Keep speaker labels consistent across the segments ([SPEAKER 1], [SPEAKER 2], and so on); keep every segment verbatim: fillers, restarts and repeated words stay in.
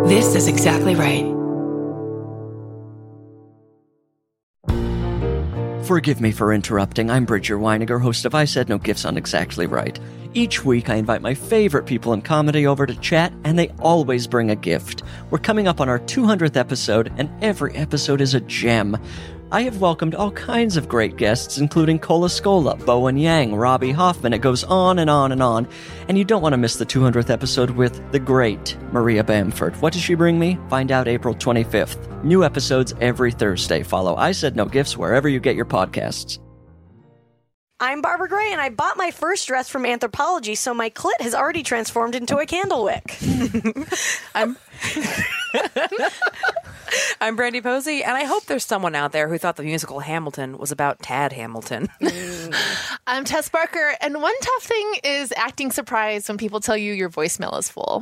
[SPEAKER 1] This is exactly right.
[SPEAKER 2] Forgive me for interrupting. I'm Bridger Weiniger, host of I Said No Gifts on Exactly Right. Each week, I invite my favorite people in comedy over to chat, and they always bring a gift. We're coming up on our two hundredth episode, and every episode is a gem. I have welcomed all kinds of great guests, including Cola Scola, Bowen Yang, Robbie Hoffman. It goes on and on and on. And you don't want to miss the two hundredth episode with the great Maria Bamford. What does she bring me? Find out April twenty-fifth. New episodes every Thursday. Follow I Said No Gifts wherever you get your podcasts.
[SPEAKER 3] I'm Barbara Gray, and I bought my first dress from Anthropologie, so my clit has already transformed into a candle wick.
[SPEAKER 4] I'm I'm Brandy Posey, and I hope there's someone out there who thought the musical Hamilton was about Tad Hamilton.
[SPEAKER 5] I'm Tess Barker, and one tough thing is acting surprised when people tell you your voicemail is full.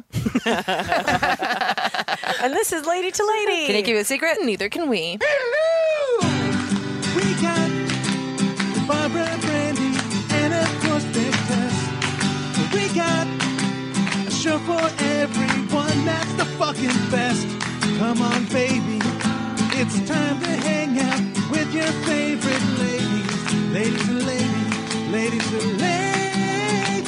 [SPEAKER 3] And this is Lady to Lady.
[SPEAKER 4] Can you give you a secret?
[SPEAKER 5] Neither can we.
[SPEAKER 6] Hello! We got Barbara, Brandy, and of course Big Tess. We got a show for everyone that's the fucking best. Come on, baby, it's time to hang out with your favorite ladies. Ladies and ladies, ladies and ladies.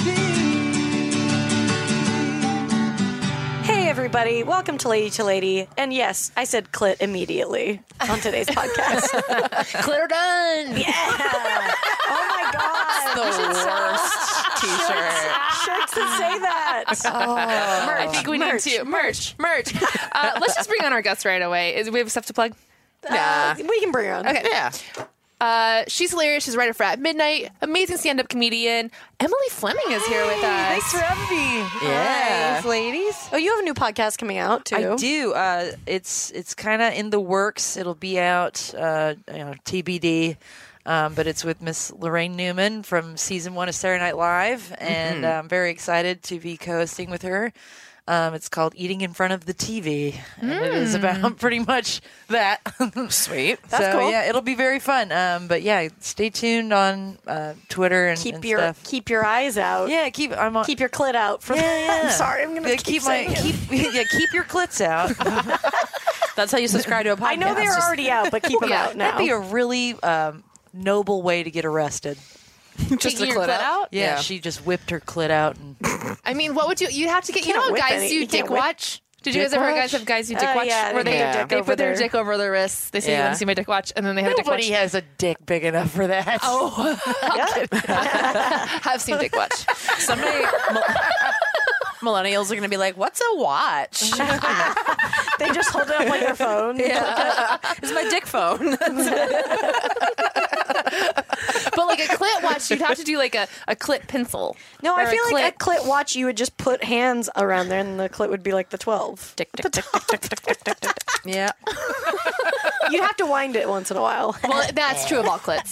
[SPEAKER 3] Hey, everybody. Welcome to Lady to Lady. And yes, I said clit immediately on today's podcast.
[SPEAKER 5] Glitter done.
[SPEAKER 3] Yeah. Oh, my God.
[SPEAKER 4] The worst t-shirt.
[SPEAKER 3] Shirts that say that. Oh, merch.
[SPEAKER 5] I think we
[SPEAKER 3] merch.
[SPEAKER 5] need to. Merch. Merch. Uh, let's just bring on our guest right away. Is, we have stuff to plug?
[SPEAKER 3] Uh, we can bring her on.
[SPEAKER 5] Okay. Yeah. Uh, she's hilarious. She's a writer for At Midnight. Amazing stand-up comedian. Emily Fleming is here with us.
[SPEAKER 3] Thanks for having me.
[SPEAKER 7] Yeah.
[SPEAKER 3] Hi, ladies. Oh, you have a new podcast coming out, too.
[SPEAKER 7] I do. Uh, it's it's kind of in the works. It'll be out, uh, you know, T B D. Um, but it's with Miss Lorraine Newman from season one of Saturday Night Live, and
[SPEAKER 4] Mm-hmm.
[SPEAKER 7] I'm very excited to be co-hosting with her. Um, it's called Eating in Front of the T V, and it is about pretty much that.
[SPEAKER 4] Sweet.
[SPEAKER 3] That's
[SPEAKER 7] so,
[SPEAKER 3] cool.
[SPEAKER 7] yeah, it'll be very fun. Um, but yeah, stay tuned on uh, Twitter and,
[SPEAKER 3] Keep
[SPEAKER 7] and
[SPEAKER 3] your
[SPEAKER 7] stuff.
[SPEAKER 3] keep your eyes out.
[SPEAKER 7] Yeah, keep. I'm on.
[SPEAKER 3] Keep your clit out. For
[SPEAKER 7] Yeah, yeah.
[SPEAKER 3] I'm sorry. I'm gonna
[SPEAKER 7] Yeah,
[SPEAKER 3] keep,
[SPEAKER 7] keep my
[SPEAKER 3] saying it.
[SPEAKER 7] keep yeah keep your clits out.
[SPEAKER 4] That's how you subscribe to a podcast.
[SPEAKER 3] I know they were already out, but keep them
[SPEAKER 5] Yeah,
[SPEAKER 3] out now.
[SPEAKER 7] That'd be a really um, noble way to get arrested.
[SPEAKER 5] Just
[SPEAKER 4] Taking
[SPEAKER 5] your
[SPEAKER 4] your
[SPEAKER 5] clit
[SPEAKER 4] clit
[SPEAKER 5] out?
[SPEAKER 7] Yeah,
[SPEAKER 4] Yeah.
[SPEAKER 7] she just whipped her clit out. And
[SPEAKER 5] I mean, what would you... You'd have to get... You,
[SPEAKER 3] You
[SPEAKER 5] know
[SPEAKER 3] can't
[SPEAKER 5] how
[SPEAKER 3] whip
[SPEAKER 5] guys
[SPEAKER 3] any-
[SPEAKER 5] do
[SPEAKER 3] you can't
[SPEAKER 5] dick
[SPEAKER 3] whip-
[SPEAKER 5] watch? Did you
[SPEAKER 7] Dick
[SPEAKER 5] guys ever
[SPEAKER 7] watch?
[SPEAKER 5] guys have guys do dick
[SPEAKER 3] Uh,
[SPEAKER 5] watch?
[SPEAKER 3] yeah,
[SPEAKER 5] where
[SPEAKER 3] they
[SPEAKER 5] they,
[SPEAKER 3] put their dick
[SPEAKER 5] they
[SPEAKER 3] over
[SPEAKER 5] put their
[SPEAKER 3] their-
[SPEAKER 5] dick over their wrists. They say, you
[SPEAKER 7] Yeah.
[SPEAKER 5] want to see my dick watch? And then they have a dick
[SPEAKER 7] nobody
[SPEAKER 5] watch.
[SPEAKER 7] has a dick big enough for that.
[SPEAKER 5] Oh, I've seen dick watch.
[SPEAKER 4] Someday, mil- millennials are going to be like, "What's a watch?"
[SPEAKER 3] They just hold it up like their phone.
[SPEAKER 4] Yeah. It's my dick phone.
[SPEAKER 5] But like a clit watch, you'd have to do like a, a clit pencil.
[SPEAKER 3] No,
[SPEAKER 5] Or
[SPEAKER 3] I
[SPEAKER 5] a
[SPEAKER 3] feel like a
[SPEAKER 5] clit-
[SPEAKER 3] clit watch, you would just put hands around there, and the clit would be like the twelve.
[SPEAKER 4] Tick, tick, tick, tick, tick, tick, tick, tick, tick.
[SPEAKER 7] Yeah.
[SPEAKER 3] You'd have to wind it once in a while.
[SPEAKER 5] Well, that's true of all clits.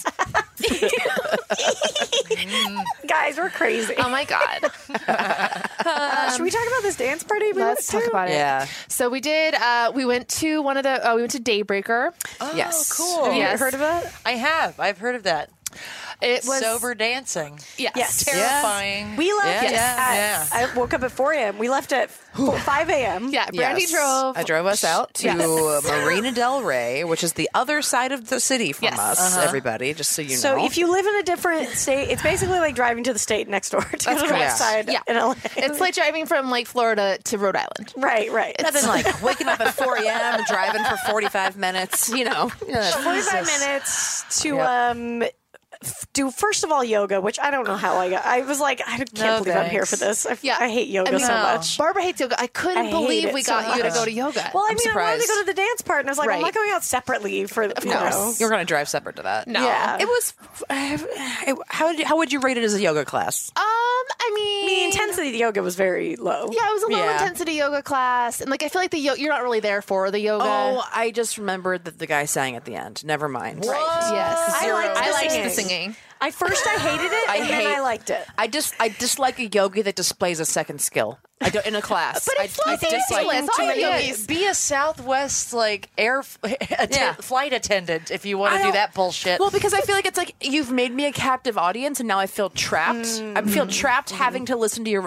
[SPEAKER 3] Guys, we're crazy.
[SPEAKER 5] Oh my god.
[SPEAKER 3] Uh, should we talk about this dance party we
[SPEAKER 5] Let's
[SPEAKER 3] went
[SPEAKER 5] talk
[SPEAKER 3] to?
[SPEAKER 5] about it.
[SPEAKER 7] Yeah.
[SPEAKER 5] So we did. Uh, we went to one of the. Uh, we went to Daybreaker.
[SPEAKER 4] Yes.
[SPEAKER 7] Cool.
[SPEAKER 3] Have you
[SPEAKER 5] Yes.
[SPEAKER 3] heard of it?
[SPEAKER 7] I have. I've heard of that.
[SPEAKER 5] It was
[SPEAKER 7] Sober dancing.
[SPEAKER 5] Yes.
[SPEAKER 3] Yes.
[SPEAKER 7] Terrifying.
[SPEAKER 3] We left
[SPEAKER 7] Yeah,
[SPEAKER 3] at,
[SPEAKER 7] yeah.
[SPEAKER 3] I woke up at four a.m. We left at five a.m.
[SPEAKER 5] Yeah. Brandy
[SPEAKER 4] Yes.
[SPEAKER 5] drove.
[SPEAKER 4] I drove us out to
[SPEAKER 5] Yes.
[SPEAKER 4] uh, Marina Del Rey, which is the other side of the city from
[SPEAKER 5] Yes.
[SPEAKER 4] us, everybody, just so you
[SPEAKER 3] So
[SPEAKER 4] know.
[SPEAKER 3] if you live in a different state, it's basically like driving to the state next door to go to the
[SPEAKER 4] correct.
[SPEAKER 3] west side
[SPEAKER 5] Yeah.
[SPEAKER 3] in L A.
[SPEAKER 5] It's like driving from like Florida to Rhode Island.
[SPEAKER 3] right, right.
[SPEAKER 4] Nothing like waking up at four a.m. and driving for forty-five minutes, you know. Yeah.
[SPEAKER 3] forty-five minutes to um f- do first of all yoga, which I don't know how I got. I was like, I can't
[SPEAKER 7] No,
[SPEAKER 3] believe I'm here for
[SPEAKER 7] thanks.
[SPEAKER 3] this. I,
[SPEAKER 5] Yeah.
[SPEAKER 3] I hate yoga
[SPEAKER 5] I mean,
[SPEAKER 3] so
[SPEAKER 7] No.
[SPEAKER 3] much.
[SPEAKER 5] Barbara hates yoga. I couldn't
[SPEAKER 3] I hate
[SPEAKER 5] believe
[SPEAKER 3] it
[SPEAKER 5] we
[SPEAKER 3] so
[SPEAKER 5] got you to
[SPEAKER 3] much.
[SPEAKER 5] go to yoga.
[SPEAKER 3] Well, I
[SPEAKER 4] I'm
[SPEAKER 3] mean, I wanted to
[SPEAKER 4] surprised.
[SPEAKER 3] go to the dance part, and I was like,
[SPEAKER 5] Right.
[SPEAKER 3] I'm not going out separately for the, you know.
[SPEAKER 4] You're going to drive separate to that.
[SPEAKER 5] No.
[SPEAKER 3] Yeah.
[SPEAKER 4] It was. Uh, how would you, how would you rate it as a yoga class?
[SPEAKER 5] Um, I mean,
[SPEAKER 3] The intensity of the yoga was very low.
[SPEAKER 5] Yeah, it was a low
[SPEAKER 4] Yeah.
[SPEAKER 5] intensity yoga class, and like I feel like the yo- you're not really there for the yoga.
[SPEAKER 4] Oh, I just remembered that the guy sang at the end. Never mind.
[SPEAKER 5] right. Yes,
[SPEAKER 3] I liked the
[SPEAKER 5] I liked
[SPEAKER 3] singing.
[SPEAKER 5] the singing.
[SPEAKER 3] At first, I hated it,
[SPEAKER 4] I
[SPEAKER 3] and then
[SPEAKER 4] hate-
[SPEAKER 3] I liked it.
[SPEAKER 4] I just I dislike a yogi that displays a second skill. I don't in a class.
[SPEAKER 5] But it's
[SPEAKER 4] I,
[SPEAKER 5] like
[SPEAKER 4] I dislike
[SPEAKER 5] ridiculous. All
[SPEAKER 7] Yeah,
[SPEAKER 5] yogis.
[SPEAKER 7] be a Southwest like air f- atten-
[SPEAKER 4] Yeah.
[SPEAKER 7] flight attendant if you want
[SPEAKER 4] I
[SPEAKER 7] to do
[SPEAKER 4] don't-
[SPEAKER 7] that bullshit.
[SPEAKER 4] Well, because I feel like it's like you've made me a captive audience, and now I feel trapped. I feel trapped having to listen to your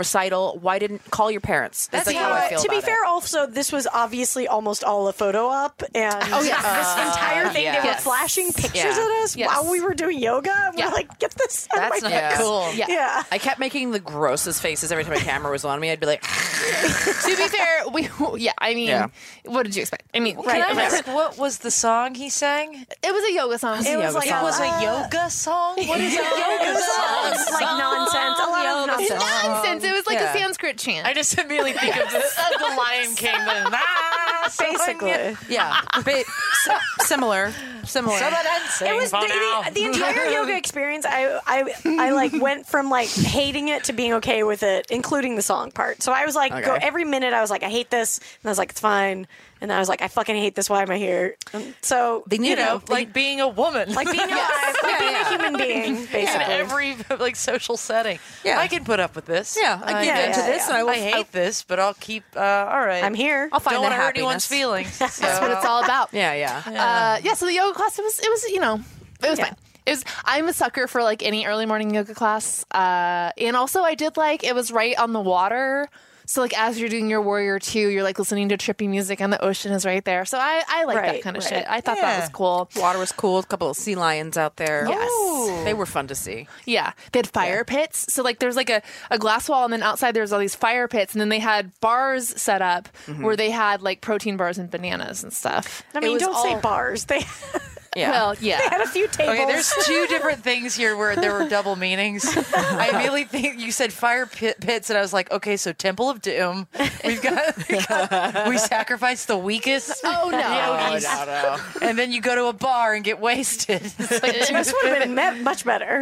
[SPEAKER 4] recital. Why didn't call your parents? That's like how I feel
[SPEAKER 3] to be
[SPEAKER 4] about
[SPEAKER 3] fair,
[SPEAKER 4] it.
[SPEAKER 3] also this was obviously almost all a photo op, and
[SPEAKER 5] Oh, yes.
[SPEAKER 3] this entire thing
[SPEAKER 4] yeah.
[SPEAKER 3] they were
[SPEAKER 5] Yes.
[SPEAKER 3] flashing pictures
[SPEAKER 4] Yeah.
[SPEAKER 3] at us
[SPEAKER 5] Yes.
[SPEAKER 3] while we were doing yoga. And
[SPEAKER 5] Yeah.
[SPEAKER 3] We're like, get this out
[SPEAKER 7] That's
[SPEAKER 3] of my
[SPEAKER 7] not
[SPEAKER 4] Yeah.
[SPEAKER 7] cool.
[SPEAKER 5] Yeah.
[SPEAKER 3] Yeah.
[SPEAKER 4] I kept making the grossest faces every time my camera was on me. I'd be like,
[SPEAKER 5] To be fair, we yeah. I mean,
[SPEAKER 4] Yeah.
[SPEAKER 5] what did you expect? I mean,
[SPEAKER 7] Can
[SPEAKER 5] right?
[SPEAKER 7] I
[SPEAKER 5] right.
[SPEAKER 7] ask what was the song he sang?
[SPEAKER 5] It was a yoga song.
[SPEAKER 3] It was
[SPEAKER 4] yoga
[SPEAKER 3] like
[SPEAKER 4] song.
[SPEAKER 7] It was
[SPEAKER 3] uh,
[SPEAKER 7] a yoga song. What is a yoga song?
[SPEAKER 3] It's like nonsense. A lot of
[SPEAKER 5] It's
[SPEAKER 3] nonsense.
[SPEAKER 5] nonsense. It was like
[SPEAKER 4] Yeah.
[SPEAKER 5] a Sanskrit chant.
[SPEAKER 7] I just immediately think of the, of the Lion King. The, ah,
[SPEAKER 3] Basically.
[SPEAKER 4] yeah, but si- similar, similar.
[SPEAKER 3] It was the, the, the entire yoga experience. I, I I like went from like hating it to being okay with it, including the song part. So I was like, go
[SPEAKER 4] Okay.
[SPEAKER 3] every minute. I was like, I hate this, and I was like, it's fine. And then I was like, I fucking hate this. Why am I here? And so
[SPEAKER 4] They need
[SPEAKER 7] you know,
[SPEAKER 4] to-
[SPEAKER 7] like being a woman,
[SPEAKER 3] like being alive, like being a human being, basically.
[SPEAKER 7] in every like social setting.
[SPEAKER 4] Yeah.
[SPEAKER 7] I can put up with this.
[SPEAKER 4] Yeah, I
[SPEAKER 7] Uh,
[SPEAKER 4] give
[SPEAKER 3] yeah,
[SPEAKER 4] in to
[SPEAKER 3] yeah,
[SPEAKER 4] this,
[SPEAKER 3] yeah.
[SPEAKER 4] and I will.
[SPEAKER 7] I hate this, but I'll keep. Uh, all right,
[SPEAKER 3] I'm here.
[SPEAKER 4] I'll find
[SPEAKER 7] Don't
[SPEAKER 4] the
[SPEAKER 7] want to hurt anyone's
[SPEAKER 4] happiness.
[SPEAKER 7] feelings. So.
[SPEAKER 5] That's what it's all about.
[SPEAKER 4] Yeah, yeah.
[SPEAKER 5] Uh, yeah. So the yoga class, it was, it was, you know, it was
[SPEAKER 3] Yeah.
[SPEAKER 5] fine. It was, I'm a sucker for like any early morning yoga class, uh, and also I did like it was right on the water. So like as you're doing your warrior two, you're like listening to trippy music, and the ocean is right there. So I, I like that
[SPEAKER 3] Right,
[SPEAKER 5] kind of
[SPEAKER 3] right.
[SPEAKER 5] shit. I thought that
[SPEAKER 7] Yeah.
[SPEAKER 5] was cool.
[SPEAKER 4] Water was cool. A couple of sea lions out there.
[SPEAKER 5] Yes.
[SPEAKER 4] Ooh. They were fun to see.
[SPEAKER 5] Yeah, they had fire pits. So like there's like a, a glass wall, and then outside there's all these fire pits, and then they had bars set up where they had like protein bars and bananas and stuff.
[SPEAKER 3] I
[SPEAKER 5] It
[SPEAKER 3] mean,
[SPEAKER 5] was
[SPEAKER 3] don't
[SPEAKER 5] all-
[SPEAKER 3] say bars. They
[SPEAKER 4] Yeah.
[SPEAKER 5] Well, yeah.
[SPEAKER 3] had a few tables.
[SPEAKER 7] Okay, there's two different things here where there were double meanings. I immediately think you said fire pit, pits, and I was like, okay, so Temple of Doom. We've got, we sacrifice the weakest.
[SPEAKER 5] Oh no.
[SPEAKER 7] yogis. And then you go to a bar and get wasted. It's like two
[SPEAKER 3] this would have been me- much better.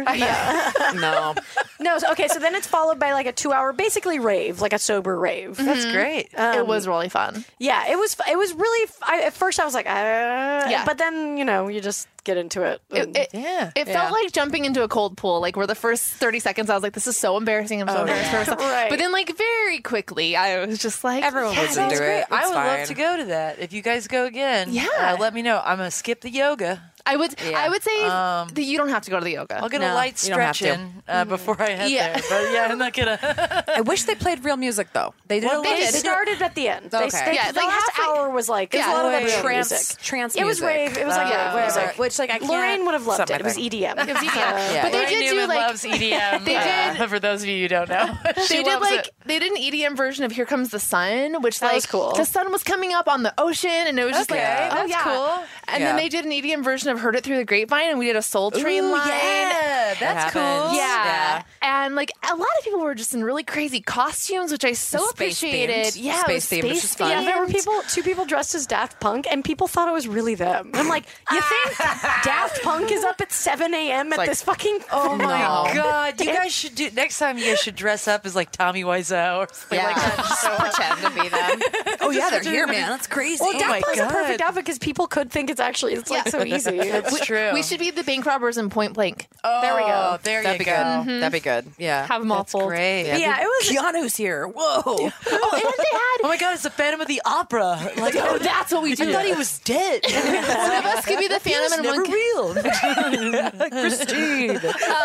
[SPEAKER 4] No.
[SPEAKER 3] No, so, okay, so then it's followed by like a two-hour, basically rave, like a sober rave.
[SPEAKER 7] That's great.
[SPEAKER 5] it was really fun.
[SPEAKER 3] Yeah, it was. It was really. I, at first, I was like, uh,
[SPEAKER 5] Yeah.
[SPEAKER 3] but then you know, you just get into it.
[SPEAKER 5] It,
[SPEAKER 3] and-
[SPEAKER 5] it,
[SPEAKER 7] Yeah.
[SPEAKER 5] it
[SPEAKER 4] Yeah.
[SPEAKER 5] felt like jumping into a cold pool. Like where the first thirty seconds, I was like, "This is so embarrassing. I'm so embarrassed." for myself.
[SPEAKER 3] Right.
[SPEAKER 5] But then, like very quickly, I was just like,
[SPEAKER 4] Everyone
[SPEAKER 5] yeah,
[SPEAKER 4] was
[SPEAKER 5] that
[SPEAKER 4] into
[SPEAKER 5] great.
[SPEAKER 4] it.
[SPEAKER 7] I
[SPEAKER 4] It's
[SPEAKER 7] would
[SPEAKER 4] fine.
[SPEAKER 7] love to go to that. If you guys go again,
[SPEAKER 5] Yeah.
[SPEAKER 7] uh, let me know. I'm gonna skip the yoga.
[SPEAKER 5] I would.
[SPEAKER 4] Yeah.
[SPEAKER 5] I would say that you don't have to go to the yoga.
[SPEAKER 7] I'll get
[SPEAKER 4] No,
[SPEAKER 7] a light
[SPEAKER 4] you don't have
[SPEAKER 7] stretch
[SPEAKER 4] to.
[SPEAKER 7] in uh, before I head
[SPEAKER 5] Yeah.
[SPEAKER 7] there. But yeah, I'm not gonna.
[SPEAKER 4] I wish they played real music though. They did.
[SPEAKER 3] Well,
[SPEAKER 4] a
[SPEAKER 3] they,
[SPEAKER 4] little-
[SPEAKER 3] started at the end. They,
[SPEAKER 4] Okay.
[SPEAKER 3] they,
[SPEAKER 5] Yeah,
[SPEAKER 3] the
[SPEAKER 5] like
[SPEAKER 3] last
[SPEAKER 5] halfway-
[SPEAKER 3] hour was like
[SPEAKER 5] Yeah.
[SPEAKER 3] a lot of
[SPEAKER 7] Wait,
[SPEAKER 3] that
[SPEAKER 4] trance,
[SPEAKER 3] music.
[SPEAKER 4] trance
[SPEAKER 3] It was
[SPEAKER 4] music.
[SPEAKER 3] rave. It was like
[SPEAKER 7] Uh,
[SPEAKER 3] rave music.
[SPEAKER 4] Whatever. Which like I can't.
[SPEAKER 3] Lorraine would have loved
[SPEAKER 4] It's
[SPEAKER 3] it.
[SPEAKER 4] not
[SPEAKER 3] It
[SPEAKER 4] my
[SPEAKER 3] was
[SPEAKER 4] thing.
[SPEAKER 3] E D M.
[SPEAKER 5] It was E D M.
[SPEAKER 4] Yeah.
[SPEAKER 5] But they
[SPEAKER 7] Lorraine
[SPEAKER 5] did do
[SPEAKER 7] Newman
[SPEAKER 5] like
[SPEAKER 7] loves E D M.
[SPEAKER 5] They
[SPEAKER 7] uh,
[SPEAKER 5] did-
[SPEAKER 7] for those of you who don't know, she
[SPEAKER 5] they did
[SPEAKER 7] loves
[SPEAKER 5] like
[SPEAKER 7] it.
[SPEAKER 5] they did an E D M version of "Here Comes the Sun," which
[SPEAKER 3] That
[SPEAKER 5] like
[SPEAKER 3] was cool.
[SPEAKER 5] the sun was coming up on the ocean, and it was just
[SPEAKER 7] Okay,
[SPEAKER 5] like, oh
[SPEAKER 7] that's
[SPEAKER 5] yeah,
[SPEAKER 7] cool.
[SPEAKER 5] And
[SPEAKER 4] Yeah.
[SPEAKER 5] then they did an E D M version of "Heard It Through the Grapevine," and we did a Soul Train
[SPEAKER 7] Ooh,
[SPEAKER 5] line.
[SPEAKER 7] yeah, that's cool.
[SPEAKER 4] happens.
[SPEAKER 5] Yeah.
[SPEAKER 4] Yeah.
[SPEAKER 5] And like a lot of people were just in really crazy costumes, which I so
[SPEAKER 4] Space
[SPEAKER 5] appreciated.
[SPEAKER 4] themed.
[SPEAKER 5] Yeah,
[SPEAKER 4] Space
[SPEAKER 5] it was
[SPEAKER 4] themed, which
[SPEAKER 5] space
[SPEAKER 4] is fun.
[SPEAKER 3] Yeah, there were
[SPEAKER 5] themed.
[SPEAKER 3] people, two people dressed as Daft Punk, and people thought it was really them. I'm like, you think Daft Punk is up at seven a.m. at
[SPEAKER 4] like,
[SPEAKER 3] this fucking?
[SPEAKER 7] Oh my
[SPEAKER 4] No.
[SPEAKER 7] god! You guys should do next time. You guys should dress up as like Tommy Wiseau or something
[SPEAKER 4] Yeah.
[SPEAKER 7] like that. Just so
[SPEAKER 4] pretend to be them. Oh yeah, they're here, man. That's crazy.
[SPEAKER 3] Well,
[SPEAKER 7] Oh
[SPEAKER 3] Daft
[SPEAKER 7] my
[SPEAKER 3] Punk's a perfect
[SPEAKER 7] God.
[SPEAKER 3] outfit because people could think it's actually it's like
[SPEAKER 5] Yeah.
[SPEAKER 3] so easy. It's
[SPEAKER 7] It's true.
[SPEAKER 5] We should be the bank robbers in Point Blank.
[SPEAKER 7] Oh,
[SPEAKER 3] There we go.
[SPEAKER 7] There
[SPEAKER 4] That'd
[SPEAKER 7] you
[SPEAKER 4] be
[SPEAKER 7] go.
[SPEAKER 4] good. That'd be good. Yeah.
[SPEAKER 5] Have them all
[SPEAKER 7] That's
[SPEAKER 5] fold.
[SPEAKER 7] great.
[SPEAKER 3] Yeah, yeah, it was.
[SPEAKER 4] Keanu's here. Whoa.
[SPEAKER 5] Oh, and then they had.
[SPEAKER 7] Oh my god! It's the Phantom of the Opera. Like,
[SPEAKER 5] Oh, that's what we
[SPEAKER 7] I
[SPEAKER 5] do.
[SPEAKER 7] thought he was dead.
[SPEAKER 5] One of us could be the Phantom, and
[SPEAKER 7] never
[SPEAKER 5] one.
[SPEAKER 7] real. Christine.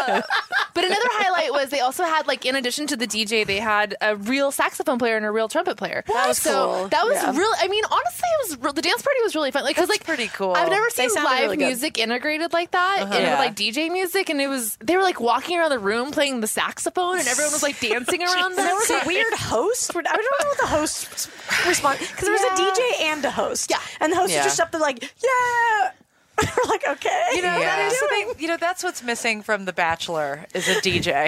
[SPEAKER 5] But another highlight was they also had like in addition to the D J, they had a real saxophone player and a real trumpet player.
[SPEAKER 3] That was
[SPEAKER 5] so
[SPEAKER 3] cool.
[SPEAKER 5] that was
[SPEAKER 3] Yeah.
[SPEAKER 5] really. I mean, honestly, it was re- the dance party was really fun. Like, cause
[SPEAKER 7] That's
[SPEAKER 5] like
[SPEAKER 7] pretty cool.
[SPEAKER 5] I've never
[SPEAKER 3] They
[SPEAKER 5] seen
[SPEAKER 3] sounded
[SPEAKER 5] live
[SPEAKER 3] really good.
[SPEAKER 5] music integrated like that, and
[SPEAKER 7] Yeah.
[SPEAKER 5] with like D J music, and it was they were like walking around the room playing the saxophone, and everyone was like dancing around them.
[SPEAKER 3] There was a weird host. I don't know what the host respond because there was
[SPEAKER 5] Yeah.
[SPEAKER 3] a D J and a host.
[SPEAKER 5] Yeah.
[SPEAKER 3] and the host
[SPEAKER 4] Yeah.
[SPEAKER 3] was just up there like, yeah. We're like, okay.
[SPEAKER 7] You know,
[SPEAKER 4] Yeah.
[SPEAKER 7] that is the thing. You know, that's what's missing from The Bachelor is a D J. I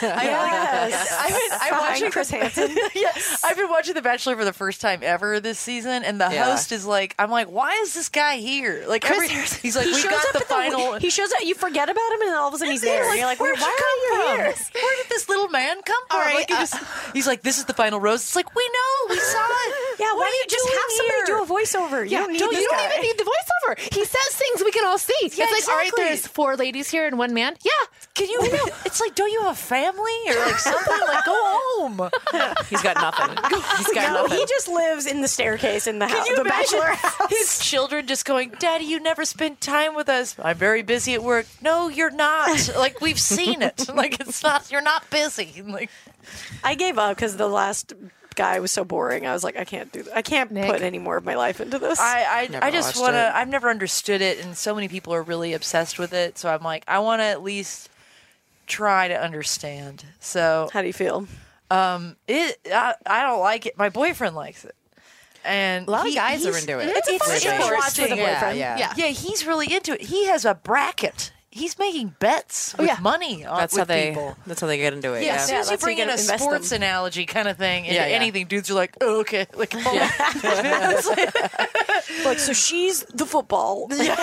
[SPEAKER 3] Yes.
[SPEAKER 7] I've been, I'm
[SPEAKER 3] Behind
[SPEAKER 7] watching
[SPEAKER 3] Chris Hansen.
[SPEAKER 7] yeah, I've been watching The Bachelor for the first time ever this season, and the
[SPEAKER 4] Yeah.
[SPEAKER 7] host is like, I'm like, why is this guy here? Like,
[SPEAKER 5] Chris
[SPEAKER 7] every,
[SPEAKER 5] Harrison.
[SPEAKER 7] he's like,
[SPEAKER 3] He
[SPEAKER 7] we
[SPEAKER 3] shows
[SPEAKER 7] got
[SPEAKER 3] up
[SPEAKER 7] the
[SPEAKER 3] at
[SPEAKER 7] final.
[SPEAKER 3] He shows up. You forget about him, and then all of a sudden he's there. and you're like,
[SPEAKER 7] where'd
[SPEAKER 3] why
[SPEAKER 7] you
[SPEAKER 3] are
[SPEAKER 7] come
[SPEAKER 3] you
[SPEAKER 7] from?
[SPEAKER 3] here?
[SPEAKER 7] Where did this little man come from?
[SPEAKER 5] All right,
[SPEAKER 7] Like, he
[SPEAKER 5] uh,
[SPEAKER 7] just, he's like, this is the final rose. It's like, we know, we saw it.
[SPEAKER 3] Yeah,
[SPEAKER 7] What
[SPEAKER 3] why
[SPEAKER 7] are
[SPEAKER 3] don't you just
[SPEAKER 7] doing
[SPEAKER 3] have somebody
[SPEAKER 7] here?
[SPEAKER 3] do a voiceover? You
[SPEAKER 5] Yeah,
[SPEAKER 3] don't need
[SPEAKER 5] don't,
[SPEAKER 3] this
[SPEAKER 5] you don't
[SPEAKER 3] guy.
[SPEAKER 5] even need the voiceover. He says things we can all see. it's like, all right,
[SPEAKER 3] exactly.
[SPEAKER 5] there's four ladies here and one man. Yeah,
[SPEAKER 7] can you? It's like, don't you have a family or like something? Like, go home.
[SPEAKER 4] He's got nothing. He's got
[SPEAKER 3] No,
[SPEAKER 4] nothing.
[SPEAKER 3] he just lives in the staircase in the house,
[SPEAKER 7] you
[SPEAKER 3] the
[SPEAKER 7] imagine
[SPEAKER 3] bachelor house.
[SPEAKER 7] His children just going, Daddy, you never spend time with us. I'm very busy at work. No, you're not. Like, we've seen it. Like, it's not, you're not busy. Like,
[SPEAKER 3] I gave up because the last guy was so boring. I was like, I can't do that. I can't
[SPEAKER 5] Nick?
[SPEAKER 3] put any more of my life into this.
[SPEAKER 7] I, I,
[SPEAKER 4] Never
[SPEAKER 7] I just
[SPEAKER 4] watched
[SPEAKER 7] want
[SPEAKER 4] it.
[SPEAKER 7] to, I've never understood it, and so many people are really obsessed with it. So I'm like, I want to at least try to understand. So
[SPEAKER 3] How do you feel?
[SPEAKER 7] um, it, I, I don't like it. My boyfriend likes it. And
[SPEAKER 4] a lot
[SPEAKER 7] he-
[SPEAKER 4] of guys are
[SPEAKER 7] he's-
[SPEAKER 4] into it.
[SPEAKER 3] It's a fun
[SPEAKER 7] It's
[SPEAKER 3] show to watch with a
[SPEAKER 7] interesting.
[SPEAKER 3] boyfriend.
[SPEAKER 4] Yeah,
[SPEAKER 5] Yeah.
[SPEAKER 7] Yeah, he's really into it. He has a bracket. He's making bets with
[SPEAKER 5] yeah.
[SPEAKER 7] money on,
[SPEAKER 4] That's
[SPEAKER 7] with
[SPEAKER 4] how they.
[SPEAKER 7] people.
[SPEAKER 4] That's how they get into it.
[SPEAKER 7] Yeah,
[SPEAKER 4] Yeah.
[SPEAKER 7] as soon as you
[SPEAKER 3] that's how
[SPEAKER 7] bring
[SPEAKER 3] you
[SPEAKER 7] in a
[SPEAKER 3] get- invest
[SPEAKER 7] sports
[SPEAKER 3] them.
[SPEAKER 7] analogy kind of thing into
[SPEAKER 4] Yeah, yeah.
[SPEAKER 7] anything, dudes are like, oh, okay. Like, It's like-
[SPEAKER 3] Like, so she's the football.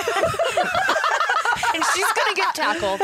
[SPEAKER 5] And she's gonna get tackled.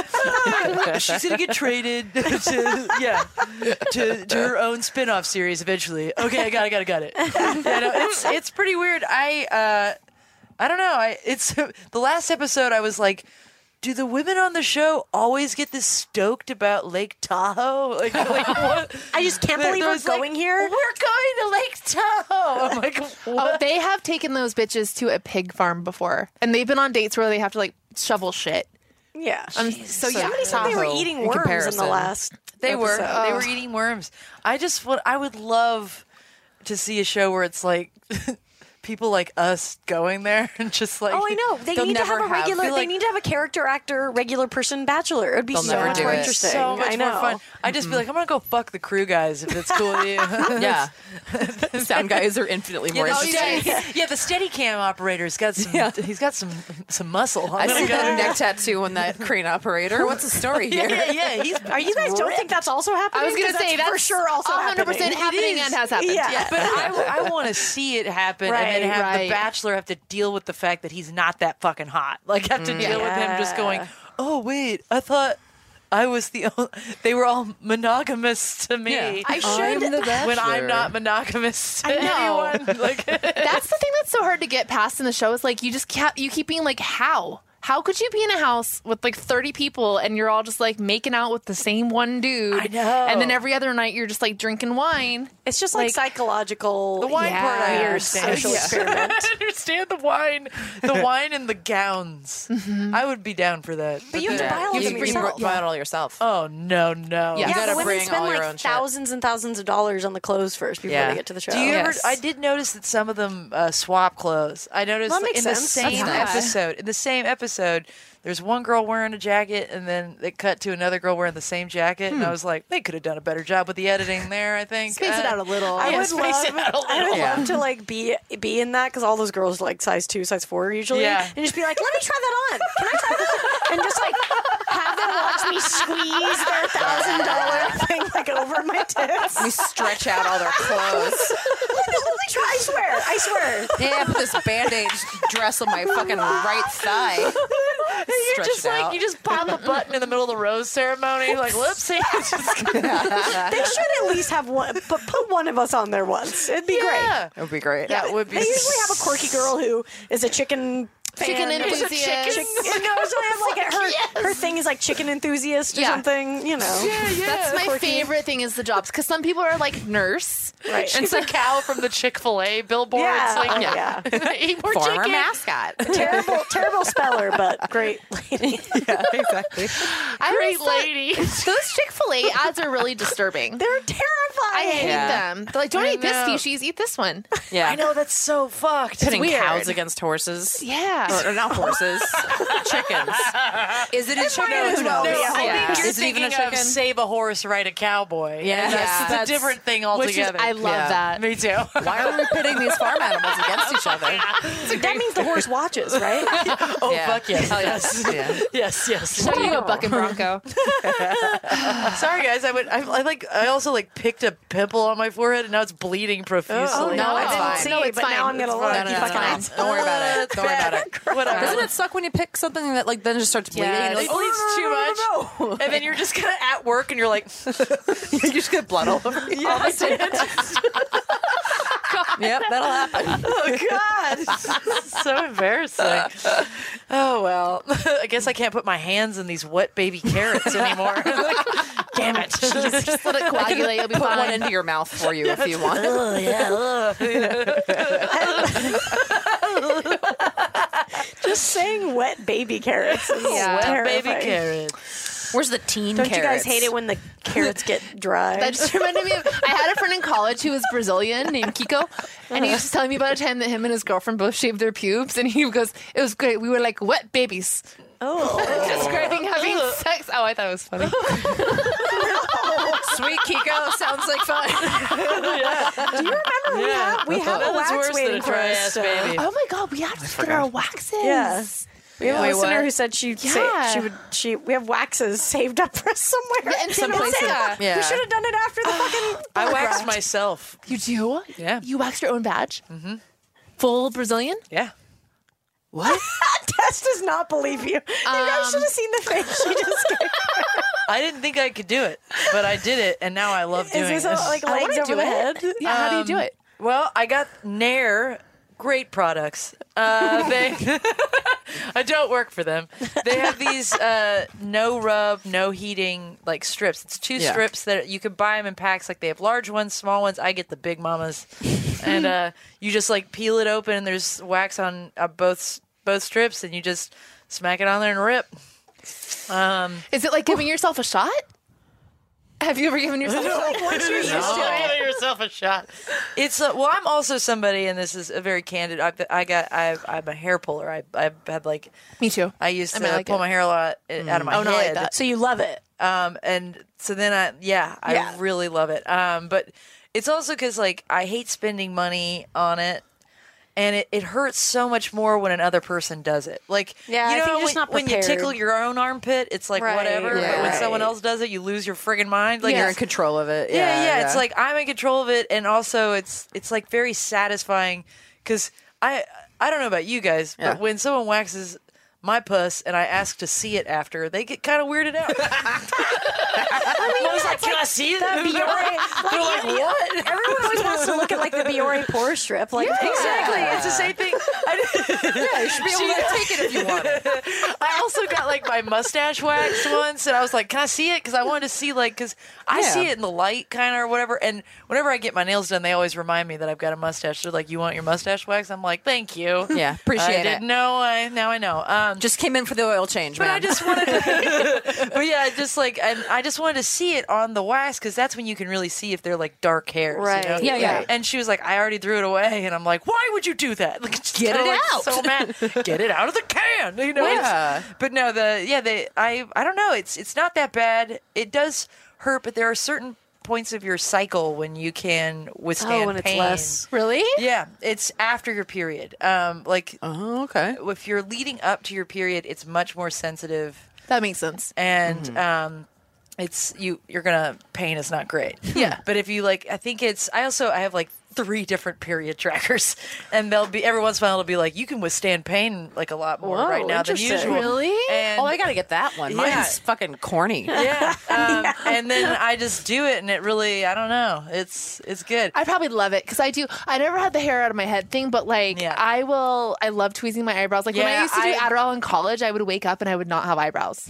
[SPEAKER 7] she's gonna get traded to yeah to, to her own spin-off series eventually. Okay, I got it, got it, got it. Yeah, no, it's it's pretty weird. I uh, I don't know. I it's the last episode. I was like, do the women on the show always get this stoked about Lake Tahoe? Like, like what?
[SPEAKER 3] I just can't
[SPEAKER 7] There-
[SPEAKER 3] believe
[SPEAKER 7] there
[SPEAKER 3] we're
[SPEAKER 7] was like,
[SPEAKER 3] going here.
[SPEAKER 7] We're going to Lake Tahoe. I'm like,
[SPEAKER 5] Oh,
[SPEAKER 7] what?
[SPEAKER 5] they have taken those bitches to a pig farm before, and they've been on dates where they have to like shovel shit.
[SPEAKER 3] Yeah.
[SPEAKER 5] Um, so yeah,
[SPEAKER 3] Somebody said they were
[SPEAKER 4] Tahoe
[SPEAKER 3] eating
[SPEAKER 4] in
[SPEAKER 3] worms in the
[SPEAKER 4] comparison.
[SPEAKER 3] last.
[SPEAKER 7] They were.
[SPEAKER 3] episode.
[SPEAKER 7] They were eating worms. I just would. I would love to see a show where it's like people like us going there and just like.
[SPEAKER 3] Oh, I know. They
[SPEAKER 4] They'll
[SPEAKER 3] need to have
[SPEAKER 4] never
[SPEAKER 3] a
[SPEAKER 4] have-
[SPEAKER 3] regular.
[SPEAKER 7] feel
[SPEAKER 3] they
[SPEAKER 7] like-
[SPEAKER 3] need to have a character actor, regular person bachelor. It'd be
[SPEAKER 4] They'll
[SPEAKER 3] so
[SPEAKER 4] never
[SPEAKER 3] much
[SPEAKER 4] do
[SPEAKER 3] more
[SPEAKER 4] it.
[SPEAKER 3] interesting.
[SPEAKER 7] So much
[SPEAKER 3] I know.
[SPEAKER 7] more fun. I'd just be like, I'm gonna go fuck the crew guys if it's cool with you.
[SPEAKER 4] Yeah. Sound guys are infinitely more
[SPEAKER 7] Yeah, the
[SPEAKER 4] interesting.
[SPEAKER 7] steady, yeah, the steady cam operator's got some. He's got some some muscle. I'm
[SPEAKER 4] I
[SPEAKER 7] gonna
[SPEAKER 4] see
[SPEAKER 7] go.
[SPEAKER 4] that neck tattoo on that crane operator. What's the story here?
[SPEAKER 7] Yeah, yeah, yeah. He's,
[SPEAKER 3] Are you guys don't think that's also happening?
[SPEAKER 5] I was gonna
[SPEAKER 3] 'Cause
[SPEAKER 5] say
[SPEAKER 3] that's for
[SPEAKER 5] that's
[SPEAKER 3] sure also
[SPEAKER 5] one hundred percent
[SPEAKER 3] happening.
[SPEAKER 5] happening
[SPEAKER 7] is.
[SPEAKER 5] and has happened.
[SPEAKER 3] Yeah.
[SPEAKER 7] But I, I want to see it happen, and
[SPEAKER 3] Right,
[SPEAKER 7] then have
[SPEAKER 5] right.
[SPEAKER 7] the Bachelor have to deal with the fact that he's not that fucking hot. Like have to deal with him just going, "Oh wait, I thought I was the only, they were all monogamous to me.
[SPEAKER 4] Yeah.
[SPEAKER 3] I should.
[SPEAKER 4] I'm the bachelor.
[SPEAKER 7] when I'm not monogamous to
[SPEAKER 5] I know.
[SPEAKER 7] anyone." Like,
[SPEAKER 5] That's the thing that's so hard to get past in the show. Is like you just can't. You keep being like, how? How could you be in a house with like thirty people and you're all just like making out with the same one dude?
[SPEAKER 7] I know.
[SPEAKER 5] And then every other night you're just like drinking wine.
[SPEAKER 3] It's just like, psychological.
[SPEAKER 7] the wine part I
[SPEAKER 5] Yeah.
[SPEAKER 7] understand.
[SPEAKER 3] Social
[SPEAKER 7] Yeah.
[SPEAKER 3] experiment.
[SPEAKER 7] I understand the wine, the wine and the gowns. I would be down for that.
[SPEAKER 3] But you have to
[SPEAKER 7] the-
[SPEAKER 3] buy all
[SPEAKER 4] You
[SPEAKER 3] of them
[SPEAKER 4] can bring
[SPEAKER 3] yourself.
[SPEAKER 4] buy it all yourself.
[SPEAKER 7] Oh no, no.
[SPEAKER 5] Yeah.
[SPEAKER 4] You
[SPEAKER 3] Yeah,
[SPEAKER 4] gotta
[SPEAKER 3] the women
[SPEAKER 4] bring
[SPEAKER 3] spend
[SPEAKER 4] all your
[SPEAKER 3] like
[SPEAKER 4] own shit.
[SPEAKER 3] thousands and thousands of dollars on the clothes first before
[SPEAKER 4] Yeah.
[SPEAKER 3] they get to the show.
[SPEAKER 7] Do you ever?
[SPEAKER 4] Yes.
[SPEAKER 7] I did notice that some of them uh, swap clothes. I noticed
[SPEAKER 3] Well, that
[SPEAKER 7] like,
[SPEAKER 3] makes
[SPEAKER 7] in the
[SPEAKER 3] sense.
[SPEAKER 7] same
[SPEAKER 5] That's nice.
[SPEAKER 7] episode. In the same episode, there's one girl wearing a jacket, and then they cut to another girl wearing the same jacket, and I was like, they could have done a better job with the editing there. I think
[SPEAKER 5] Space it
[SPEAKER 7] Uh,
[SPEAKER 5] out a little.
[SPEAKER 3] I
[SPEAKER 7] Yeah,
[SPEAKER 3] would
[SPEAKER 7] space
[SPEAKER 3] love,
[SPEAKER 7] it out a
[SPEAKER 3] I would
[SPEAKER 7] little.
[SPEAKER 4] Yeah.
[SPEAKER 3] love to like be be in that because all those girls are, like size two, size four usually,
[SPEAKER 7] Yeah.
[SPEAKER 3] and just be like, let me try that on. Can I try that? And just like have them watch me squeeze their thousand dollar thing like over my tits.
[SPEAKER 4] We stretch out all their clothes.
[SPEAKER 3] Let me try. I swear. I swear.
[SPEAKER 4] Yeah, I put this band-aid dress on my fucking right thigh.
[SPEAKER 7] You're
[SPEAKER 4] Stretch
[SPEAKER 7] just
[SPEAKER 4] it
[SPEAKER 7] like
[SPEAKER 4] out.
[SPEAKER 7] you just pop a button in the middle of the rose ceremony, like whoopsie.
[SPEAKER 3] They should at least have one, but put one of us on there once. It'd be great.
[SPEAKER 7] Yeah.
[SPEAKER 4] It would be great.
[SPEAKER 7] That would be.
[SPEAKER 3] They usually have a quirky girl who is a chicken fan.
[SPEAKER 5] Chicken
[SPEAKER 3] or-
[SPEAKER 5] enthusiast.
[SPEAKER 3] Chick- no, so they have like a, her, her thing is like chicken enthusiast or
[SPEAKER 5] Yeah.
[SPEAKER 3] something. You know.
[SPEAKER 7] Yeah, yeah.
[SPEAKER 5] That's my
[SPEAKER 3] quirky.
[SPEAKER 5] favorite thing is the jobs because some people are like nurse.
[SPEAKER 3] Right.
[SPEAKER 7] She's a cow from the Chick-fil-A billboards.
[SPEAKER 3] Yeah.
[SPEAKER 7] Like,
[SPEAKER 3] Oh, yeah.
[SPEAKER 7] eat more
[SPEAKER 4] Former
[SPEAKER 7] chicken.
[SPEAKER 4] mascot.
[SPEAKER 3] terrible, terrible speller, but great lady.
[SPEAKER 4] Yeah, exactly.
[SPEAKER 5] I
[SPEAKER 7] Great
[SPEAKER 5] always thought
[SPEAKER 7] lady.
[SPEAKER 5] Those Chick Fil A ads are really distribing.
[SPEAKER 3] They're terrifying.
[SPEAKER 5] I hate
[SPEAKER 4] Yeah.
[SPEAKER 5] them. They're like, don't
[SPEAKER 7] I
[SPEAKER 5] eat this
[SPEAKER 7] know.
[SPEAKER 5] species, eat this one.
[SPEAKER 4] Yeah.
[SPEAKER 7] I know that's so fucked.
[SPEAKER 4] Pitting
[SPEAKER 5] weird.
[SPEAKER 4] cows against horses.
[SPEAKER 5] Yeah.
[SPEAKER 4] Or, or not horses. Chickens. Is it a chicken?
[SPEAKER 3] as
[SPEAKER 4] Who
[SPEAKER 3] well
[SPEAKER 4] knows?
[SPEAKER 3] be a
[SPEAKER 7] I
[SPEAKER 3] Yeah.
[SPEAKER 7] think you're
[SPEAKER 4] Is it even
[SPEAKER 7] thinking
[SPEAKER 4] a
[SPEAKER 7] of
[SPEAKER 4] chicken?
[SPEAKER 7] save a horse, ride a cowboy.
[SPEAKER 4] Yeah.
[SPEAKER 7] And that's
[SPEAKER 4] Yeah.
[SPEAKER 7] a
[SPEAKER 5] That's-
[SPEAKER 7] different thing
[SPEAKER 5] Which is,
[SPEAKER 7] altogether.
[SPEAKER 5] I love
[SPEAKER 4] Yeah.
[SPEAKER 5] that.
[SPEAKER 7] Me too.
[SPEAKER 4] Why are we pitting these farm animals against each other?
[SPEAKER 3] That means the horse watches, right?
[SPEAKER 7] Oh
[SPEAKER 4] Yeah.
[SPEAKER 7] fuck yes.
[SPEAKER 4] Hell
[SPEAKER 7] yes.
[SPEAKER 4] yeah.
[SPEAKER 7] Yes, yes.
[SPEAKER 5] Show you a bucking bronco.
[SPEAKER 7] Sorry guys, I went I, I like I also like picked a pimple on my forehead and now it's bleeding profusely.
[SPEAKER 3] Oh,
[SPEAKER 5] no,
[SPEAKER 3] I
[SPEAKER 5] it's
[SPEAKER 3] didn't
[SPEAKER 5] fine.
[SPEAKER 3] see,
[SPEAKER 5] No, it's
[SPEAKER 3] but
[SPEAKER 5] fine.
[SPEAKER 3] now I'm gonna
[SPEAKER 5] It's
[SPEAKER 3] look.
[SPEAKER 4] No, no,
[SPEAKER 3] You
[SPEAKER 4] no, it's
[SPEAKER 3] fucking
[SPEAKER 4] fine.
[SPEAKER 3] ass.
[SPEAKER 4] Don't worry about it. Don't worry about it.
[SPEAKER 7] Whatever.
[SPEAKER 4] Doesn't it suck when you pick something that like then just starts bleeding?
[SPEAKER 7] Yeah,
[SPEAKER 4] and
[SPEAKER 7] it
[SPEAKER 4] you're like,
[SPEAKER 7] bleeds too much. And then you're just kind of at work and you're like,
[SPEAKER 4] you just get blood all over. you.
[SPEAKER 7] yeah, I did.
[SPEAKER 4] Yep, that'll happen.
[SPEAKER 7] Oh God, so embarrassing. Oh well, I guess I can't put my hands in these wet baby carrots anymore. Like, damn it!
[SPEAKER 5] Just let it coagulate. You'll be
[SPEAKER 4] Put
[SPEAKER 5] fine.
[SPEAKER 4] one into your mouth for you if you want.
[SPEAKER 7] Oh yeah.
[SPEAKER 3] Just saying wet baby carrots is
[SPEAKER 5] Yeah.
[SPEAKER 7] Wet
[SPEAKER 3] terrifying.
[SPEAKER 7] baby carrots.
[SPEAKER 4] Where's the teen
[SPEAKER 3] Don't
[SPEAKER 4] carrots?
[SPEAKER 3] you guys hate it when the carrots get dry?
[SPEAKER 5] That just reminded me of, I had a friend in college who was Brazilian named Kiko, and he was just telling me about a time that him and his girlfriend both shaved their pubes, and he goes, it was great. We were like wet babies.
[SPEAKER 3] oh.
[SPEAKER 5] Describing having sex. Oh, I thought it was funny.
[SPEAKER 4] Sweet Kiko sounds like fun.
[SPEAKER 3] Do you remember we
[SPEAKER 7] Yeah.
[SPEAKER 3] have we have a
[SPEAKER 7] Nothing's
[SPEAKER 3] wax
[SPEAKER 7] worse than
[SPEAKER 3] waiting
[SPEAKER 7] a
[SPEAKER 3] for
[SPEAKER 7] dry
[SPEAKER 3] us?
[SPEAKER 7] ass
[SPEAKER 3] still.
[SPEAKER 7] baby.
[SPEAKER 5] Oh my god, we have to get our waxes.
[SPEAKER 3] Yeah. We have a
[SPEAKER 4] Wait,
[SPEAKER 3] listener
[SPEAKER 4] what?
[SPEAKER 3] who said she
[SPEAKER 5] Yeah.
[SPEAKER 3] sa- she would she we have waxes saved up for us somewhere.
[SPEAKER 5] Yeah, in some places.
[SPEAKER 3] Yeah.
[SPEAKER 4] Yeah.
[SPEAKER 3] We should have done it after the fucking.
[SPEAKER 7] I
[SPEAKER 3] bug
[SPEAKER 7] waxed
[SPEAKER 3] ride.
[SPEAKER 7] myself.
[SPEAKER 5] You do?
[SPEAKER 7] Yeah.
[SPEAKER 5] You waxed your own badge? Mm-hmm. Full Brazilian?
[SPEAKER 7] Yeah.
[SPEAKER 5] What?
[SPEAKER 3] Tess does not believe you. You guys should have seen the face she just gave.
[SPEAKER 7] I didn't think I could do it, but I did it, and now I love doing
[SPEAKER 3] Is this
[SPEAKER 7] this.
[SPEAKER 3] a, like
[SPEAKER 5] I
[SPEAKER 3] legs
[SPEAKER 5] wanna
[SPEAKER 3] over
[SPEAKER 5] do
[SPEAKER 3] the
[SPEAKER 5] it.
[SPEAKER 3] head?
[SPEAKER 5] Yeah, how do you do it?
[SPEAKER 7] Well, I got Nair, great products. Uh, they, I don't work for them. They have these uh, no rub, no heating like strips. It's two
[SPEAKER 4] Yeah.
[SPEAKER 7] strips that you could buy them in packs. Like they have large ones, small ones. I get the big mamas, and uh, you just like peel it open, and there's wax on uh, both both strips, and you just smack it on there and rip. Um,
[SPEAKER 5] Is it like giving yourself a shot? Have you ever given yourself a shot?
[SPEAKER 3] Once you're used to it.
[SPEAKER 7] Give yourself a shot. It's uh, well, I'm also somebody, and this is a very candid. I, I got, I've, I'm a hair puller. I, I've had like,
[SPEAKER 5] Me too.
[SPEAKER 7] I used
[SPEAKER 5] I
[SPEAKER 7] to
[SPEAKER 5] might like
[SPEAKER 7] pull
[SPEAKER 5] it.
[SPEAKER 7] my hair a lot uh, out of my
[SPEAKER 5] Oh, no, I like
[SPEAKER 7] head.
[SPEAKER 5] that.
[SPEAKER 3] So you love it.
[SPEAKER 7] Um, and so then I, yeah, I
[SPEAKER 3] Yeah.
[SPEAKER 7] really love it. Um, but it's also because like I hate spending money on it. And it, it hurts so much more when another person does it. Like,
[SPEAKER 3] Yeah, I
[SPEAKER 7] you know,
[SPEAKER 3] think you're just
[SPEAKER 7] when,
[SPEAKER 3] not
[SPEAKER 7] when you
[SPEAKER 3] prepared.
[SPEAKER 7] tickle your own armpit, it's like
[SPEAKER 3] Right,
[SPEAKER 7] whatever.
[SPEAKER 4] yeah.
[SPEAKER 7] But when
[SPEAKER 4] Right.
[SPEAKER 7] someone else does it, you lose your friggin' mind. Like,
[SPEAKER 4] You're in
[SPEAKER 7] it's-
[SPEAKER 4] control of it.
[SPEAKER 7] yeah,
[SPEAKER 4] Yeah,
[SPEAKER 7] yeah, It's like I'm in control of it, and also it's it's like very satisfying because I I don't know about you guys, but
[SPEAKER 4] Yeah.
[SPEAKER 7] when someone waxes my puss and I ask to see it after, they get kind of weirded out. I was like, can I see it?
[SPEAKER 3] The Biore,
[SPEAKER 7] They're like, what?
[SPEAKER 3] everyone always wants to look at like the Biore pore strip. Like
[SPEAKER 7] Exactly, it's the same thing. I, yeah, you should be able to take it if you want it. I also got like my mustache waxed once, and I was like, "Can I see it?" Because I wanted to see like, because I
[SPEAKER 4] Yeah.
[SPEAKER 7] see it in the light, kind of or whatever. And whenever I get my nails done, they always remind me that I've got a mustache. They're like, "You want your mustache waxed?" I'm like, "Thank you."
[SPEAKER 4] Yeah, appreciate
[SPEAKER 7] I
[SPEAKER 4] it.
[SPEAKER 7] didn't know. I now I know. Um,
[SPEAKER 4] Just came in for the oil change,
[SPEAKER 7] but
[SPEAKER 4] man.
[SPEAKER 7] I just wanted to, but yeah, I just like, and I just wanted to see it on the wax because that's when you can really see if they're like dark hairs. you
[SPEAKER 3] Right.
[SPEAKER 7] know?
[SPEAKER 4] Yeah, yeah.
[SPEAKER 7] And she was like, I already threw it away. And I'm like, why would you do that? Like, just
[SPEAKER 4] Get
[SPEAKER 7] kinda,
[SPEAKER 4] it
[SPEAKER 7] like,
[SPEAKER 4] out.
[SPEAKER 7] So mad. Get it out of the can. You know?
[SPEAKER 4] Yeah.
[SPEAKER 7] It's- But no, the, yeah, they, I, I don't know. It's, it's not that bad. It does hurt, but there are certain points of your cycle when you can withstand
[SPEAKER 3] Oh, when it's
[SPEAKER 7] pain.
[SPEAKER 3] less.
[SPEAKER 5] Really?
[SPEAKER 7] Yeah, it's after your period. Um, like
[SPEAKER 4] Oh, okay.
[SPEAKER 7] if you're leading up to your period, it's much more sensitive,
[SPEAKER 5] That makes sense.
[SPEAKER 7] and um, it's you. You're gonna pain is not great.
[SPEAKER 5] Yeah.
[SPEAKER 7] but if you like, I think it's. I also I have like three different period trackers, and they'll be every once in a while it'll be like you can withstand pain like a lot more
[SPEAKER 3] Whoa,
[SPEAKER 7] right now than
[SPEAKER 3] interesting.
[SPEAKER 7] usual.
[SPEAKER 5] Really?
[SPEAKER 7] And,
[SPEAKER 4] Oh, I gotta get that one.
[SPEAKER 7] Yeah.
[SPEAKER 4] Mine's fucking corny.
[SPEAKER 7] yeah, um, and then I just do it, and it really I don't know. It's it's good.
[SPEAKER 5] I probably love it because I do. I never had the hair out of my head thing, but like
[SPEAKER 7] Yeah.
[SPEAKER 5] I will. I love tweezing my eyebrows. Like when
[SPEAKER 7] Yeah,
[SPEAKER 5] I used to do
[SPEAKER 7] I-
[SPEAKER 5] Adderall in college, I would wake up and I would not have eyebrows.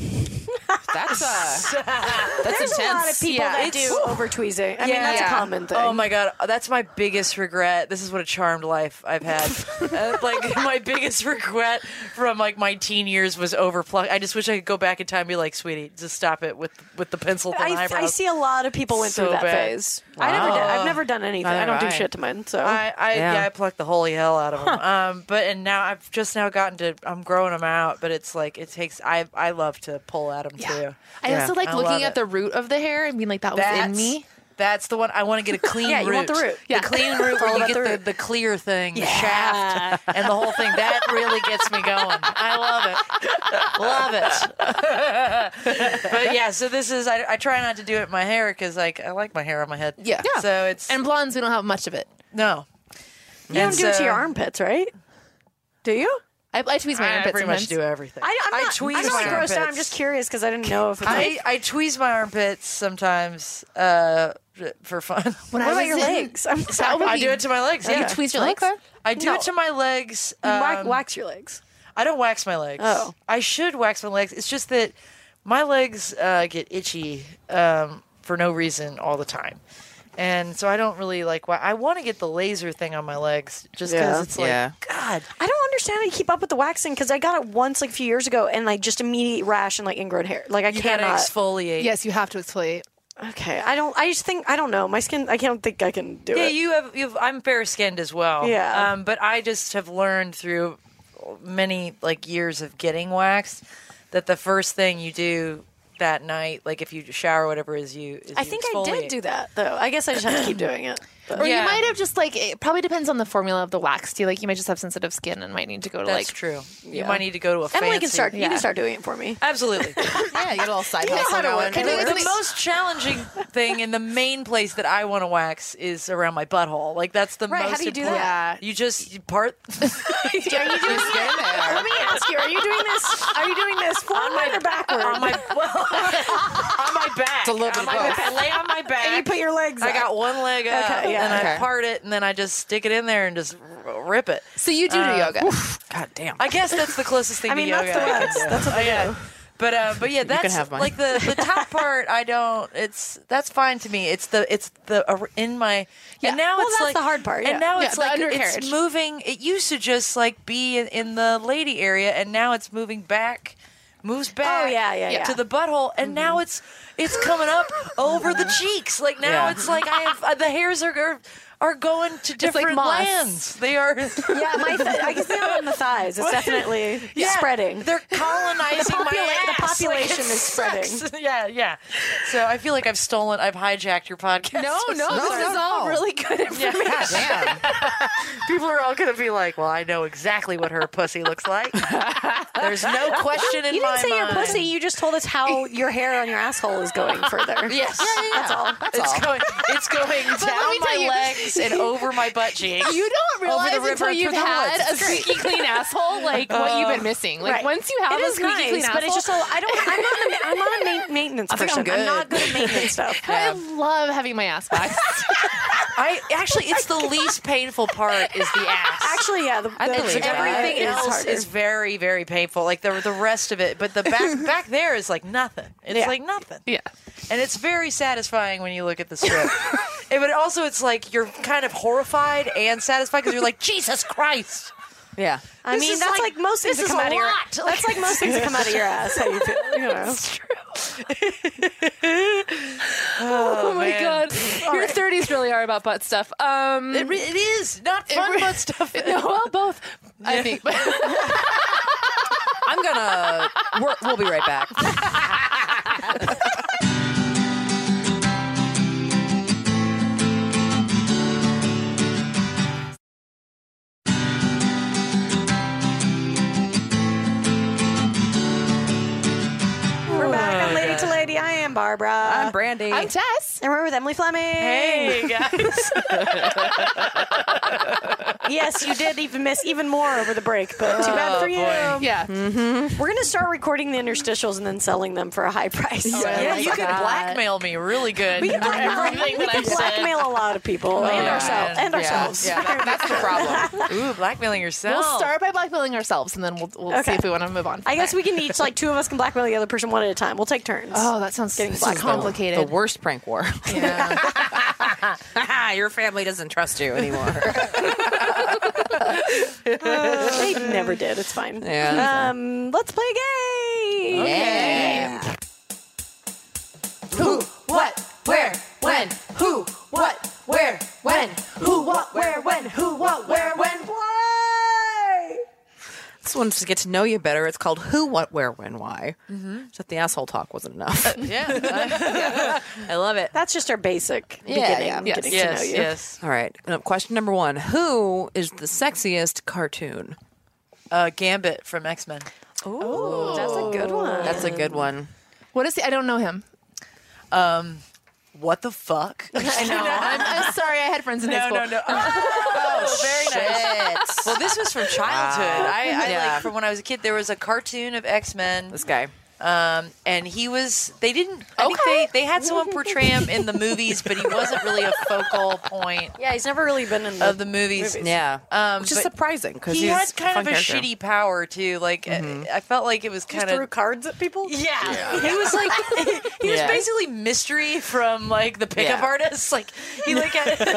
[SPEAKER 4] That's uh, that's
[SPEAKER 3] There's
[SPEAKER 4] intense.
[SPEAKER 3] a lot of people
[SPEAKER 5] Yeah.
[SPEAKER 3] that
[SPEAKER 7] It's-
[SPEAKER 3] do over tweezing. I mean, that's
[SPEAKER 5] Yeah.
[SPEAKER 3] a common thing.
[SPEAKER 7] Oh my god, that's my biggest regret. This is what a charmed life I've had. uh, like my biggest regret from like my teen years was over pluck. I just wish I could go back in time and be like, sweetie, just stop it with with the pencil thin
[SPEAKER 3] I,
[SPEAKER 7] eyebrows.
[SPEAKER 3] I see a lot of people went
[SPEAKER 7] So
[SPEAKER 3] through that
[SPEAKER 7] bad.
[SPEAKER 3] phase. I never did. I've never done anything. I don't do
[SPEAKER 4] Right.
[SPEAKER 3] shit to mine. So
[SPEAKER 7] I, I yeah.
[SPEAKER 4] Yeah.
[SPEAKER 7] I plucked the holy hell out of them. Um, but and now I've just now gotten to I'm growing them out, but it's like it takes. I I love to pull at them too.
[SPEAKER 5] I
[SPEAKER 7] Yeah.
[SPEAKER 5] also like
[SPEAKER 7] I
[SPEAKER 5] looking
[SPEAKER 7] love
[SPEAKER 5] at
[SPEAKER 7] it.
[SPEAKER 5] the root of the hair and being like, that was in
[SPEAKER 7] That's
[SPEAKER 5] me.
[SPEAKER 7] That's the one I want to get a clean
[SPEAKER 3] Yeah,
[SPEAKER 7] root.
[SPEAKER 3] you want the root.
[SPEAKER 5] Yeah.
[SPEAKER 7] The clean root
[SPEAKER 3] all
[SPEAKER 7] where you
[SPEAKER 3] about
[SPEAKER 7] get
[SPEAKER 3] the
[SPEAKER 7] the,
[SPEAKER 3] root.
[SPEAKER 7] the clear thing, the shaft, and the whole thing. That really gets me going. I love it. Love it. But yeah, so this is, I, I try not to do it in my hair because like, I like my hair on my head.
[SPEAKER 5] Yeah. Yeah.
[SPEAKER 7] So it's,
[SPEAKER 5] And blondes, we don't have much of it.
[SPEAKER 7] no.
[SPEAKER 3] you don't
[SPEAKER 7] And
[SPEAKER 3] do it to
[SPEAKER 7] so-
[SPEAKER 3] your armpits, right? Do you?
[SPEAKER 5] I, I tweeze my
[SPEAKER 7] I
[SPEAKER 5] armpits
[SPEAKER 7] pretty
[SPEAKER 5] sometimes.
[SPEAKER 7] much do everything.
[SPEAKER 3] I, I'm
[SPEAKER 7] I
[SPEAKER 3] not,
[SPEAKER 7] tweeze
[SPEAKER 3] I'm not
[SPEAKER 7] my
[SPEAKER 3] grossed out. I'm
[SPEAKER 7] armpits.
[SPEAKER 3] just curious because I didn't know if it's
[SPEAKER 7] I,
[SPEAKER 3] like,
[SPEAKER 7] I tweeze my armpits sometimes uh, for fun.
[SPEAKER 5] When
[SPEAKER 3] what
[SPEAKER 5] I
[SPEAKER 3] about
[SPEAKER 5] was
[SPEAKER 3] your
[SPEAKER 5] in-
[SPEAKER 3] legs? I'm sorry.
[SPEAKER 5] would
[SPEAKER 7] I
[SPEAKER 5] be-
[SPEAKER 7] do it to my legs.
[SPEAKER 5] You
[SPEAKER 7] Yeah.
[SPEAKER 5] tweeze your legs?
[SPEAKER 7] I do
[SPEAKER 3] No.
[SPEAKER 7] it to my legs.
[SPEAKER 3] You wax,
[SPEAKER 7] um,
[SPEAKER 3] wax your legs.
[SPEAKER 7] I don't wax my legs.
[SPEAKER 3] Oh.
[SPEAKER 7] I should wax my legs. It's just that my legs uh, get itchy um, for no reason all the time. And so I don't really like why I want to get the laser thing on my legs just because
[SPEAKER 3] Yeah.
[SPEAKER 7] it's like,
[SPEAKER 4] Yeah.
[SPEAKER 7] God.
[SPEAKER 3] I don't understand how you keep up with the waxing because I got it once like a few years ago and like just immediate rash and like ingrown hair. Like I
[SPEAKER 7] You gotta
[SPEAKER 3] cannot.
[SPEAKER 7] exfoliate.
[SPEAKER 5] Yes, you have to exfoliate.
[SPEAKER 3] Okay, I don't. I just think I don't know. My skin. I can't think I can do
[SPEAKER 7] Yeah,
[SPEAKER 3] it.
[SPEAKER 7] you have. You've, I'm fair skinned as well.
[SPEAKER 3] Yeah.
[SPEAKER 7] Um, but I just have learned through many like years of getting waxed that the first thing you do that night, like if you shower, whatever is you. Is
[SPEAKER 3] I
[SPEAKER 7] you
[SPEAKER 3] think I
[SPEAKER 7] exfoliate.
[SPEAKER 3] did do that though. I guess I just have to keep doing it. But-
[SPEAKER 5] Or
[SPEAKER 7] Yeah.
[SPEAKER 5] you might have just like it probably depends on the formula of the wax too. Like you might just have sensitive skin and might need to go to
[SPEAKER 7] That's
[SPEAKER 5] like
[SPEAKER 7] true. You
[SPEAKER 3] Yeah.
[SPEAKER 7] might need to go to a
[SPEAKER 3] Emily
[SPEAKER 7] fancy.
[SPEAKER 3] can start. You
[SPEAKER 5] Yeah.
[SPEAKER 3] can start doing it for me.
[SPEAKER 7] Absolutely.
[SPEAKER 5] yeah, you get a little side
[SPEAKER 3] know
[SPEAKER 5] hustle
[SPEAKER 3] how to
[SPEAKER 5] going.
[SPEAKER 3] work it.
[SPEAKER 7] The,
[SPEAKER 3] It
[SPEAKER 7] the
[SPEAKER 3] works.
[SPEAKER 7] most challenging thing and the main place that I want to wax is around my butthole. Like that's the
[SPEAKER 3] Right, how
[SPEAKER 7] most
[SPEAKER 3] do you do
[SPEAKER 7] important.
[SPEAKER 5] that?
[SPEAKER 7] You just you part
[SPEAKER 3] Are you doing it? Let me ask you. Are you doing this? Are you doing this forward or backward?
[SPEAKER 7] on my well, on my back.
[SPEAKER 5] It's a little bit
[SPEAKER 7] on
[SPEAKER 5] of
[SPEAKER 7] my
[SPEAKER 5] both.
[SPEAKER 7] back. I lay on my back.
[SPEAKER 3] and you put your legs.
[SPEAKER 7] I
[SPEAKER 3] up.
[SPEAKER 7] got one leg up,
[SPEAKER 3] Okay, yeah.
[SPEAKER 7] and I
[SPEAKER 5] Okay.
[SPEAKER 7] part it, and then I just stick it in there and just r- rip it.
[SPEAKER 5] So you do do
[SPEAKER 7] Uh,
[SPEAKER 5] yoga.
[SPEAKER 4] God damn.
[SPEAKER 7] I guess that's the closest thing
[SPEAKER 3] I mean,
[SPEAKER 7] to yoga
[SPEAKER 3] that's the
[SPEAKER 7] I can
[SPEAKER 3] West.
[SPEAKER 7] do.
[SPEAKER 3] That's what they
[SPEAKER 7] Oh, yeah.
[SPEAKER 3] do.
[SPEAKER 7] But uh, but yeah, that's
[SPEAKER 4] have mine.
[SPEAKER 7] like the, the top part. I don't. It's that's fine to me. It's the it's the uh, in my
[SPEAKER 3] Yeah.
[SPEAKER 7] and now
[SPEAKER 3] Well,
[SPEAKER 7] it's
[SPEAKER 3] that's
[SPEAKER 7] like
[SPEAKER 3] the hard part, yeah.
[SPEAKER 7] And now
[SPEAKER 5] Yeah,
[SPEAKER 7] it's
[SPEAKER 5] the
[SPEAKER 7] like
[SPEAKER 5] undercarriage.
[SPEAKER 7] it's moving. It used to just like be in, in the lady area, and now it's moving back. Moves back
[SPEAKER 3] Oh, yeah, yeah, yeah.
[SPEAKER 7] to the butthole, and now it's it's coming up over the cheeks. Like now
[SPEAKER 4] Yeah.
[SPEAKER 7] it's like I have uh, the hairs are are, are going to
[SPEAKER 5] like
[SPEAKER 7] different
[SPEAKER 5] moss.
[SPEAKER 7] lands. They are
[SPEAKER 3] Yeah, my th- I can see it on the thighs. It's definitely
[SPEAKER 7] Yeah,
[SPEAKER 3] spreading.
[SPEAKER 7] They're colonizing
[SPEAKER 3] The popula-
[SPEAKER 7] my ass.
[SPEAKER 3] the population
[SPEAKER 7] Like, it
[SPEAKER 3] is spreading.
[SPEAKER 7] sucks. Yeah, yeah. So I feel like I've stolen, I've hijacked your podcast.
[SPEAKER 5] No,
[SPEAKER 7] I'm
[SPEAKER 5] no,
[SPEAKER 7] so
[SPEAKER 5] this
[SPEAKER 7] sorry.
[SPEAKER 5] is all really good information.
[SPEAKER 7] Yeah. People are all going to be like, well, I know exactly what her pussy looks like. There's no question in
[SPEAKER 3] You
[SPEAKER 7] my
[SPEAKER 3] didn't say your
[SPEAKER 7] mind.
[SPEAKER 3] pussy. You just told us how your hair on your asshole is going further.
[SPEAKER 7] Yes.
[SPEAKER 3] That's all.
[SPEAKER 7] It's going, it's going down
[SPEAKER 5] me tell
[SPEAKER 7] my
[SPEAKER 5] you-
[SPEAKER 7] legs and over my butt cheeks.
[SPEAKER 5] You don't
[SPEAKER 7] Over
[SPEAKER 5] realize
[SPEAKER 7] the river
[SPEAKER 5] until
[SPEAKER 7] through
[SPEAKER 5] you've
[SPEAKER 7] the
[SPEAKER 5] had
[SPEAKER 7] woods.
[SPEAKER 5] a squeaky clean asshole, like what you've been missing. Like
[SPEAKER 3] Right.
[SPEAKER 5] once you have
[SPEAKER 3] It
[SPEAKER 5] a
[SPEAKER 3] is
[SPEAKER 5] squeaky
[SPEAKER 3] nice,
[SPEAKER 5] clean
[SPEAKER 3] but
[SPEAKER 5] asshole,
[SPEAKER 3] it's just so I don't. I'm not. A, I'm not a ma- maintenance
[SPEAKER 4] I think I'm
[SPEAKER 3] person. I'm,
[SPEAKER 4] good.
[SPEAKER 3] not good at maintenance stuff.
[SPEAKER 5] I love having my ass waxed.
[SPEAKER 7] I actually, it's the least painful part is the ass.
[SPEAKER 3] Actually, yeah. The,
[SPEAKER 4] I
[SPEAKER 3] the
[SPEAKER 4] believe that.
[SPEAKER 7] Everything
[SPEAKER 3] is
[SPEAKER 7] else
[SPEAKER 3] harder.
[SPEAKER 7] is very, very painful. Like the the rest of it, but the back back there is like nothing. It's
[SPEAKER 3] Yeah.
[SPEAKER 7] like nothing.
[SPEAKER 5] yeah.
[SPEAKER 7] And it's very satisfying when you look at the strip. Eh, but also, it's like you're kind of horrified and satisfied because you're like, Jesus Christ.
[SPEAKER 4] Yeah.
[SPEAKER 3] I
[SPEAKER 7] This
[SPEAKER 3] mean,
[SPEAKER 7] is
[SPEAKER 3] that's
[SPEAKER 7] like-
[SPEAKER 3] like, most things
[SPEAKER 7] this
[SPEAKER 3] that
[SPEAKER 7] is
[SPEAKER 3] come
[SPEAKER 7] a
[SPEAKER 3] out of your.
[SPEAKER 7] lot.
[SPEAKER 3] That's like most things that come out of your ass. How you feel? You know.
[SPEAKER 5] Oh, my
[SPEAKER 7] man.
[SPEAKER 5] god, your thirties really are about butt stuff. Um,
[SPEAKER 7] It, re- it is not fun,
[SPEAKER 5] re-
[SPEAKER 7] but stuff.
[SPEAKER 5] no, well, both. I think.
[SPEAKER 4] I'm gonna. We're, we'll be right back.
[SPEAKER 3] We're back on Lady to Lady. I am Barbara.
[SPEAKER 4] I'm Brandy.
[SPEAKER 5] I'm Tess.
[SPEAKER 3] and we're with Emily Fleming.
[SPEAKER 7] Hey, guys.
[SPEAKER 3] Yes, you did even miss even more over the break, but too bad for you.
[SPEAKER 7] boy.
[SPEAKER 5] Yeah.
[SPEAKER 3] We're gonna start recording the interstitials and then selling them for a high price.
[SPEAKER 7] Yeah, you can
[SPEAKER 5] God.
[SPEAKER 7] blackmail me really good.
[SPEAKER 3] We can blackmail,
[SPEAKER 7] Everything
[SPEAKER 3] we
[SPEAKER 7] that
[SPEAKER 3] can
[SPEAKER 7] I said.
[SPEAKER 3] blackmail a lot of people and
[SPEAKER 7] yeah.
[SPEAKER 3] ourselves. And
[SPEAKER 7] Yeah.
[SPEAKER 3] ourselves.
[SPEAKER 5] Yeah, that- that's the problem.
[SPEAKER 7] Ooh, blackmailing yourself.
[SPEAKER 5] We'll start by blackmailing ourselves, and then we'll, we'll see
[SPEAKER 3] Okay.
[SPEAKER 5] if we want to move on.
[SPEAKER 3] I guess we can each, like, two of us can blackmail the other person one at a time. We'll take turns.
[SPEAKER 5] Oh, that sounds
[SPEAKER 3] Getting
[SPEAKER 5] so
[SPEAKER 3] blackmailed.
[SPEAKER 5] complicated.
[SPEAKER 4] The worst prank war.
[SPEAKER 7] Yeah.
[SPEAKER 4] Your family doesn't trust you anymore.
[SPEAKER 3] They never did. It's fine.
[SPEAKER 4] Yeah.
[SPEAKER 3] Um, let's play a game.
[SPEAKER 4] Yeah.
[SPEAKER 3] Who, what, where, when? Who, what, where, when? Who, what, where, when? Who, what, where, when? Why?
[SPEAKER 4] This one's to get to know you better. It's called Who, What, Where, When, Why. Mm-hmm. Except the asshole talk wasn't enough.
[SPEAKER 7] Yeah.
[SPEAKER 4] I love it.
[SPEAKER 3] That's just our basic
[SPEAKER 4] Yeah,
[SPEAKER 3] beginning.
[SPEAKER 4] yeah.
[SPEAKER 5] Yes.
[SPEAKER 3] Getting to know
[SPEAKER 7] Yes,
[SPEAKER 3] you.
[SPEAKER 7] yes.
[SPEAKER 4] All right. Uh, question number one. Who is the sexiest cartoon?
[SPEAKER 7] Uh, Gambit from X-Men.
[SPEAKER 3] Ooh, that's a good one.
[SPEAKER 4] That's a good one.
[SPEAKER 5] What is he? I don't know him.
[SPEAKER 7] What the fuck?
[SPEAKER 5] I know. I'm, I'm sorry. I had friends in high
[SPEAKER 7] No,
[SPEAKER 5] school.
[SPEAKER 7] no, no. Oh, very nice. Well, this was from childhood. I, I
[SPEAKER 4] Yeah.
[SPEAKER 7] like from when I was a kid. There was a cartoon of X-Men.
[SPEAKER 4] This guy.
[SPEAKER 7] Um, and he was, they didn't, I think they, they had someone portray him in the movies, but he wasn't really a focal point
[SPEAKER 3] Yeah, he's never really been in the
[SPEAKER 7] of the movies.
[SPEAKER 3] movies.
[SPEAKER 4] Yeah,
[SPEAKER 7] Um,
[SPEAKER 4] which is
[SPEAKER 7] but
[SPEAKER 4] surprising because
[SPEAKER 7] He
[SPEAKER 4] he's
[SPEAKER 7] had kind
[SPEAKER 4] fun
[SPEAKER 7] of a
[SPEAKER 4] character.
[SPEAKER 7] shitty power, too. Like, I, I felt like it was
[SPEAKER 3] Just
[SPEAKER 7] kind
[SPEAKER 3] threw
[SPEAKER 7] of.
[SPEAKER 3] cards at people.
[SPEAKER 7] Yeah. He was like, he was
[SPEAKER 4] Yeah.
[SPEAKER 7] basically Mystery from like the pickup
[SPEAKER 4] Yeah.
[SPEAKER 7] artist. Like, he like,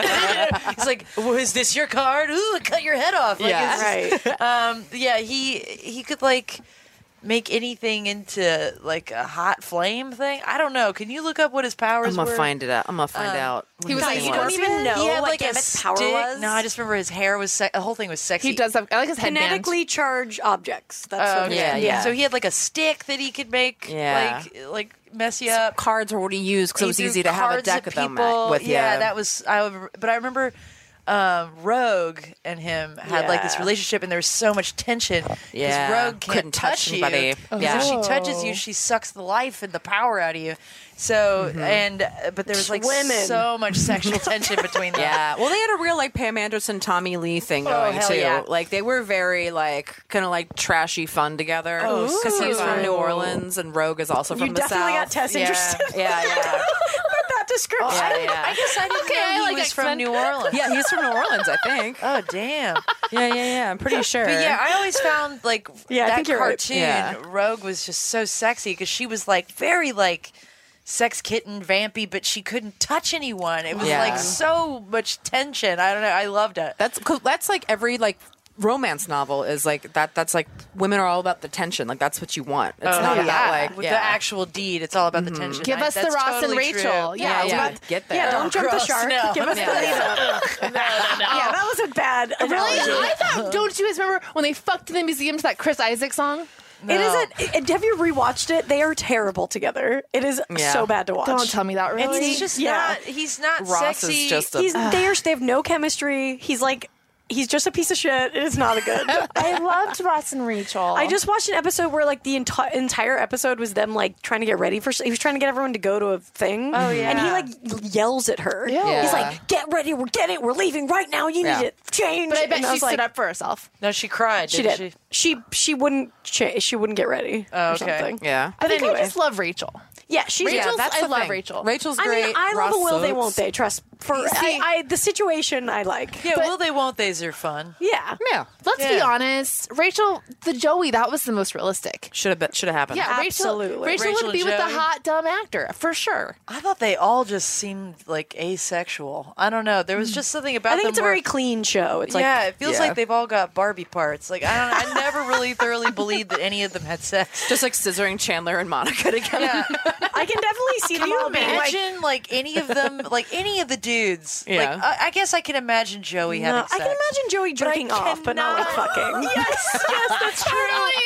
[SPEAKER 7] he's like, well, is this your card? Ooh, cut your head off. Like,
[SPEAKER 4] Yeah.
[SPEAKER 7] it's-
[SPEAKER 3] Right.
[SPEAKER 7] Um, yeah, he he could like make anything into like a hot flame thing. I don't know. Can you look up what his powers
[SPEAKER 4] I'm gonna
[SPEAKER 7] were?
[SPEAKER 4] find it out. I'm gonna find out. what
[SPEAKER 5] he was
[SPEAKER 4] his
[SPEAKER 5] like
[SPEAKER 4] thing
[SPEAKER 3] you don't
[SPEAKER 4] was.
[SPEAKER 3] even know
[SPEAKER 7] He had
[SPEAKER 3] what
[SPEAKER 7] like a
[SPEAKER 3] Gambit's power
[SPEAKER 7] stick.
[SPEAKER 3] was?
[SPEAKER 7] No, I just remember his hair was se- the whole thing was sexy.
[SPEAKER 5] He does have. I like his headband.
[SPEAKER 3] Kinetically charged objects. That's
[SPEAKER 7] Oh,
[SPEAKER 3] what it
[SPEAKER 4] yeah,
[SPEAKER 3] is.
[SPEAKER 4] yeah.
[SPEAKER 7] So he had like a stick that he could make
[SPEAKER 4] Yeah.
[SPEAKER 7] like like mess you up.
[SPEAKER 4] Cards were what he used because it
[SPEAKER 7] He
[SPEAKER 4] was
[SPEAKER 7] threw
[SPEAKER 4] easy to have a
[SPEAKER 7] cards
[SPEAKER 4] deck
[SPEAKER 7] at
[SPEAKER 4] of them
[SPEAKER 7] people.
[SPEAKER 4] with.
[SPEAKER 7] Yeah,
[SPEAKER 4] you.
[SPEAKER 7] that was I. But I remember um, Rogue and him had like this
[SPEAKER 3] Yeah.
[SPEAKER 7] relationship, and there was so much tension. 'cause
[SPEAKER 4] Yeah.
[SPEAKER 7] Rogue can't
[SPEAKER 4] Couldn't touch
[SPEAKER 7] you.
[SPEAKER 4] anybody.
[SPEAKER 7] 'Cause
[SPEAKER 4] Yeah.
[SPEAKER 7] if she touches you, she sucks the life and the power out of you. So and uh, but there was like
[SPEAKER 3] Women.
[SPEAKER 7] so much sexual tension between them.
[SPEAKER 4] Yeah, well, they had a real like Pam Anderson, Tommy Lee thing
[SPEAKER 7] Oh,
[SPEAKER 4] going
[SPEAKER 7] hell
[SPEAKER 4] too.
[SPEAKER 7] yeah.
[SPEAKER 4] Like they were very like kind of like trashy fun together.
[SPEAKER 7] Oh,
[SPEAKER 4] because he was from
[SPEAKER 3] so
[SPEAKER 4] New
[SPEAKER 3] cool.
[SPEAKER 4] Orleans and Rogue is also from
[SPEAKER 3] You
[SPEAKER 4] the
[SPEAKER 3] definitely
[SPEAKER 4] South.
[SPEAKER 3] got Tess
[SPEAKER 4] yeah.
[SPEAKER 3] interested.
[SPEAKER 4] Yeah, yeah,
[SPEAKER 3] With that description.
[SPEAKER 4] yeah, yeah.
[SPEAKER 7] I guess I didn't
[SPEAKER 5] Okay,
[SPEAKER 7] know
[SPEAKER 5] I
[SPEAKER 7] he
[SPEAKER 5] like
[SPEAKER 7] was from
[SPEAKER 5] X-Men.
[SPEAKER 7] New Orleans.
[SPEAKER 4] Yeah, he's from New Orleans, I think.
[SPEAKER 7] Oh damn.
[SPEAKER 4] Yeah, yeah, yeah. I'm pretty sure.
[SPEAKER 7] But yeah, I always found like
[SPEAKER 3] Yeah, I
[SPEAKER 7] that
[SPEAKER 3] think you're right.
[SPEAKER 7] cartoon
[SPEAKER 4] Yeah.
[SPEAKER 7] Rogue was just so sexy because she was like very like sex kitten vampy, but she couldn't touch anyone. It was
[SPEAKER 4] Yeah.
[SPEAKER 7] like so much tension. I don't know. I loved it.
[SPEAKER 4] That's 'cause that's like every like romance novel is like that. That's like women are all about the tension. Like that's what you want. It's
[SPEAKER 7] Oh,
[SPEAKER 4] not
[SPEAKER 7] yeah.
[SPEAKER 4] about like
[SPEAKER 7] With
[SPEAKER 4] yeah.
[SPEAKER 7] the actual deed. It's all about the tension.
[SPEAKER 5] Give
[SPEAKER 7] I-
[SPEAKER 5] us the
[SPEAKER 7] that's
[SPEAKER 5] Ross and
[SPEAKER 7] totally
[SPEAKER 5] Rachel.
[SPEAKER 7] true.
[SPEAKER 5] Yeah,
[SPEAKER 4] yeah, yeah.
[SPEAKER 5] but-
[SPEAKER 4] Get there.
[SPEAKER 3] Yeah, don't jump
[SPEAKER 7] gross,
[SPEAKER 3] the shark.
[SPEAKER 7] no.
[SPEAKER 3] Give us
[SPEAKER 4] Yeah,
[SPEAKER 3] the
[SPEAKER 4] yeah.
[SPEAKER 3] Yeah, that was a bad
[SPEAKER 5] Really?
[SPEAKER 3] analogy.
[SPEAKER 5] I thought. Don't you guys remember when they fucked in the museum to that Chris Isaac song?
[SPEAKER 3] It isn't. It, have you rewatched it? They are terrible together. It is
[SPEAKER 4] Yeah.
[SPEAKER 3] so bad to watch.
[SPEAKER 5] Don't tell me that. Really?
[SPEAKER 7] He's just
[SPEAKER 3] Yeah.
[SPEAKER 7] not. He's not
[SPEAKER 4] Ross
[SPEAKER 7] sexy.
[SPEAKER 4] is just a
[SPEAKER 3] He's they are. They have no chemistry. He's like. He's just a piece of shit. It is not a good.
[SPEAKER 5] I loved Ross and Rachel.
[SPEAKER 3] I just watched an episode where like the enti- entire episode was them like trying to get ready for. He was trying to get everyone to go to a thing.
[SPEAKER 7] Oh, yeah.
[SPEAKER 3] and he like yells at her.
[SPEAKER 5] Yeah.
[SPEAKER 3] He's like, "Get ready, we're getting, we're leaving right now. You
[SPEAKER 4] Yeah.
[SPEAKER 3] need to change."
[SPEAKER 5] But I bet
[SPEAKER 3] And
[SPEAKER 5] she
[SPEAKER 3] was like,
[SPEAKER 5] stood up for herself.
[SPEAKER 7] No, she cried.
[SPEAKER 3] She
[SPEAKER 7] didn't
[SPEAKER 3] did.
[SPEAKER 7] She?
[SPEAKER 3] She she wouldn't cha- she wouldn't get ready
[SPEAKER 7] Oh,
[SPEAKER 3] or
[SPEAKER 7] okay.
[SPEAKER 3] something.
[SPEAKER 4] Yeah.
[SPEAKER 5] I think
[SPEAKER 3] anyway.
[SPEAKER 5] I just love Rachel.
[SPEAKER 3] Yeah, she's
[SPEAKER 5] Rachel's,
[SPEAKER 4] that's
[SPEAKER 5] I
[SPEAKER 4] the
[SPEAKER 5] love
[SPEAKER 4] thing.
[SPEAKER 5] Rachel.
[SPEAKER 4] Rachel's
[SPEAKER 3] I
[SPEAKER 4] great.
[SPEAKER 3] mean, I love
[SPEAKER 4] Ross
[SPEAKER 3] a will they
[SPEAKER 4] sucks.
[SPEAKER 3] won't they. Trust for
[SPEAKER 5] See-
[SPEAKER 3] I, I the situation I like.
[SPEAKER 7] Yeah,
[SPEAKER 5] But-
[SPEAKER 7] will they, won't they's are fun.
[SPEAKER 3] Yeah.
[SPEAKER 4] Yeah.
[SPEAKER 5] Let's be
[SPEAKER 7] Yeah.
[SPEAKER 5] honest. Rachel, the Joey, that was the most realistic.
[SPEAKER 4] Should have been. Should have happened.
[SPEAKER 5] Yeah,
[SPEAKER 3] Absolutely.
[SPEAKER 5] Rachel, Rachel,
[SPEAKER 7] Rachel
[SPEAKER 5] would be
[SPEAKER 7] and
[SPEAKER 5] with the
[SPEAKER 7] Joey.
[SPEAKER 5] hot dumb actor for sure.
[SPEAKER 7] I thought they all just seemed like asexual. I don't know. There was just something about
[SPEAKER 3] I think
[SPEAKER 7] them
[SPEAKER 3] it's a
[SPEAKER 7] where-
[SPEAKER 3] very clean show. It's like
[SPEAKER 7] yeah, it feels
[SPEAKER 4] yeah.
[SPEAKER 7] like they've all got Barbie parts. Like I don't. I never really thoroughly believed that any of them had sex.
[SPEAKER 4] Just like scissoring Chandler and Monica together.
[SPEAKER 7] Yeah.
[SPEAKER 3] I can definitely see them
[SPEAKER 7] Can you
[SPEAKER 3] all being like.
[SPEAKER 7] imagine like any of them, like any of the dudes?
[SPEAKER 4] Yeah.
[SPEAKER 7] Like I, I guess I can imagine Joey
[SPEAKER 3] No,
[SPEAKER 7] having
[SPEAKER 3] I
[SPEAKER 7] sex.
[SPEAKER 3] can imagine Joey
[SPEAKER 7] But I
[SPEAKER 3] jerking off, but not like
[SPEAKER 7] cannot-
[SPEAKER 3] fucking.
[SPEAKER 7] Yes, yes, that's true.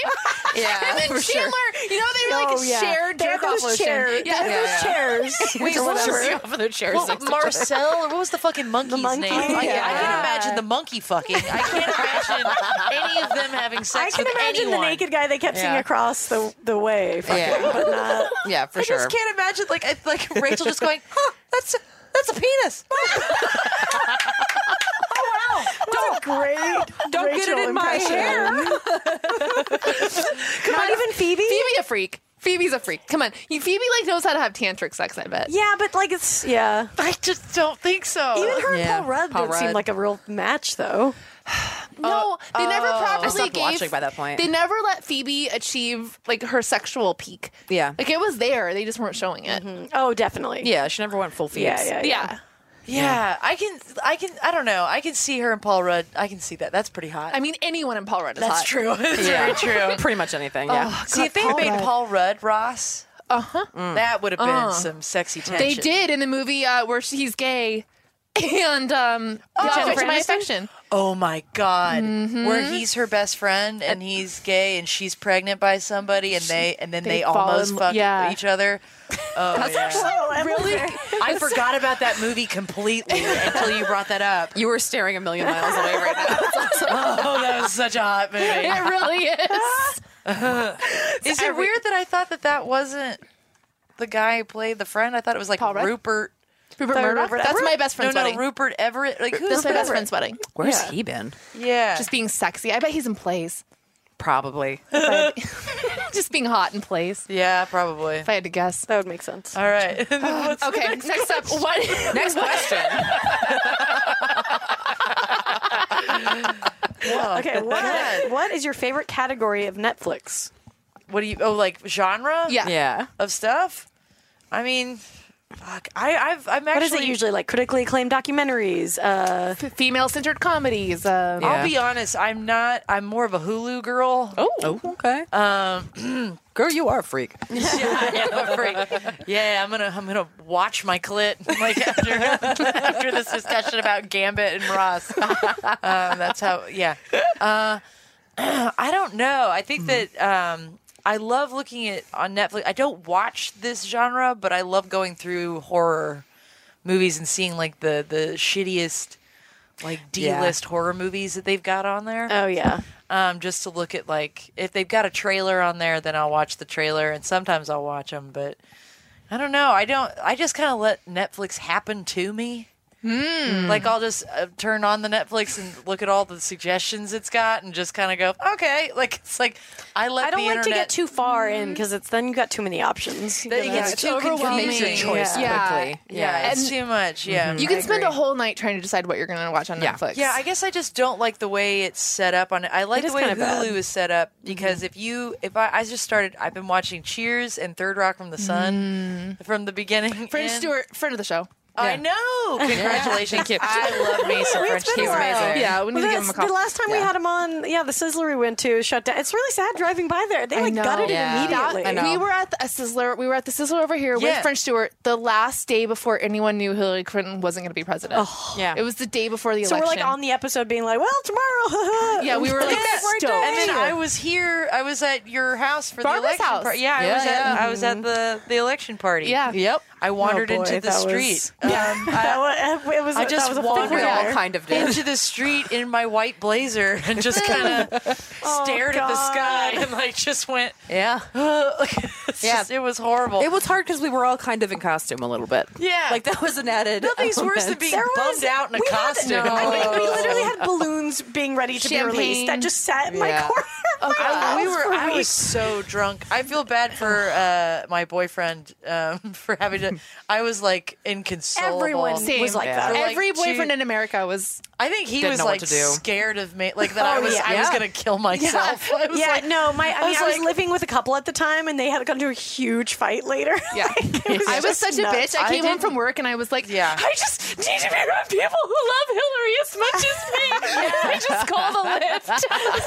[SPEAKER 4] Yeah,
[SPEAKER 5] And then
[SPEAKER 4] for sure.
[SPEAKER 5] Chandler, you know, they were like
[SPEAKER 3] Oh, yeah.
[SPEAKER 5] shared
[SPEAKER 3] They had
[SPEAKER 5] jerk off
[SPEAKER 3] those
[SPEAKER 5] lotion.
[SPEAKER 3] chairs.
[SPEAKER 5] Yeah,
[SPEAKER 3] They had those chairs.
[SPEAKER 7] Wait,
[SPEAKER 3] or
[SPEAKER 7] what was
[SPEAKER 3] whatever.
[SPEAKER 4] Off of their chairs.
[SPEAKER 7] Well,
[SPEAKER 4] next to each other.
[SPEAKER 7] Marcel, or what was the fucking monkey's
[SPEAKER 3] monkey,
[SPEAKER 7] name? I, I
[SPEAKER 3] yeah.
[SPEAKER 7] can imagine the monkey fucking. I can't imagine any of them having sex
[SPEAKER 3] I can
[SPEAKER 7] with
[SPEAKER 3] imagine
[SPEAKER 7] anyone.
[SPEAKER 3] the naked guy they kept seeing
[SPEAKER 4] Yeah.
[SPEAKER 3] across the the way, fucking,
[SPEAKER 4] Yeah.
[SPEAKER 3] but not.
[SPEAKER 4] Yeah, for
[SPEAKER 7] I
[SPEAKER 4] sure.
[SPEAKER 7] just can't imagine like I- like Rachel just going, huh? That's that's a penis.
[SPEAKER 3] Don't great.
[SPEAKER 4] Don't get it
[SPEAKER 3] Rachel
[SPEAKER 4] in my
[SPEAKER 3] impression.
[SPEAKER 4] hair.
[SPEAKER 3] Not even Phoebe.
[SPEAKER 5] Phoebe a freak. Phoebe's a freak. Come on. You, Phoebe like knows how to have tantric sex, I bet.
[SPEAKER 3] Yeah, but like it's yeah.
[SPEAKER 7] I just don't think so.
[SPEAKER 3] Even her and
[SPEAKER 4] Yeah.
[SPEAKER 3] Paul Rudd
[SPEAKER 4] Paul
[SPEAKER 3] don't seem
[SPEAKER 4] Rudd.
[SPEAKER 3] like a real match, though.
[SPEAKER 5] No, they never
[SPEAKER 7] oh.
[SPEAKER 5] properly
[SPEAKER 4] I stopped
[SPEAKER 5] gave.
[SPEAKER 4] watching by that point.
[SPEAKER 5] They never let Phoebe achieve like her sexual peak.
[SPEAKER 4] Yeah.
[SPEAKER 5] Like it was there. They just weren't showing it.
[SPEAKER 3] Oh, definitely.
[SPEAKER 4] Yeah, she never went full feet.
[SPEAKER 3] yeah, yeah.
[SPEAKER 5] Yeah.
[SPEAKER 7] yeah, I can, I can, I don't know. I can see her and Paul Rudd. I can see that. That's pretty hot.
[SPEAKER 5] I mean, anyone in Paul Rudd is
[SPEAKER 7] that's
[SPEAKER 5] hot.
[SPEAKER 7] true. That's
[SPEAKER 4] Yeah.
[SPEAKER 7] very true.
[SPEAKER 4] Pretty much anything. Yeah.
[SPEAKER 7] See, if they
[SPEAKER 5] Paul
[SPEAKER 7] made
[SPEAKER 5] Rudd.
[SPEAKER 7] Paul Rudd Ross,
[SPEAKER 5] Uh huh.
[SPEAKER 7] that would have been
[SPEAKER 5] Uh.
[SPEAKER 7] some sexy tension.
[SPEAKER 5] They did in the movie uh, where he's gay, and um, oh,
[SPEAKER 3] Jennifer
[SPEAKER 5] my
[SPEAKER 3] Aniston?
[SPEAKER 5] affection.
[SPEAKER 7] Oh my god, where he's her best friend and he's gay and she's pregnant by somebody and they and then
[SPEAKER 5] They
[SPEAKER 7] they,
[SPEAKER 5] fall
[SPEAKER 7] almost
[SPEAKER 5] in-
[SPEAKER 7] fuck
[SPEAKER 5] yeah.
[SPEAKER 7] each other. Oh,
[SPEAKER 5] That's
[SPEAKER 7] yeah.
[SPEAKER 5] actually really.
[SPEAKER 7] I forgot about that movie completely until you brought that up.
[SPEAKER 4] You were staring a million miles away right now. That's awesome.
[SPEAKER 7] Oh, that was such a hot movie.
[SPEAKER 5] It really is.
[SPEAKER 7] Is it weird that I thought that that wasn't the guy who played the friend? I thought it was like
[SPEAKER 5] Paul Rudd?
[SPEAKER 7] Rupert.
[SPEAKER 5] Rupert
[SPEAKER 3] Sorry,
[SPEAKER 5] Murdoch.
[SPEAKER 3] Rupert
[SPEAKER 5] That's
[SPEAKER 3] Everett?
[SPEAKER 5] my best
[SPEAKER 7] No,
[SPEAKER 5] friend's
[SPEAKER 7] no,
[SPEAKER 5] wedding.
[SPEAKER 7] Rupert Everett. Like who's
[SPEAKER 5] That's my best
[SPEAKER 7] Everett?
[SPEAKER 5] friend's wedding.
[SPEAKER 4] Where's
[SPEAKER 3] Yeah.
[SPEAKER 4] he been?
[SPEAKER 7] Yeah,
[SPEAKER 5] Just being sexy. I bet he's in plays.
[SPEAKER 4] Probably.
[SPEAKER 5] Just being hot in place.
[SPEAKER 7] Yeah, probably.
[SPEAKER 5] If I had to guess.
[SPEAKER 3] That would make sense.
[SPEAKER 7] All right. What's
[SPEAKER 5] Okay, next up, what?
[SPEAKER 4] Next question.
[SPEAKER 3] Okay, what, what is your favorite category of Netflix?
[SPEAKER 7] What do you? Oh, like genre?
[SPEAKER 5] Yeah.
[SPEAKER 4] Yeah.
[SPEAKER 7] Of stuff. I mean, fuck. I, I've, I'm actually.
[SPEAKER 3] What is it usually like? Critically acclaimed documentaries. Uh,
[SPEAKER 5] Female-centered comedies. Uh,
[SPEAKER 4] Yeah.
[SPEAKER 7] I'll be honest. I'm not. I'm more of a Hulu girl.
[SPEAKER 4] Oh, oh, okay. Um, girl, you are a freak.
[SPEAKER 7] Yeah, I am a freak. Yeah, I'm gonna. I'm gonna watch my clit like after after this discussion about Gambit and Ross. Um, that's how. Yeah. Uh, I don't know. I think that. Um, I love looking at on Netflix. I don't watch this genre, but I love going through horror movies and seeing like the the shittiest like D-list horror movies that they've got on there.
[SPEAKER 3] oh yeah.
[SPEAKER 7] Um, just to look at like if they've got a trailer on there, then I'll watch the trailer, and sometimes I'll watch them. But I don't know. I don't. I just kind of let Netflix happen to me. Like I'll just uh, turn on the Netflix and look at all the suggestions it's got, and just kind of go, okay. Like it's like I let
[SPEAKER 3] I don't
[SPEAKER 7] the
[SPEAKER 3] like
[SPEAKER 7] internet.
[SPEAKER 3] to get too far in because it's then you got too many options.
[SPEAKER 7] Then it
[SPEAKER 3] You know?
[SPEAKER 7] gets
[SPEAKER 5] it's
[SPEAKER 7] too
[SPEAKER 5] overwhelming.
[SPEAKER 7] confusing.
[SPEAKER 4] Makes your choice
[SPEAKER 5] Yeah.
[SPEAKER 4] quickly.
[SPEAKER 7] Yeah, it's
[SPEAKER 5] And-
[SPEAKER 7] too much. Yeah,
[SPEAKER 5] You can
[SPEAKER 7] I
[SPEAKER 5] spend
[SPEAKER 7] agree.
[SPEAKER 5] a whole night trying to decide what you're going to watch on
[SPEAKER 4] Yeah.
[SPEAKER 5] Netflix.
[SPEAKER 7] Yeah, I guess I just don't like the way it's set up on it. I like
[SPEAKER 3] It
[SPEAKER 7] the
[SPEAKER 3] is
[SPEAKER 7] way
[SPEAKER 3] kinda
[SPEAKER 7] Hulu
[SPEAKER 3] bad.
[SPEAKER 7] is set up because if you if I I just started I've been watching Cheers and Third Rock from the Sun from the beginning.
[SPEAKER 5] French
[SPEAKER 7] in.
[SPEAKER 5] Stewart, friend of the show.
[SPEAKER 7] I know. Congratulations.
[SPEAKER 4] Thank you.
[SPEAKER 7] I love me some French
[SPEAKER 3] been a
[SPEAKER 7] Stewart.
[SPEAKER 3] while.
[SPEAKER 4] amazing.
[SPEAKER 5] Yeah, we need
[SPEAKER 3] Well,
[SPEAKER 5] to give
[SPEAKER 3] that's-
[SPEAKER 5] him a call.
[SPEAKER 3] the last time we
[SPEAKER 4] Yeah.
[SPEAKER 3] had him on, yeah, the Sizzler we went to shut down. It's really sad driving by there. They
[SPEAKER 5] I
[SPEAKER 3] like
[SPEAKER 5] know.
[SPEAKER 3] gutted
[SPEAKER 4] Yeah.
[SPEAKER 3] it immediately.
[SPEAKER 4] I know.
[SPEAKER 5] We were at the a Sizzler. We were at the Sizzler over here
[SPEAKER 7] Yeah.
[SPEAKER 5] with French Stewart the last day before anyone knew Hillary Clinton wasn't going to be president.
[SPEAKER 4] Yeah.
[SPEAKER 5] It was the day before the
[SPEAKER 3] So we're
[SPEAKER 5] election.
[SPEAKER 3] like on the episode being like, well, tomorrow.
[SPEAKER 5] Yeah, we were like
[SPEAKER 3] Yeah, right
[SPEAKER 5] stoked.
[SPEAKER 3] there.
[SPEAKER 7] And then I was here. I was at your house for
[SPEAKER 5] Barbara's
[SPEAKER 7] the election
[SPEAKER 5] house.
[SPEAKER 7] party. Yeah, I
[SPEAKER 4] Yeah,
[SPEAKER 7] was at
[SPEAKER 4] yeah.
[SPEAKER 7] I was at the the election party.
[SPEAKER 5] Yeah.
[SPEAKER 4] Yep.
[SPEAKER 7] I wandered
[SPEAKER 3] Oh, boy,
[SPEAKER 7] into the
[SPEAKER 3] that was-
[SPEAKER 7] street.
[SPEAKER 3] Yeah.
[SPEAKER 7] Um,
[SPEAKER 3] That was, it was,
[SPEAKER 7] I
[SPEAKER 3] that
[SPEAKER 7] just
[SPEAKER 3] was a
[SPEAKER 7] wandered
[SPEAKER 4] We all
[SPEAKER 3] there.
[SPEAKER 4] kind of did.
[SPEAKER 7] into the street in my white blazer and just kind of stared at the
[SPEAKER 3] God.
[SPEAKER 7] sky and like just went.
[SPEAKER 4] Yeah.
[SPEAKER 7] It's
[SPEAKER 4] Yeah.
[SPEAKER 7] just- it was horrible.
[SPEAKER 4] It was hard because we were all kind of in costume a little bit.
[SPEAKER 7] Yeah.
[SPEAKER 4] Like that was an added.
[SPEAKER 7] Nothing's worse than
[SPEAKER 4] element.
[SPEAKER 7] being
[SPEAKER 3] There was-
[SPEAKER 7] bummed out in a
[SPEAKER 3] we had-
[SPEAKER 7] costume.
[SPEAKER 3] I mean, we literally had balloons being ready to
[SPEAKER 5] Champagne.
[SPEAKER 3] be released that just sat in my
[SPEAKER 4] Yeah.
[SPEAKER 3] corner. of my
[SPEAKER 7] I, we
[SPEAKER 3] house
[SPEAKER 7] were.
[SPEAKER 3] for
[SPEAKER 7] I was
[SPEAKER 3] weeks.
[SPEAKER 7] so drunk. I feel bad for uh, my boyfriend um, for having to. I was like inconsolable.
[SPEAKER 3] Everyone
[SPEAKER 5] Same.
[SPEAKER 3] was like
[SPEAKER 4] Yeah.
[SPEAKER 3] that.
[SPEAKER 7] For, like,
[SPEAKER 5] Every
[SPEAKER 7] two-
[SPEAKER 5] boyfriend in America was.
[SPEAKER 7] I think he
[SPEAKER 4] Didn't
[SPEAKER 7] was
[SPEAKER 4] know what
[SPEAKER 7] like
[SPEAKER 4] to do.
[SPEAKER 7] scared of me, like that. I
[SPEAKER 3] Oh,
[SPEAKER 7] was.
[SPEAKER 3] yeah.
[SPEAKER 7] I was
[SPEAKER 4] Yeah.
[SPEAKER 7] gonna kill myself. I was
[SPEAKER 3] Yeah,
[SPEAKER 7] like,
[SPEAKER 3] no, my I mean,
[SPEAKER 7] was
[SPEAKER 3] I was
[SPEAKER 7] like-
[SPEAKER 3] living with a couple at the time, and they had gotten into a huge fight later.
[SPEAKER 5] Yeah.
[SPEAKER 3] Like,
[SPEAKER 5] I was
[SPEAKER 3] just
[SPEAKER 5] such a
[SPEAKER 3] nuts.
[SPEAKER 5] bitch. I
[SPEAKER 7] I
[SPEAKER 5] came home
[SPEAKER 7] didn't-
[SPEAKER 5] from work and I was like,
[SPEAKER 7] Yeah.
[SPEAKER 5] I just need to be around people who love Hillary as much as me. I just called a lift.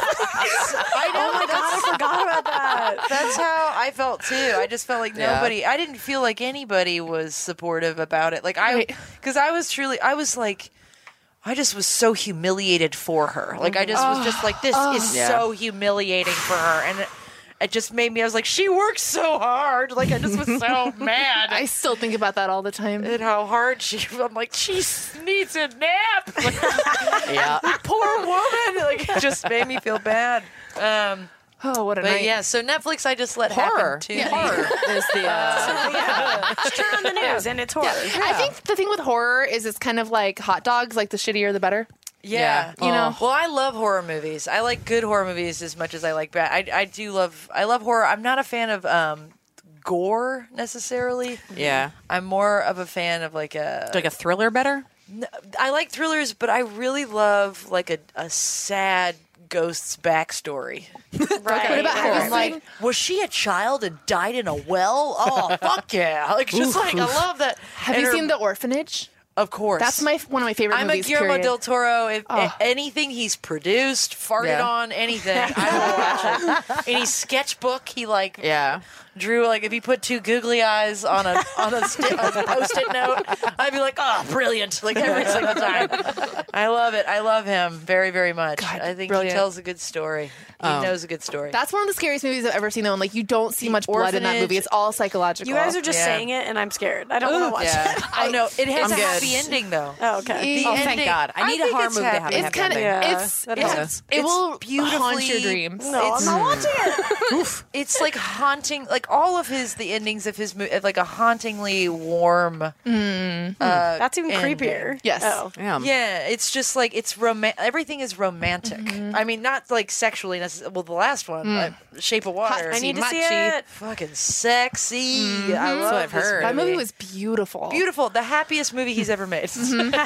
[SPEAKER 7] I know.
[SPEAKER 3] Oh my god, I forgot about that.
[SPEAKER 7] That's how I felt too. I just felt like
[SPEAKER 4] Yeah.
[SPEAKER 7] nobody. I didn't feel like anybody was supportive about it. Like I,
[SPEAKER 5] Right.
[SPEAKER 7] because I was truly. I was like. I just was so humiliated for her. Like I just was just like, this is
[SPEAKER 4] Yeah.
[SPEAKER 7] so humiliating for her, and it, it just made me. I was like, she works so hard. Like I just was so mad
[SPEAKER 5] I still think about that all the time.
[SPEAKER 7] at how hard she. I'm like, she needs a nap. Like,
[SPEAKER 4] Yeah.
[SPEAKER 7] poor woman. Like it just made me feel bad. Um,
[SPEAKER 5] Oh, what a
[SPEAKER 7] but
[SPEAKER 5] night.
[SPEAKER 7] yeah, so Netflix, I just let
[SPEAKER 4] Horror.
[SPEAKER 7] happen to
[SPEAKER 4] Yeah.
[SPEAKER 7] me.
[SPEAKER 4] Horror is the. Uh,
[SPEAKER 3] Yeah. Just turn on the news, and it's horror.
[SPEAKER 5] I think the thing with horror is it's kind of like hot dogs, like the shittier the better.
[SPEAKER 7] Yeah,
[SPEAKER 4] Yeah.
[SPEAKER 5] You know?
[SPEAKER 7] Well, I love horror movies. I like good horror movies as much as I like bad. I I do love. I love horror. I'm not a fan of um, gore necessarily.
[SPEAKER 4] yeah.
[SPEAKER 7] I'm more of a fan of like a.
[SPEAKER 4] Like a thriller better?
[SPEAKER 7] I like thrillers, but I really love like a a sad ghost's backstory.
[SPEAKER 3] Right.
[SPEAKER 5] What about have
[SPEAKER 7] I'm
[SPEAKER 5] you
[SPEAKER 7] like,
[SPEAKER 5] seen?
[SPEAKER 7] was she a child and died in a well? Oh, fuck yeah! Like just like I love that.
[SPEAKER 5] Have
[SPEAKER 7] And
[SPEAKER 5] you
[SPEAKER 7] her-
[SPEAKER 5] seen The Orphanage?
[SPEAKER 7] Of course,
[SPEAKER 5] That's my one of my favorite
[SPEAKER 7] I'm
[SPEAKER 5] movies.
[SPEAKER 7] a Guillermo
[SPEAKER 5] period.
[SPEAKER 7] del Toro. If
[SPEAKER 5] Oh.
[SPEAKER 7] a- anything he's produced, farted
[SPEAKER 4] Yeah.
[SPEAKER 7] on, anything, I will watch it. Any sketchbook he like
[SPEAKER 4] Yeah.
[SPEAKER 7] drew, like if he put two googly eyes on a on a, sti- a post-it note, I'd be like, oh, brilliant! Like every single time. I love it. I love him very, very much.
[SPEAKER 5] God,
[SPEAKER 7] I think
[SPEAKER 5] brilliant.
[SPEAKER 7] he tells a good story. He
[SPEAKER 4] Oh.
[SPEAKER 7] knows a good story.
[SPEAKER 5] That's one of the scariest movies I've ever seen. Though, and like you don't see much blood in that
[SPEAKER 7] Orphanage.
[SPEAKER 5] movie. It's all psychological.
[SPEAKER 3] You guys are just
[SPEAKER 7] Yeah.
[SPEAKER 3] saying it, and I'm scared. I don't want to watch
[SPEAKER 7] yeah.
[SPEAKER 3] it.
[SPEAKER 7] Oh no, it has
[SPEAKER 4] I'm
[SPEAKER 7] a
[SPEAKER 4] good.
[SPEAKER 7] happy ending though.
[SPEAKER 3] Oh, okay.
[SPEAKER 7] The
[SPEAKER 4] Oh, thank
[SPEAKER 7] ending-
[SPEAKER 4] God. I need a
[SPEAKER 7] think
[SPEAKER 4] horror
[SPEAKER 7] it's
[SPEAKER 4] movie to have a
[SPEAKER 7] happy.
[SPEAKER 5] It's
[SPEAKER 4] happy
[SPEAKER 5] kind of
[SPEAKER 4] ending.
[SPEAKER 3] Yeah,
[SPEAKER 5] it's,
[SPEAKER 3] that
[SPEAKER 5] it's
[SPEAKER 3] is-
[SPEAKER 5] it will
[SPEAKER 7] beautifully-
[SPEAKER 5] haunt your dreams.
[SPEAKER 3] No,
[SPEAKER 7] It's-
[SPEAKER 3] I'm not watching it.
[SPEAKER 7] It's like haunting. Like like all of his the endings of his movie, like a hauntingly warm. Uh,
[SPEAKER 1] That's even
[SPEAKER 7] ending.
[SPEAKER 1] creepier.
[SPEAKER 5] Yes.
[SPEAKER 1] Oh.
[SPEAKER 4] Damn.
[SPEAKER 7] Yeah, it's just like it's romantic. Everything is romantic. I mean, not like sexually necessarily. Well, the last one, uh, Shape of Water.
[SPEAKER 1] I need to see
[SPEAKER 5] Machi.
[SPEAKER 1] it.
[SPEAKER 7] Fucking sexy. I love
[SPEAKER 4] what I've
[SPEAKER 7] this
[SPEAKER 4] heard.
[SPEAKER 5] That movie was beautiful.
[SPEAKER 7] beautiful. The happiest movie he's ever made.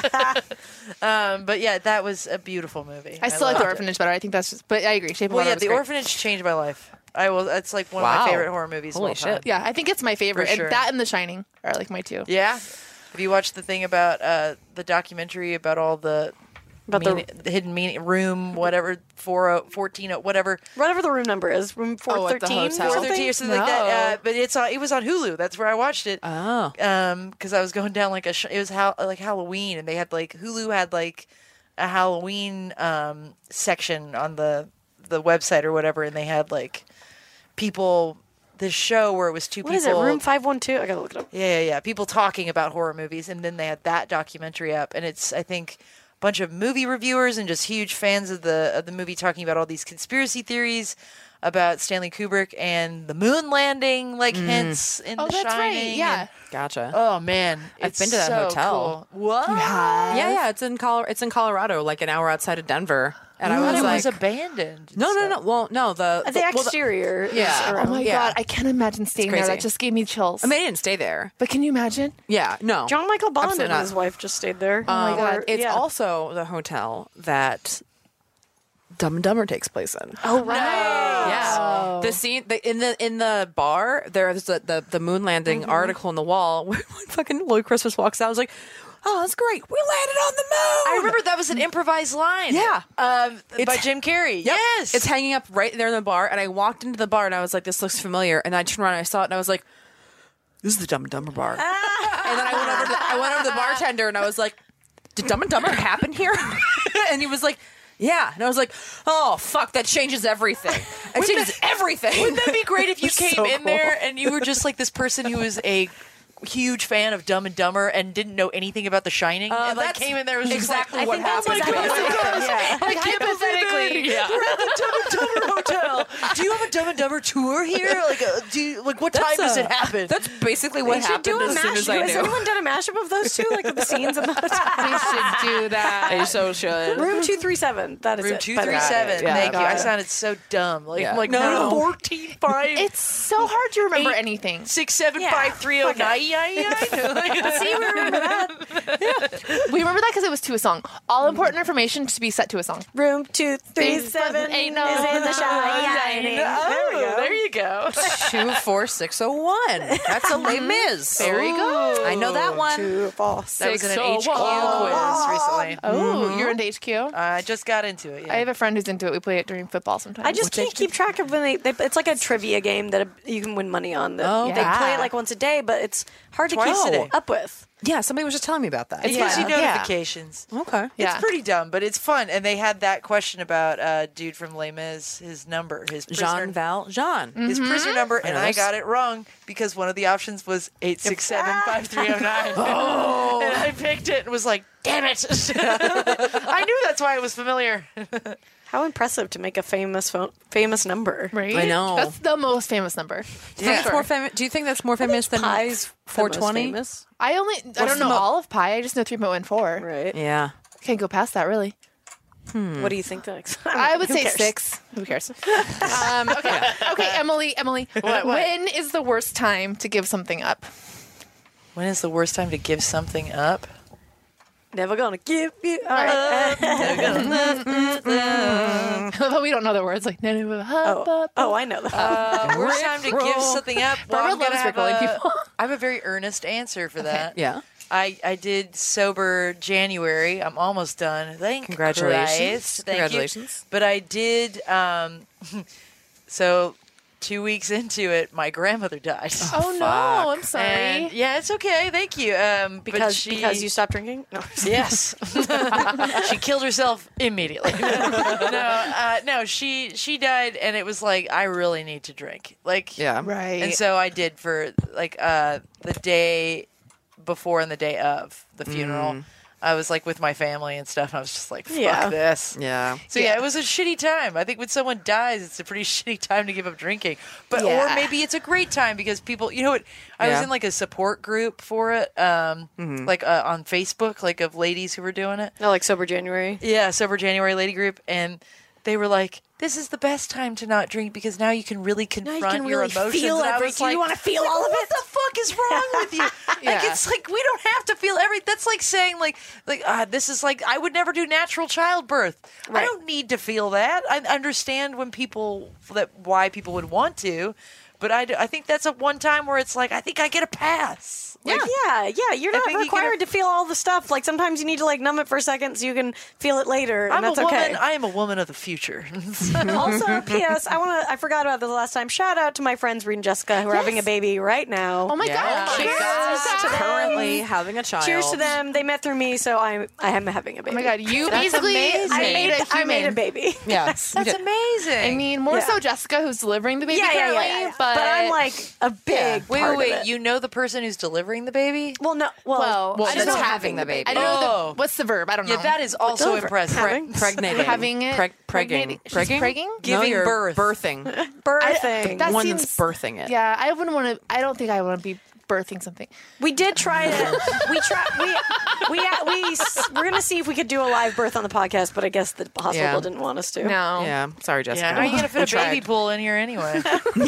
[SPEAKER 7] um, but yeah, that was a beautiful movie.
[SPEAKER 5] I still like The
[SPEAKER 7] loved it.
[SPEAKER 5] Orphanage better. I think that's just, but I agree. Shape of
[SPEAKER 7] Well,
[SPEAKER 5] Water
[SPEAKER 7] yeah,
[SPEAKER 5] was
[SPEAKER 7] The
[SPEAKER 5] great.
[SPEAKER 7] Orphanage changed my life. I will. It's like one of
[SPEAKER 4] Wow.
[SPEAKER 7] my favorite horror movies.
[SPEAKER 4] Holy
[SPEAKER 7] of all time.
[SPEAKER 4] shit.
[SPEAKER 5] Yeah, I think it's my favorite.
[SPEAKER 7] For sure.
[SPEAKER 5] And that and The Shining are like my two.
[SPEAKER 7] Yeah. Have you watched the thing about uh, the documentary about all the
[SPEAKER 1] About
[SPEAKER 7] meaning, the hidden meaning room, whatever four fourteen whatever
[SPEAKER 1] Whatever the room number is, room four
[SPEAKER 4] Oh, at the
[SPEAKER 1] thirteen.
[SPEAKER 4] hotel.
[SPEAKER 7] four thirteen or something like
[SPEAKER 5] No.
[SPEAKER 7] that. Uh, but it's on. It was on Hulu. That's where I watched it.
[SPEAKER 4] Oh.
[SPEAKER 7] Um, because I was going down like a. Sh- it was how like Halloween, and they had like Hulu had like a Halloween um section on the the website or whatever, and they had like people. This show where it was two
[SPEAKER 1] What
[SPEAKER 7] people.
[SPEAKER 1] is it? Room five one two. I gotta look it up.
[SPEAKER 7] Yeah, yeah, yeah. People talking about horror movies, and then they had that documentary up, and it's I think a bunch of movie reviewers and just huge fans of the of the movie talking about all these conspiracy theories about Stanley Kubrick and the moon landing, like hints in
[SPEAKER 5] Oh,
[SPEAKER 7] The
[SPEAKER 5] that's
[SPEAKER 7] Shining.
[SPEAKER 5] right. Yeah.
[SPEAKER 7] and-
[SPEAKER 4] Gotcha.
[SPEAKER 7] oh man,
[SPEAKER 4] I've
[SPEAKER 7] it's
[SPEAKER 4] been to that
[SPEAKER 7] so
[SPEAKER 4] hotel.
[SPEAKER 7] Cool. What?
[SPEAKER 4] yeah, yeah. It's in Col- It's in Colorado, like an hour outside of Denver. And I
[SPEAKER 7] I thought
[SPEAKER 4] was
[SPEAKER 7] it
[SPEAKER 4] like,
[SPEAKER 7] was abandoned.
[SPEAKER 4] no, no,
[SPEAKER 7] So-
[SPEAKER 4] no. Well, no. The
[SPEAKER 1] The,
[SPEAKER 4] the, well, the-
[SPEAKER 1] exterior. is
[SPEAKER 4] yeah.
[SPEAKER 1] around.
[SPEAKER 5] Oh my
[SPEAKER 4] Yeah.
[SPEAKER 5] god, I can't imagine staying there.
[SPEAKER 4] crazy.
[SPEAKER 5] That just gave me chills.
[SPEAKER 4] I mean, I didn't stay there.
[SPEAKER 5] but can you imagine?
[SPEAKER 4] Yeah, no.
[SPEAKER 1] John Michael Bond
[SPEAKER 4] Absolutely
[SPEAKER 1] and
[SPEAKER 4] not.
[SPEAKER 1] his wife just stayed there.
[SPEAKER 4] Oh my
[SPEAKER 1] Or-
[SPEAKER 4] god! It's
[SPEAKER 1] yeah.
[SPEAKER 4] also the hotel that Dumb and Dumber takes place in.
[SPEAKER 1] Oh right.
[SPEAKER 4] Yeah, the scene the, in the in the bar. There's the the, the moon landing
[SPEAKER 1] Mm-hmm.
[SPEAKER 4] article on the wall. When fucking Lloyd Christmas walks out, I was like, "Oh, that's great! We landed on the moon."
[SPEAKER 7] I remember that was an improvised line.
[SPEAKER 4] Yeah.
[SPEAKER 7] um, by
[SPEAKER 4] It's-
[SPEAKER 7] Jim Carrey.
[SPEAKER 4] Yep.
[SPEAKER 7] Yes,
[SPEAKER 4] It's hanging up right there in the bar, and I walked into the bar, and I was like, "This looks familiar." And I turned around, and I saw it, and I was like, "This is the Dumb and Dumber bar." and then I went over to the, I went over to the bartender, and I was like, "Did Dumb and Dumber happen here?" and he was like, "Yeah." And I was like, "Oh fuck, that changes everything. It changes everything."
[SPEAKER 7] Wouldn't that be great if you
[SPEAKER 4] It's
[SPEAKER 7] came
[SPEAKER 4] so
[SPEAKER 7] in
[SPEAKER 4] cool.
[SPEAKER 7] there and you were just like this person who was a huge fan of Dumb and Dumber and didn't know anything about The Shining,
[SPEAKER 4] Uh,
[SPEAKER 7] and like
[SPEAKER 4] that's
[SPEAKER 7] came in there and was
[SPEAKER 4] exactly
[SPEAKER 7] just like,
[SPEAKER 4] what
[SPEAKER 7] I think
[SPEAKER 4] happened.
[SPEAKER 7] that's what happened.
[SPEAKER 1] Yeah.
[SPEAKER 7] I can't believe it.
[SPEAKER 4] Yeah.
[SPEAKER 7] We're at the Dumb and Dumber hotel. Do you have a Dumb and Dumber tour here? Like, uh, do you, like what time
[SPEAKER 4] That's,
[SPEAKER 7] does
[SPEAKER 4] uh,
[SPEAKER 7] it happen?
[SPEAKER 4] That's basically what
[SPEAKER 1] We should do
[SPEAKER 4] happened
[SPEAKER 1] a
[SPEAKER 4] as soon
[SPEAKER 1] mashup.
[SPEAKER 4] as I
[SPEAKER 1] Has
[SPEAKER 4] knew.
[SPEAKER 1] anyone done a mashup of those two, like of the scenes in the hotel?
[SPEAKER 5] We should do that.
[SPEAKER 4] I so should.
[SPEAKER 1] Room two three seven. That is
[SPEAKER 7] Room
[SPEAKER 1] it.
[SPEAKER 7] two
[SPEAKER 1] by the
[SPEAKER 7] three
[SPEAKER 1] way.
[SPEAKER 7] seven.
[SPEAKER 4] Yeah,
[SPEAKER 7] Thank you.
[SPEAKER 4] got
[SPEAKER 7] I
[SPEAKER 4] it.
[SPEAKER 7] sounded so dumb. Like,
[SPEAKER 4] Yeah.
[SPEAKER 7] I'm like
[SPEAKER 4] No,
[SPEAKER 7] no,
[SPEAKER 4] no.
[SPEAKER 7] fourteen five.
[SPEAKER 5] It's so hard to remember
[SPEAKER 7] Eight-
[SPEAKER 5] anything.
[SPEAKER 7] Six seven
[SPEAKER 1] Yeah,
[SPEAKER 7] five three oh nine.
[SPEAKER 1] See, we remember that.
[SPEAKER 5] We remember that because it was to a song. All important information to be set to a song.
[SPEAKER 1] Room two three seven
[SPEAKER 5] Ain't
[SPEAKER 1] is
[SPEAKER 5] no
[SPEAKER 1] in the shining. There we go.
[SPEAKER 7] There you go.
[SPEAKER 4] Two four six oh one. That's a Les Mis.
[SPEAKER 5] There you go.
[SPEAKER 4] I know that one.
[SPEAKER 1] Two four
[SPEAKER 7] That was in an
[SPEAKER 5] Six
[SPEAKER 7] H Q
[SPEAKER 5] oh one.
[SPEAKER 7] quiz recently.
[SPEAKER 5] Oh, you're into H Q?
[SPEAKER 7] I just got into it. Yeah.
[SPEAKER 5] I have a friend who's into it. We play it during football sometimes.
[SPEAKER 1] I just can't keep track of when they, they. It's like a trivia game that you can win money on. That
[SPEAKER 4] Oh,
[SPEAKER 1] they
[SPEAKER 5] yeah.
[SPEAKER 1] play it like once a day, but it's hard to
[SPEAKER 7] Twice
[SPEAKER 1] keep
[SPEAKER 7] a day.
[SPEAKER 1] up with.
[SPEAKER 4] Yeah, somebody was just telling me about that.
[SPEAKER 7] It gives you
[SPEAKER 5] Yeah.
[SPEAKER 7] notifications.
[SPEAKER 4] Okay.
[SPEAKER 5] Yeah.
[SPEAKER 7] It's pretty dumb, but it's fun. And they had that question about uh, dude from Les Mis, his number, his prisoner,
[SPEAKER 4] Jean Val Jean.
[SPEAKER 7] his prisoner number, and I
[SPEAKER 4] Yes.
[SPEAKER 7] got it wrong because one of the options was eight six seven five three oh nine. Oh, and I picked it and was like, "Damn it!" I knew that's why it was familiar.
[SPEAKER 1] How impressive to make a famous phone, famous number.
[SPEAKER 5] Right?
[SPEAKER 4] I know.
[SPEAKER 5] That's the most famous number.
[SPEAKER 4] Do you think it's more fami- Do you think that's more famous than
[SPEAKER 1] Pies
[SPEAKER 4] four twenty?
[SPEAKER 1] famous,
[SPEAKER 5] I only, I don't
[SPEAKER 4] the
[SPEAKER 5] know
[SPEAKER 4] mo-
[SPEAKER 5] all of Pi. I just know three point one four.
[SPEAKER 1] right?
[SPEAKER 4] Yeah.
[SPEAKER 5] Can't go past that, really.
[SPEAKER 1] What do you think next?
[SPEAKER 5] I would
[SPEAKER 1] Who
[SPEAKER 5] say
[SPEAKER 1] cares?
[SPEAKER 5] six. Who cares? um, okay. Okay, Emily, Emily.
[SPEAKER 7] What, what?
[SPEAKER 5] When is the worst time to give something up?
[SPEAKER 7] When is the worst time to give something up?
[SPEAKER 1] Never gonna give you. All right.
[SPEAKER 5] Although we don't know the words. Like, no, no,
[SPEAKER 1] oh, oh, I know that.
[SPEAKER 7] Uh, worst time to give something up. Well,
[SPEAKER 5] Barbara
[SPEAKER 7] I'm gonna
[SPEAKER 5] loves
[SPEAKER 7] have
[SPEAKER 5] Rickrolling
[SPEAKER 7] a,
[SPEAKER 5] people.
[SPEAKER 7] I have a very earnest answer for that.
[SPEAKER 4] Yeah.
[SPEAKER 7] I, I did sober January. I'm almost done. Thank
[SPEAKER 4] Congratulations.
[SPEAKER 7] Christ. Thank
[SPEAKER 4] Congratulations.
[SPEAKER 7] You. But I did. Um, so two weeks into it, my grandmother died.
[SPEAKER 5] Oh, no. I'm sorry.
[SPEAKER 7] And yeah, it's okay. Thank you. Um, but
[SPEAKER 1] because
[SPEAKER 7] she,
[SPEAKER 1] because you stopped drinking. No.
[SPEAKER 7] Yes, she killed herself immediately. no, uh, no, she she died, and it was like I really need to drink. Like,
[SPEAKER 4] Yeah.
[SPEAKER 5] Right.
[SPEAKER 7] and so I did for like uh, the day before and the day of the funeral. I was like with my family and stuff. And I was just like, fuck
[SPEAKER 1] Yeah.
[SPEAKER 7] this.
[SPEAKER 4] Yeah.
[SPEAKER 7] So yeah, it was a shitty time. I think when someone dies, it's a pretty shitty time to give up drinking. But
[SPEAKER 5] Yeah.
[SPEAKER 7] or maybe it's a great time because people, you know what? I was
[SPEAKER 4] Yeah.
[SPEAKER 7] in like a support group for it, um, like uh, on Facebook, like of ladies who were doing it.
[SPEAKER 1] No, like sober January.
[SPEAKER 7] Yeah, sober January lady group, and they were like, "This is the best time to not drink because now you can really confront
[SPEAKER 1] Now you can
[SPEAKER 7] your
[SPEAKER 1] really
[SPEAKER 7] emotions."
[SPEAKER 1] feel
[SPEAKER 7] And I
[SPEAKER 1] every-
[SPEAKER 7] was
[SPEAKER 1] you
[SPEAKER 7] like,
[SPEAKER 1] wanna feel
[SPEAKER 7] like,
[SPEAKER 1] all of
[SPEAKER 7] what
[SPEAKER 1] it?
[SPEAKER 7] the fuck is wrong with you?
[SPEAKER 5] Yeah.
[SPEAKER 7] Like it's like we don't have to feel every. That's like saying like like uh, this is like I would never do natural childbirth. I
[SPEAKER 1] Right.
[SPEAKER 7] don't need to feel that. I understand when people that why people would want to, but I, do- I think that's a one time where it's like I think I get a pass. Like,
[SPEAKER 1] yeah, yeah. You're
[SPEAKER 7] I
[SPEAKER 1] not
[SPEAKER 7] think you
[SPEAKER 1] required
[SPEAKER 7] can-
[SPEAKER 1] to feel all the stuff. Like sometimes you need to like numb it for a second so you can feel it later, and
[SPEAKER 7] I'm
[SPEAKER 1] that's
[SPEAKER 7] a woman.
[SPEAKER 1] okay.
[SPEAKER 7] I am a woman of the future.
[SPEAKER 1] Also, P S. I want to. I forgot about this last time. Shout out to my friends Reed and Jessica who are having a baby right now.
[SPEAKER 5] Oh my
[SPEAKER 4] Yeah.
[SPEAKER 5] god!
[SPEAKER 4] Oh my
[SPEAKER 5] Cheers
[SPEAKER 1] God.
[SPEAKER 5] to them.
[SPEAKER 4] Currently having a child.
[SPEAKER 1] Cheers to them. They met through me, so I I am having a baby.
[SPEAKER 5] Oh my god! You
[SPEAKER 4] That's
[SPEAKER 5] basically
[SPEAKER 4] amazing.
[SPEAKER 1] I
[SPEAKER 5] made
[SPEAKER 1] made,
[SPEAKER 5] a
[SPEAKER 1] I
[SPEAKER 5] human.
[SPEAKER 1] made a baby.
[SPEAKER 4] Yes.
[SPEAKER 7] That's amazing.
[SPEAKER 5] I mean, more
[SPEAKER 1] Yeah.
[SPEAKER 5] so Jessica, who's delivering the baby
[SPEAKER 1] Yeah, yeah,
[SPEAKER 5] currently,
[SPEAKER 1] yeah, yeah.
[SPEAKER 5] but,
[SPEAKER 1] I'm like a big
[SPEAKER 7] Wait,
[SPEAKER 1] part
[SPEAKER 7] wait,
[SPEAKER 1] of
[SPEAKER 7] wait.
[SPEAKER 1] it.
[SPEAKER 7] You know the person who's delivering the baby?
[SPEAKER 1] Well, no. Well,
[SPEAKER 5] well,
[SPEAKER 4] Well,
[SPEAKER 5] I
[SPEAKER 4] that's
[SPEAKER 5] don't know.
[SPEAKER 4] having the baby.
[SPEAKER 5] I don't know
[SPEAKER 7] Oh.
[SPEAKER 5] the, what's the verb. I don't know.
[SPEAKER 7] Yeah, that is also
[SPEAKER 1] Deliver.
[SPEAKER 7] impressive.
[SPEAKER 1] Having.
[SPEAKER 4] Pregnating.
[SPEAKER 5] having it,
[SPEAKER 4] Preg- pregging.
[SPEAKER 5] pregnating- she's
[SPEAKER 4] Pregging?
[SPEAKER 5] pregging?
[SPEAKER 7] Giving
[SPEAKER 4] no, you're
[SPEAKER 7] birth.
[SPEAKER 4] Birthing.
[SPEAKER 1] birthing.
[SPEAKER 5] that
[SPEAKER 4] One
[SPEAKER 5] seems-
[SPEAKER 4] that's birthing it.
[SPEAKER 5] Yeah, I wouldn't want to. I don't think I want to be birthing something.
[SPEAKER 1] We did try to. We try. We we we s- we're gonna see if we could do a live birth on the podcast, but I guess the hospital
[SPEAKER 4] Yeah.
[SPEAKER 1] didn't want us to.
[SPEAKER 5] No,
[SPEAKER 4] Yeah. Sorry, Jessica.
[SPEAKER 7] Yeah, how are you going to fit
[SPEAKER 4] We
[SPEAKER 7] a baby
[SPEAKER 4] tried.
[SPEAKER 7] pool in here anyway?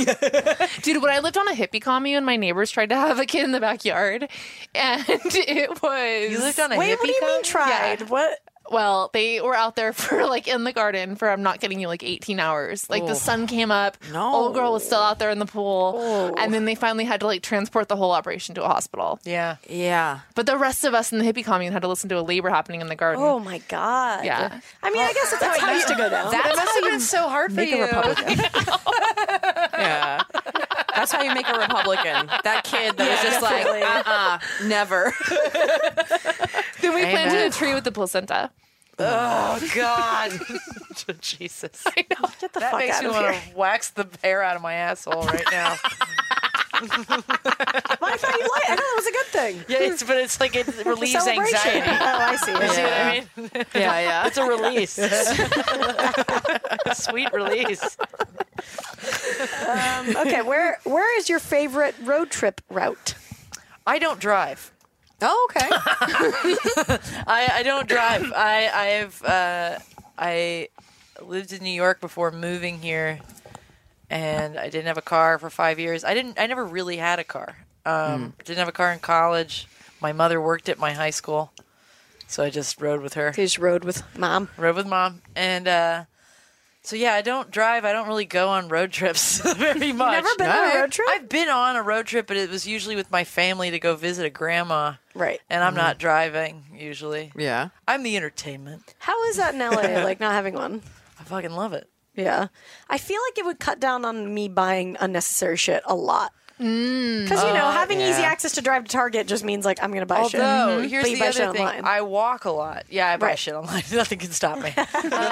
[SPEAKER 5] dude. When I lived on a hippie commune, my neighbors tried to have a kid in the backyard, and it was.
[SPEAKER 7] You lived on a
[SPEAKER 1] Wait,
[SPEAKER 7] hippie
[SPEAKER 1] what do you mean
[SPEAKER 7] commune?
[SPEAKER 1] tried?
[SPEAKER 5] Yeah.
[SPEAKER 1] What?
[SPEAKER 5] Well, they were out there for like in the garden for I'm not kidding you, like eighteen hours. Like the sun came up,
[SPEAKER 4] No.
[SPEAKER 5] old girl was still out there in the pool, and then they finally had to like transport the whole operation to a hospital.
[SPEAKER 7] Yeah.
[SPEAKER 4] Yeah.
[SPEAKER 5] But the rest of us in the hippie commune had to listen to a labor happening in the garden.
[SPEAKER 1] Oh my god.
[SPEAKER 5] Yeah.
[SPEAKER 1] I mean, I guess that's how it used to go down.
[SPEAKER 7] That must have been so hard for
[SPEAKER 4] Make
[SPEAKER 7] you.
[SPEAKER 4] a Republican. Yeah. That's how you make a Republican. That kid that was just
[SPEAKER 1] definitely.
[SPEAKER 4] like, uh-uh, never.
[SPEAKER 5] Then we planted
[SPEAKER 7] Amen.
[SPEAKER 5] a tree with the placenta.
[SPEAKER 7] Oh, God. Jesus.
[SPEAKER 1] Get the
[SPEAKER 7] That
[SPEAKER 1] fuck
[SPEAKER 7] makes
[SPEAKER 1] out
[SPEAKER 7] me
[SPEAKER 1] of
[SPEAKER 7] want
[SPEAKER 1] here.
[SPEAKER 7] to wax the hair out of my asshole right now.
[SPEAKER 1] I thought you liked. I thought it was a good thing.
[SPEAKER 7] Yeah, it's, but it's like it relieves
[SPEAKER 1] Celebration.
[SPEAKER 7] anxiety.
[SPEAKER 1] Oh, I see.
[SPEAKER 7] You see what I mean?
[SPEAKER 4] Yeah, yeah.
[SPEAKER 7] It's a release. Sweet release.
[SPEAKER 1] Okay, where where is your favorite road trip route?
[SPEAKER 7] I don't drive.
[SPEAKER 4] Oh, okay.
[SPEAKER 7] I, I don't drive. I I have uh, I lived in New York before moving here, and I didn't have a car for five years. I didn't. I never really had a car. Um, Didn't have a car in college. My mother worked at my high school, so I just rode with her.
[SPEAKER 1] You just rode with mom.
[SPEAKER 7] Rode with mom, and uh, so yeah, I don't drive. I don't really go on road trips very much.
[SPEAKER 1] Never been on a road trip?
[SPEAKER 7] I've been on a road trip, but it was usually with my family to go visit a grandma.
[SPEAKER 1] Right.
[SPEAKER 7] And I'm not driving usually.
[SPEAKER 4] Yeah.
[SPEAKER 7] I'm the entertainment.
[SPEAKER 1] How is that in L A? Like not having one?
[SPEAKER 7] I fucking love it.
[SPEAKER 1] Yeah. I feel like it would cut down on me buying unnecessary shit a lot. Because, you know, having easy
[SPEAKER 4] yeah.
[SPEAKER 1] access to drive to Target just means, like, I'm going to buy shit.
[SPEAKER 7] Although, here's
[SPEAKER 1] But you
[SPEAKER 7] the
[SPEAKER 1] buy
[SPEAKER 7] other
[SPEAKER 1] shit
[SPEAKER 7] thing.
[SPEAKER 1] online.
[SPEAKER 7] I walk a lot. Yeah, I buy
[SPEAKER 1] Right.
[SPEAKER 7] shit online. Nothing can stop me.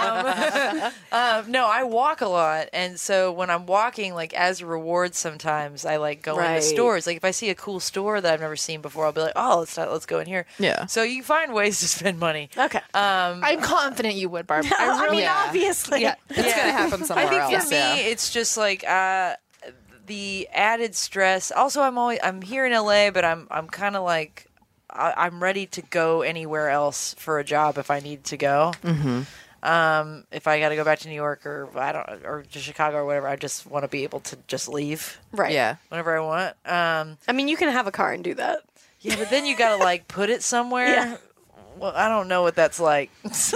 [SPEAKER 7] um, um, no, I walk a lot. And so when I'm walking, like, as a reward sometimes, I, like, go
[SPEAKER 1] Right.
[SPEAKER 7] into stores. Like, if I see a cool store that I've never seen before, I'll be like, oh, let's, let's go in here.
[SPEAKER 4] Yeah.
[SPEAKER 7] So you find ways to spend money.
[SPEAKER 1] Okay.
[SPEAKER 7] Um,
[SPEAKER 5] I'm confident you would, Barb.
[SPEAKER 1] I, mean,
[SPEAKER 4] yeah.
[SPEAKER 1] obviously.
[SPEAKER 5] Yeah.
[SPEAKER 4] It's going to happen somewhere
[SPEAKER 7] I think
[SPEAKER 4] else.
[SPEAKER 7] for me,
[SPEAKER 4] yeah.
[SPEAKER 7] it's just like uh, the added stress. Also, I'm always I'm here in L A, but I'm I'm kind of like I, I'm ready to go anywhere else for a job if I need to go. Mm-hmm. Um, if I got to go back to New York or I don't or to Chicago or whatever, I just want to be able to just leave
[SPEAKER 1] Right.
[SPEAKER 4] Yeah.
[SPEAKER 7] whenever I want. Um,
[SPEAKER 1] I mean, you can have a car and do that.
[SPEAKER 7] yeah, but then you got to like put it somewhere.
[SPEAKER 1] Yeah.
[SPEAKER 7] Well, I don't know what that's like.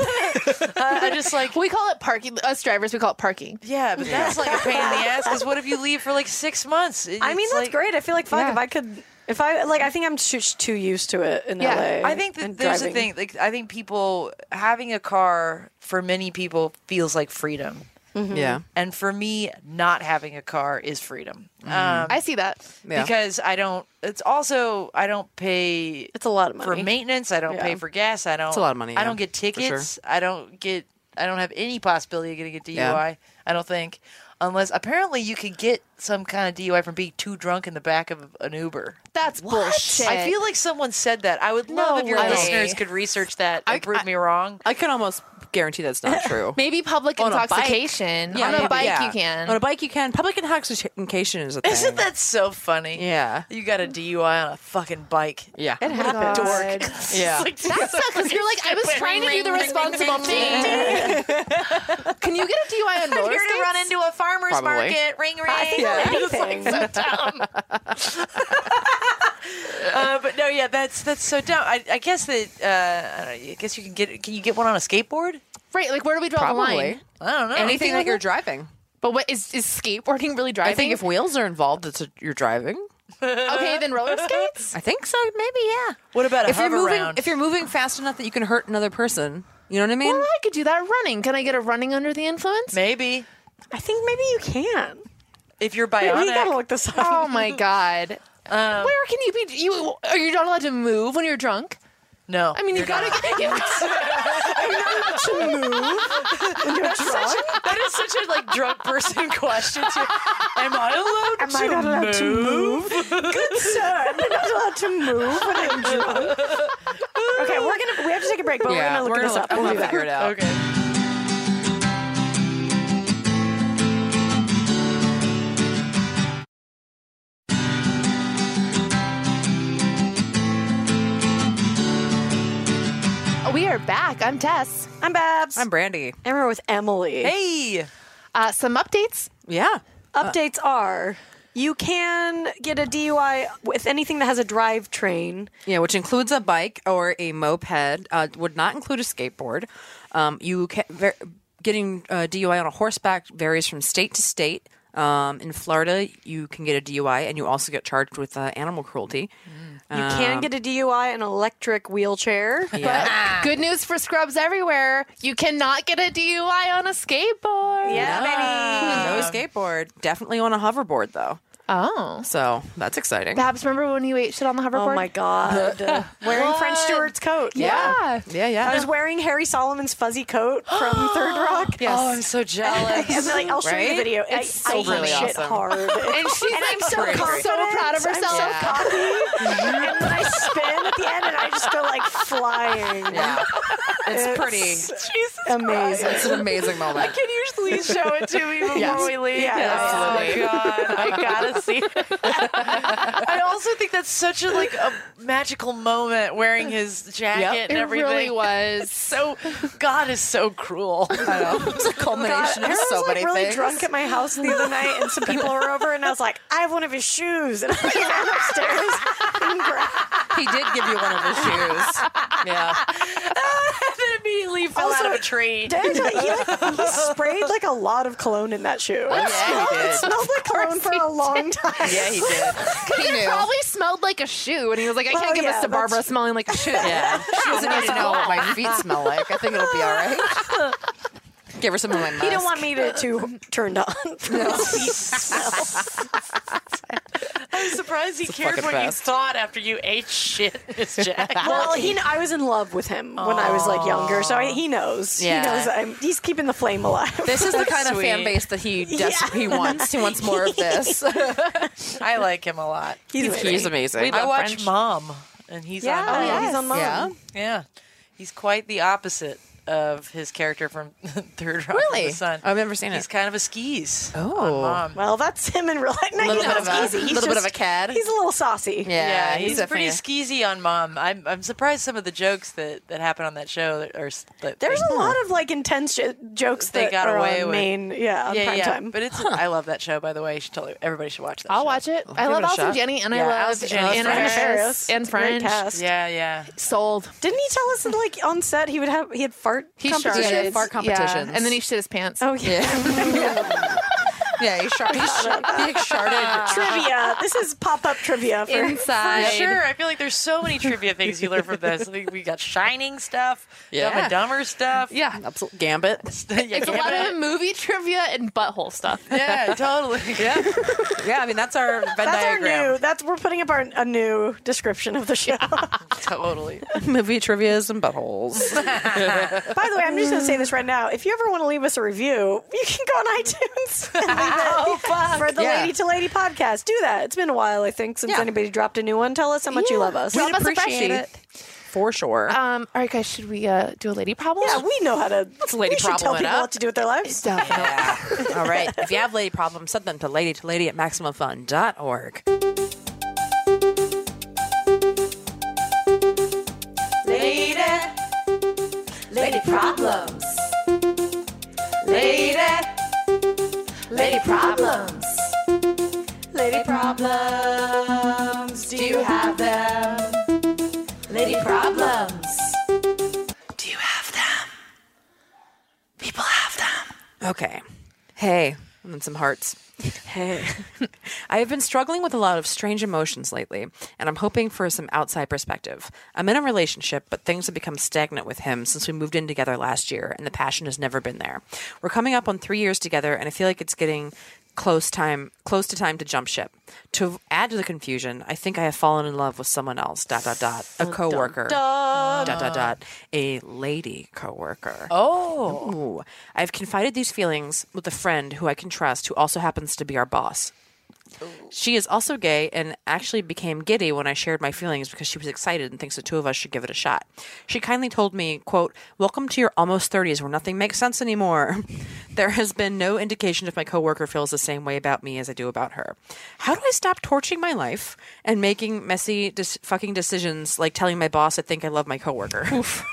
[SPEAKER 7] I, I just like
[SPEAKER 5] We call it parking. Us drivers, we call it parking.
[SPEAKER 7] yeah, but that's like a pain in the ass. Because what if you leave for like six months? It-
[SPEAKER 1] I mean,
[SPEAKER 7] it's
[SPEAKER 1] that's
[SPEAKER 7] like-
[SPEAKER 1] great. I feel like, fuck,
[SPEAKER 5] Yeah.
[SPEAKER 1] if I could, if I, like, I think I'm just too used to it in
[SPEAKER 5] Yeah.
[SPEAKER 1] L A.
[SPEAKER 7] I think that
[SPEAKER 1] and
[SPEAKER 7] there's
[SPEAKER 1] driving.
[SPEAKER 7] a thing. Like, I think people having a car for many people feels like freedom,
[SPEAKER 4] Yeah.
[SPEAKER 7] and for me, not having a car is freedom. Um,
[SPEAKER 5] I see that.
[SPEAKER 4] Yeah.
[SPEAKER 7] because I don't. It's also I don't pay
[SPEAKER 1] It's a lot of
[SPEAKER 7] for
[SPEAKER 1] money.
[SPEAKER 7] maintenance. I don't
[SPEAKER 1] Yeah.
[SPEAKER 7] pay for gas. I don't.
[SPEAKER 4] It's a lot of money,
[SPEAKER 7] I
[SPEAKER 4] yeah,
[SPEAKER 7] don't get
[SPEAKER 4] for sure.
[SPEAKER 7] tickets. I don't get. I don't have any possibility of getting a D U I.
[SPEAKER 4] Yeah.
[SPEAKER 7] I don't think. unless apparently you can get some kind of D U I from being too drunk in the back of an Uber.
[SPEAKER 5] That's bullshit.
[SPEAKER 7] I feel like someone said that. I would love
[SPEAKER 5] No
[SPEAKER 7] if your
[SPEAKER 5] way.
[SPEAKER 7] listeners could research that and
[SPEAKER 4] I-
[SPEAKER 7] prove
[SPEAKER 4] I-
[SPEAKER 7] me wrong.
[SPEAKER 4] I can almost guarantee that's not true.
[SPEAKER 5] maybe public
[SPEAKER 4] On a bike.
[SPEAKER 5] intoxication.
[SPEAKER 4] Yeah,
[SPEAKER 5] on a
[SPEAKER 4] maybe,
[SPEAKER 5] bike,
[SPEAKER 4] yeah.
[SPEAKER 5] you can.
[SPEAKER 4] On a bike, you can. Public intoxication is a thing.
[SPEAKER 7] Isn't that so funny?
[SPEAKER 4] Yeah.
[SPEAKER 7] You got a D U I on a fucking bike.
[SPEAKER 4] Yeah.
[SPEAKER 5] It happened.
[SPEAKER 7] Dork.
[SPEAKER 4] Yeah.
[SPEAKER 5] That sucks because you're like, I was trying to do the responsible thing. Can you get a D U I on roller
[SPEAKER 7] Here to
[SPEAKER 5] skates?
[SPEAKER 7] run into a farmer's
[SPEAKER 4] Probably.
[SPEAKER 7] market. Ring ring.
[SPEAKER 1] I think on anything.
[SPEAKER 7] Uh, but no, yeah, that's that's so dumb. I, I guess that uh, I, don't know, I guess you can get. Can you get one on a skateboard?
[SPEAKER 5] Right, like where do we draw the
[SPEAKER 4] Probably.
[SPEAKER 5] line?
[SPEAKER 7] I don't know.
[SPEAKER 4] Anything that you're driving.
[SPEAKER 5] But what is is skateboarding really driving?
[SPEAKER 4] I think if wheels are involved, it's a, you're driving.
[SPEAKER 5] okay, then roller skates.
[SPEAKER 4] I think so. Maybe, yeah.
[SPEAKER 7] What about a
[SPEAKER 4] if you're
[SPEAKER 7] hover
[SPEAKER 4] moving,
[SPEAKER 7] round?
[SPEAKER 4] if you're moving fast enough that you can hurt another person, you know what I mean?
[SPEAKER 5] Well, I could do that running. Can I get a running under the influence?
[SPEAKER 7] Maybe
[SPEAKER 1] I think maybe you can.
[SPEAKER 7] if you're
[SPEAKER 1] We
[SPEAKER 7] bionic.
[SPEAKER 1] gotta look this up.
[SPEAKER 5] Oh my god.
[SPEAKER 7] Um,
[SPEAKER 5] Where can you be? You are you not allowed to move when you're drunk?
[SPEAKER 7] no,
[SPEAKER 5] I mean, you
[SPEAKER 7] you're
[SPEAKER 5] gotta
[SPEAKER 7] not.
[SPEAKER 5] get. You,
[SPEAKER 7] That is such a like drunk person question. Too. Am I allowed
[SPEAKER 1] Am
[SPEAKER 7] to
[SPEAKER 1] I not allowed
[SPEAKER 7] move?
[SPEAKER 1] to move? Good sir, am I not allowed to move when I'm drunk? Okay, we're gonna we have to take a break, but we're gonna look this up.
[SPEAKER 4] I'm
[SPEAKER 1] We'll
[SPEAKER 4] gonna
[SPEAKER 1] do that.
[SPEAKER 4] figure it out.
[SPEAKER 7] Okay.
[SPEAKER 5] we are back. I'm Tess.
[SPEAKER 1] I'm Babs.
[SPEAKER 4] I'm Brandy.
[SPEAKER 1] and we're with Emily.
[SPEAKER 7] Hey,
[SPEAKER 5] Uh, some updates.
[SPEAKER 4] Yeah.
[SPEAKER 1] Updates are you can get a D U I with anything that has a drivetrain.
[SPEAKER 4] Yeah, which includes a bike or a moped. Uh, would not include a skateboard. Um, you can, ver- getting a D U I on a horseback varies from state to state. Um, in Florida, you can get a D U I, and you also get charged with uh, animal cruelty.
[SPEAKER 1] You can get a D U I in an electric wheelchair.
[SPEAKER 4] Yeah.
[SPEAKER 5] Good news for scrubs everywhere. You cannot get a D U I on a skateboard.
[SPEAKER 1] Yeah, baby.
[SPEAKER 4] No skateboard. Definitely on a hoverboard, though.
[SPEAKER 5] Oh.
[SPEAKER 4] So that's exciting.
[SPEAKER 5] Babs, remember when you ate shit on the hoverboard?
[SPEAKER 1] Oh my god. Uh, wearing French Stewart's coat.
[SPEAKER 5] Yeah.
[SPEAKER 4] Yeah, yeah.
[SPEAKER 1] I was wearing Harry Solomon's fuzzy coat from Third Rock.
[SPEAKER 4] Yes.
[SPEAKER 7] oh, I'm so jealous.
[SPEAKER 1] And then, like, I'll show you the
[SPEAKER 4] Right?
[SPEAKER 1] video.
[SPEAKER 5] It's
[SPEAKER 1] I,
[SPEAKER 5] so
[SPEAKER 1] I
[SPEAKER 4] really
[SPEAKER 1] shit
[SPEAKER 4] awesome.
[SPEAKER 1] hard.
[SPEAKER 5] And she's
[SPEAKER 1] And I'm
[SPEAKER 5] like
[SPEAKER 1] so
[SPEAKER 5] pretty,
[SPEAKER 1] confident.
[SPEAKER 5] so proud of
[SPEAKER 1] I'm
[SPEAKER 5] herself.
[SPEAKER 1] so
[SPEAKER 4] Yeah.
[SPEAKER 1] cocky. And then I spin at the end and I just go like flying.
[SPEAKER 4] Yeah. It's,
[SPEAKER 1] It's
[SPEAKER 4] pretty.
[SPEAKER 1] Jesus amazing.
[SPEAKER 4] It's an amazing moment.
[SPEAKER 7] Can you please show it to me before
[SPEAKER 4] Yes.
[SPEAKER 7] we leave?
[SPEAKER 1] Yeah,
[SPEAKER 4] absolutely.
[SPEAKER 7] Oh god, I gotta see it. I also think that's such a like a magical moment wearing his jacket
[SPEAKER 4] Yep.
[SPEAKER 7] and
[SPEAKER 5] It
[SPEAKER 7] everything.
[SPEAKER 5] really was.
[SPEAKER 7] So God is so cruel.
[SPEAKER 4] I know. It's a culmination
[SPEAKER 1] I
[SPEAKER 4] of
[SPEAKER 1] was
[SPEAKER 4] so
[SPEAKER 1] like
[SPEAKER 4] many
[SPEAKER 1] really
[SPEAKER 4] things.
[SPEAKER 1] drunk at my house the other night, and some people were over, and I was like, "I have one of his shoes," and I ran upstairs and grabbed.
[SPEAKER 4] He did give you one of his shoes. Yeah.
[SPEAKER 7] And then immediately fell
[SPEAKER 1] Also,
[SPEAKER 7] out of a tree.
[SPEAKER 1] Did I tell you, he, like, he sprayed like a lot of cologne in that shoe.
[SPEAKER 4] Yeah, he
[SPEAKER 1] It
[SPEAKER 4] did.
[SPEAKER 1] smelled like cologne for a long time.
[SPEAKER 4] Yeah, he did. He
[SPEAKER 5] It
[SPEAKER 4] knew.
[SPEAKER 5] probably smelled like a shoe, and he was like, I can't
[SPEAKER 1] Well,
[SPEAKER 5] give
[SPEAKER 1] yeah,
[SPEAKER 5] this to Barbara
[SPEAKER 1] that's-
[SPEAKER 5] smelling like a shoe.
[SPEAKER 4] Yeah. She doesn't need to know what my feet smell like. I think it'll be all right. Give her some of my musk.
[SPEAKER 1] He didn't want me to too turned on. From
[SPEAKER 4] No.
[SPEAKER 1] his feet smell.
[SPEAKER 7] I'm surprised he
[SPEAKER 4] the
[SPEAKER 7] cared
[SPEAKER 4] fucking
[SPEAKER 7] what
[SPEAKER 4] best.
[SPEAKER 7] you thought after you ate shit in his jacket.
[SPEAKER 1] Well, he, I was in love with him when I was like younger, so I, he knows.
[SPEAKER 4] Yeah.
[SPEAKER 1] He knows I'm, he's keeping the flame alive.
[SPEAKER 4] This is the kind of
[SPEAKER 7] Sweet.
[SPEAKER 4] fan base that he des-
[SPEAKER 1] Yeah.
[SPEAKER 4] he wants. He wants more of this.
[SPEAKER 7] I like him a lot.
[SPEAKER 1] He's,
[SPEAKER 4] He's amazing.
[SPEAKER 7] I watch
[SPEAKER 5] French.
[SPEAKER 7] Mom, and he's
[SPEAKER 1] Yeah,
[SPEAKER 7] on
[SPEAKER 1] oh,
[SPEAKER 7] Mom.
[SPEAKER 1] yeah, he's on Mom.
[SPEAKER 4] Yeah.
[SPEAKER 7] Yeah, he's quite the opposite of his character from Third Rock
[SPEAKER 4] Really?
[SPEAKER 7] from the Sun.
[SPEAKER 4] I've never seen
[SPEAKER 7] He's
[SPEAKER 4] it.
[SPEAKER 7] kind of a skis.
[SPEAKER 4] Oh.
[SPEAKER 7] on Mom.
[SPEAKER 1] Well, that's him in real life. No,
[SPEAKER 4] A little
[SPEAKER 1] he's
[SPEAKER 4] bit
[SPEAKER 1] not
[SPEAKER 4] of a
[SPEAKER 1] skeezy. He's
[SPEAKER 4] little bit of
[SPEAKER 1] just-
[SPEAKER 4] a cad.
[SPEAKER 1] He's a little saucy.
[SPEAKER 4] Yeah,
[SPEAKER 7] Yeah, he's,
[SPEAKER 4] definitely
[SPEAKER 7] pretty skeezy on Mom. I'm I'm surprised some of the jokes that, that happen on that show that are s- that
[SPEAKER 1] There's
[SPEAKER 7] they,
[SPEAKER 1] a lot of like intense j- jokes
[SPEAKER 7] They
[SPEAKER 1] that
[SPEAKER 7] got
[SPEAKER 1] are
[SPEAKER 7] away
[SPEAKER 1] on
[SPEAKER 7] with.
[SPEAKER 1] main, yeah, on
[SPEAKER 7] yeah
[SPEAKER 1] prime
[SPEAKER 7] yeah.
[SPEAKER 1] time.
[SPEAKER 7] But it's I love that show, by the way. You should totally everybody should watch that.
[SPEAKER 5] I'll
[SPEAKER 7] show.
[SPEAKER 5] watch it. I
[SPEAKER 4] give
[SPEAKER 5] love
[SPEAKER 4] it a
[SPEAKER 5] Allison
[SPEAKER 4] shot.
[SPEAKER 5] Jenny, and
[SPEAKER 7] Yeah,
[SPEAKER 5] I love
[SPEAKER 7] Allison Jenny.
[SPEAKER 5] Anna
[SPEAKER 1] Anna
[SPEAKER 5] Faris
[SPEAKER 1] Faris.
[SPEAKER 5] and
[SPEAKER 1] Great
[SPEAKER 5] French.
[SPEAKER 1] cast.
[SPEAKER 7] Yeah yeah.
[SPEAKER 5] Sold.
[SPEAKER 1] Didn't he tell us that, like on set he would have he had fart
[SPEAKER 5] He
[SPEAKER 1] competitions?
[SPEAKER 5] sharted.
[SPEAKER 4] Yeah, fart competitions.
[SPEAKER 5] Yeah. And then he shit his pants.
[SPEAKER 1] Oh yeah.
[SPEAKER 4] Yeah. Yeah, he shard. He, sh- he sharded.
[SPEAKER 1] Trivia. This is pop up trivia for
[SPEAKER 5] Inside.
[SPEAKER 7] For sure. I feel like there's so many trivia things you learn from this. I think we got Shining stuff,
[SPEAKER 4] Yeah.
[SPEAKER 7] Dumb and Dumber stuff.
[SPEAKER 4] Yeah, absolutely. Gambit.
[SPEAKER 7] yeah,
[SPEAKER 5] It's a lot of movie trivia and butthole stuff.
[SPEAKER 7] yeah, totally.
[SPEAKER 4] Yeah. Yeah, I mean, that's our Venn
[SPEAKER 1] that's our
[SPEAKER 4] diagram.
[SPEAKER 1] new. That's we're putting up our a new description of the show.
[SPEAKER 7] Totally.
[SPEAKER 4] Movie trivias and buttholes.
[SPEAKER 1] By the way, I'm just going to say this right now. If you ever want to leave us a review, you can go on iTunes and the, for the
[SPEAKER 4] Yeah.
[SPEAKER 1] Lady to Lady podcast. Do that. It's been a while, I think, since
[SPEAKER 4] Yeah.
[SPEAKER 1] anybody dropped a new one. Tell us how much you love us.
[SPEAKER 5] Drop us a
[SPEAKER 4] appreciate
[SPEAKER 5] freshie.
[SPEAKER 4] it. For sure.
[SPEAKER 5] Um, all right, guys, should we uh, do a lady problem?
[SPEAKER 1] Yeah, we know how to.
[SPEAKER 4] Let's lady
[SPEAKER 1] we should tell
[SPEAKER 4] problem it
[SPEAKER 1] people
[SPEAKER 4] up.
[SPEAKER 1] what to do with their lives.
[SPEAKER 5] Definitely.
[SPEAKER 4] Yeah. All right. If you have lady problems, send them to lady to lady at maximum fun dot org.
[SPEAKER 3] Lady, lady problems. Lady, lady problems. Lady problems. Do you have them? Lady problems.
[SPEAKER 4] Do you have them? People have them. Okay. Hey, and then some hearts. Hey. I have been struggling with a lot of strange emotions lately, and I'm hoping for some outside perspective. I'm in a relationship, but things have become stagnant with him since we moved in together last year, and the passion has never been there. We're coming up on three years together, and I feel like it's getting close time close to time to jump ship. To add to the confusion, I think I have fallen in love with someone else. Dot dot dot. A coworker. Dot dot dot. A lady coworker.
[SPEAKER 7] Oh.
[SPEAKER 4] Ooh. I've confided these feelings with a friend who I can trust, who also happens to be our boss. She is also gay and actually became giddy when I shared my feelings because she was excited and thinks the two of us should give it a shot. She kindly told me, quote, "Welcome to your almost thirties where nothing makes sense anymore." There has been no indication if my coworker feels the same way about me as I do about her. How do I stop torching my life and making messy dis- fucking decisions like telling my boss I think I love my coworker?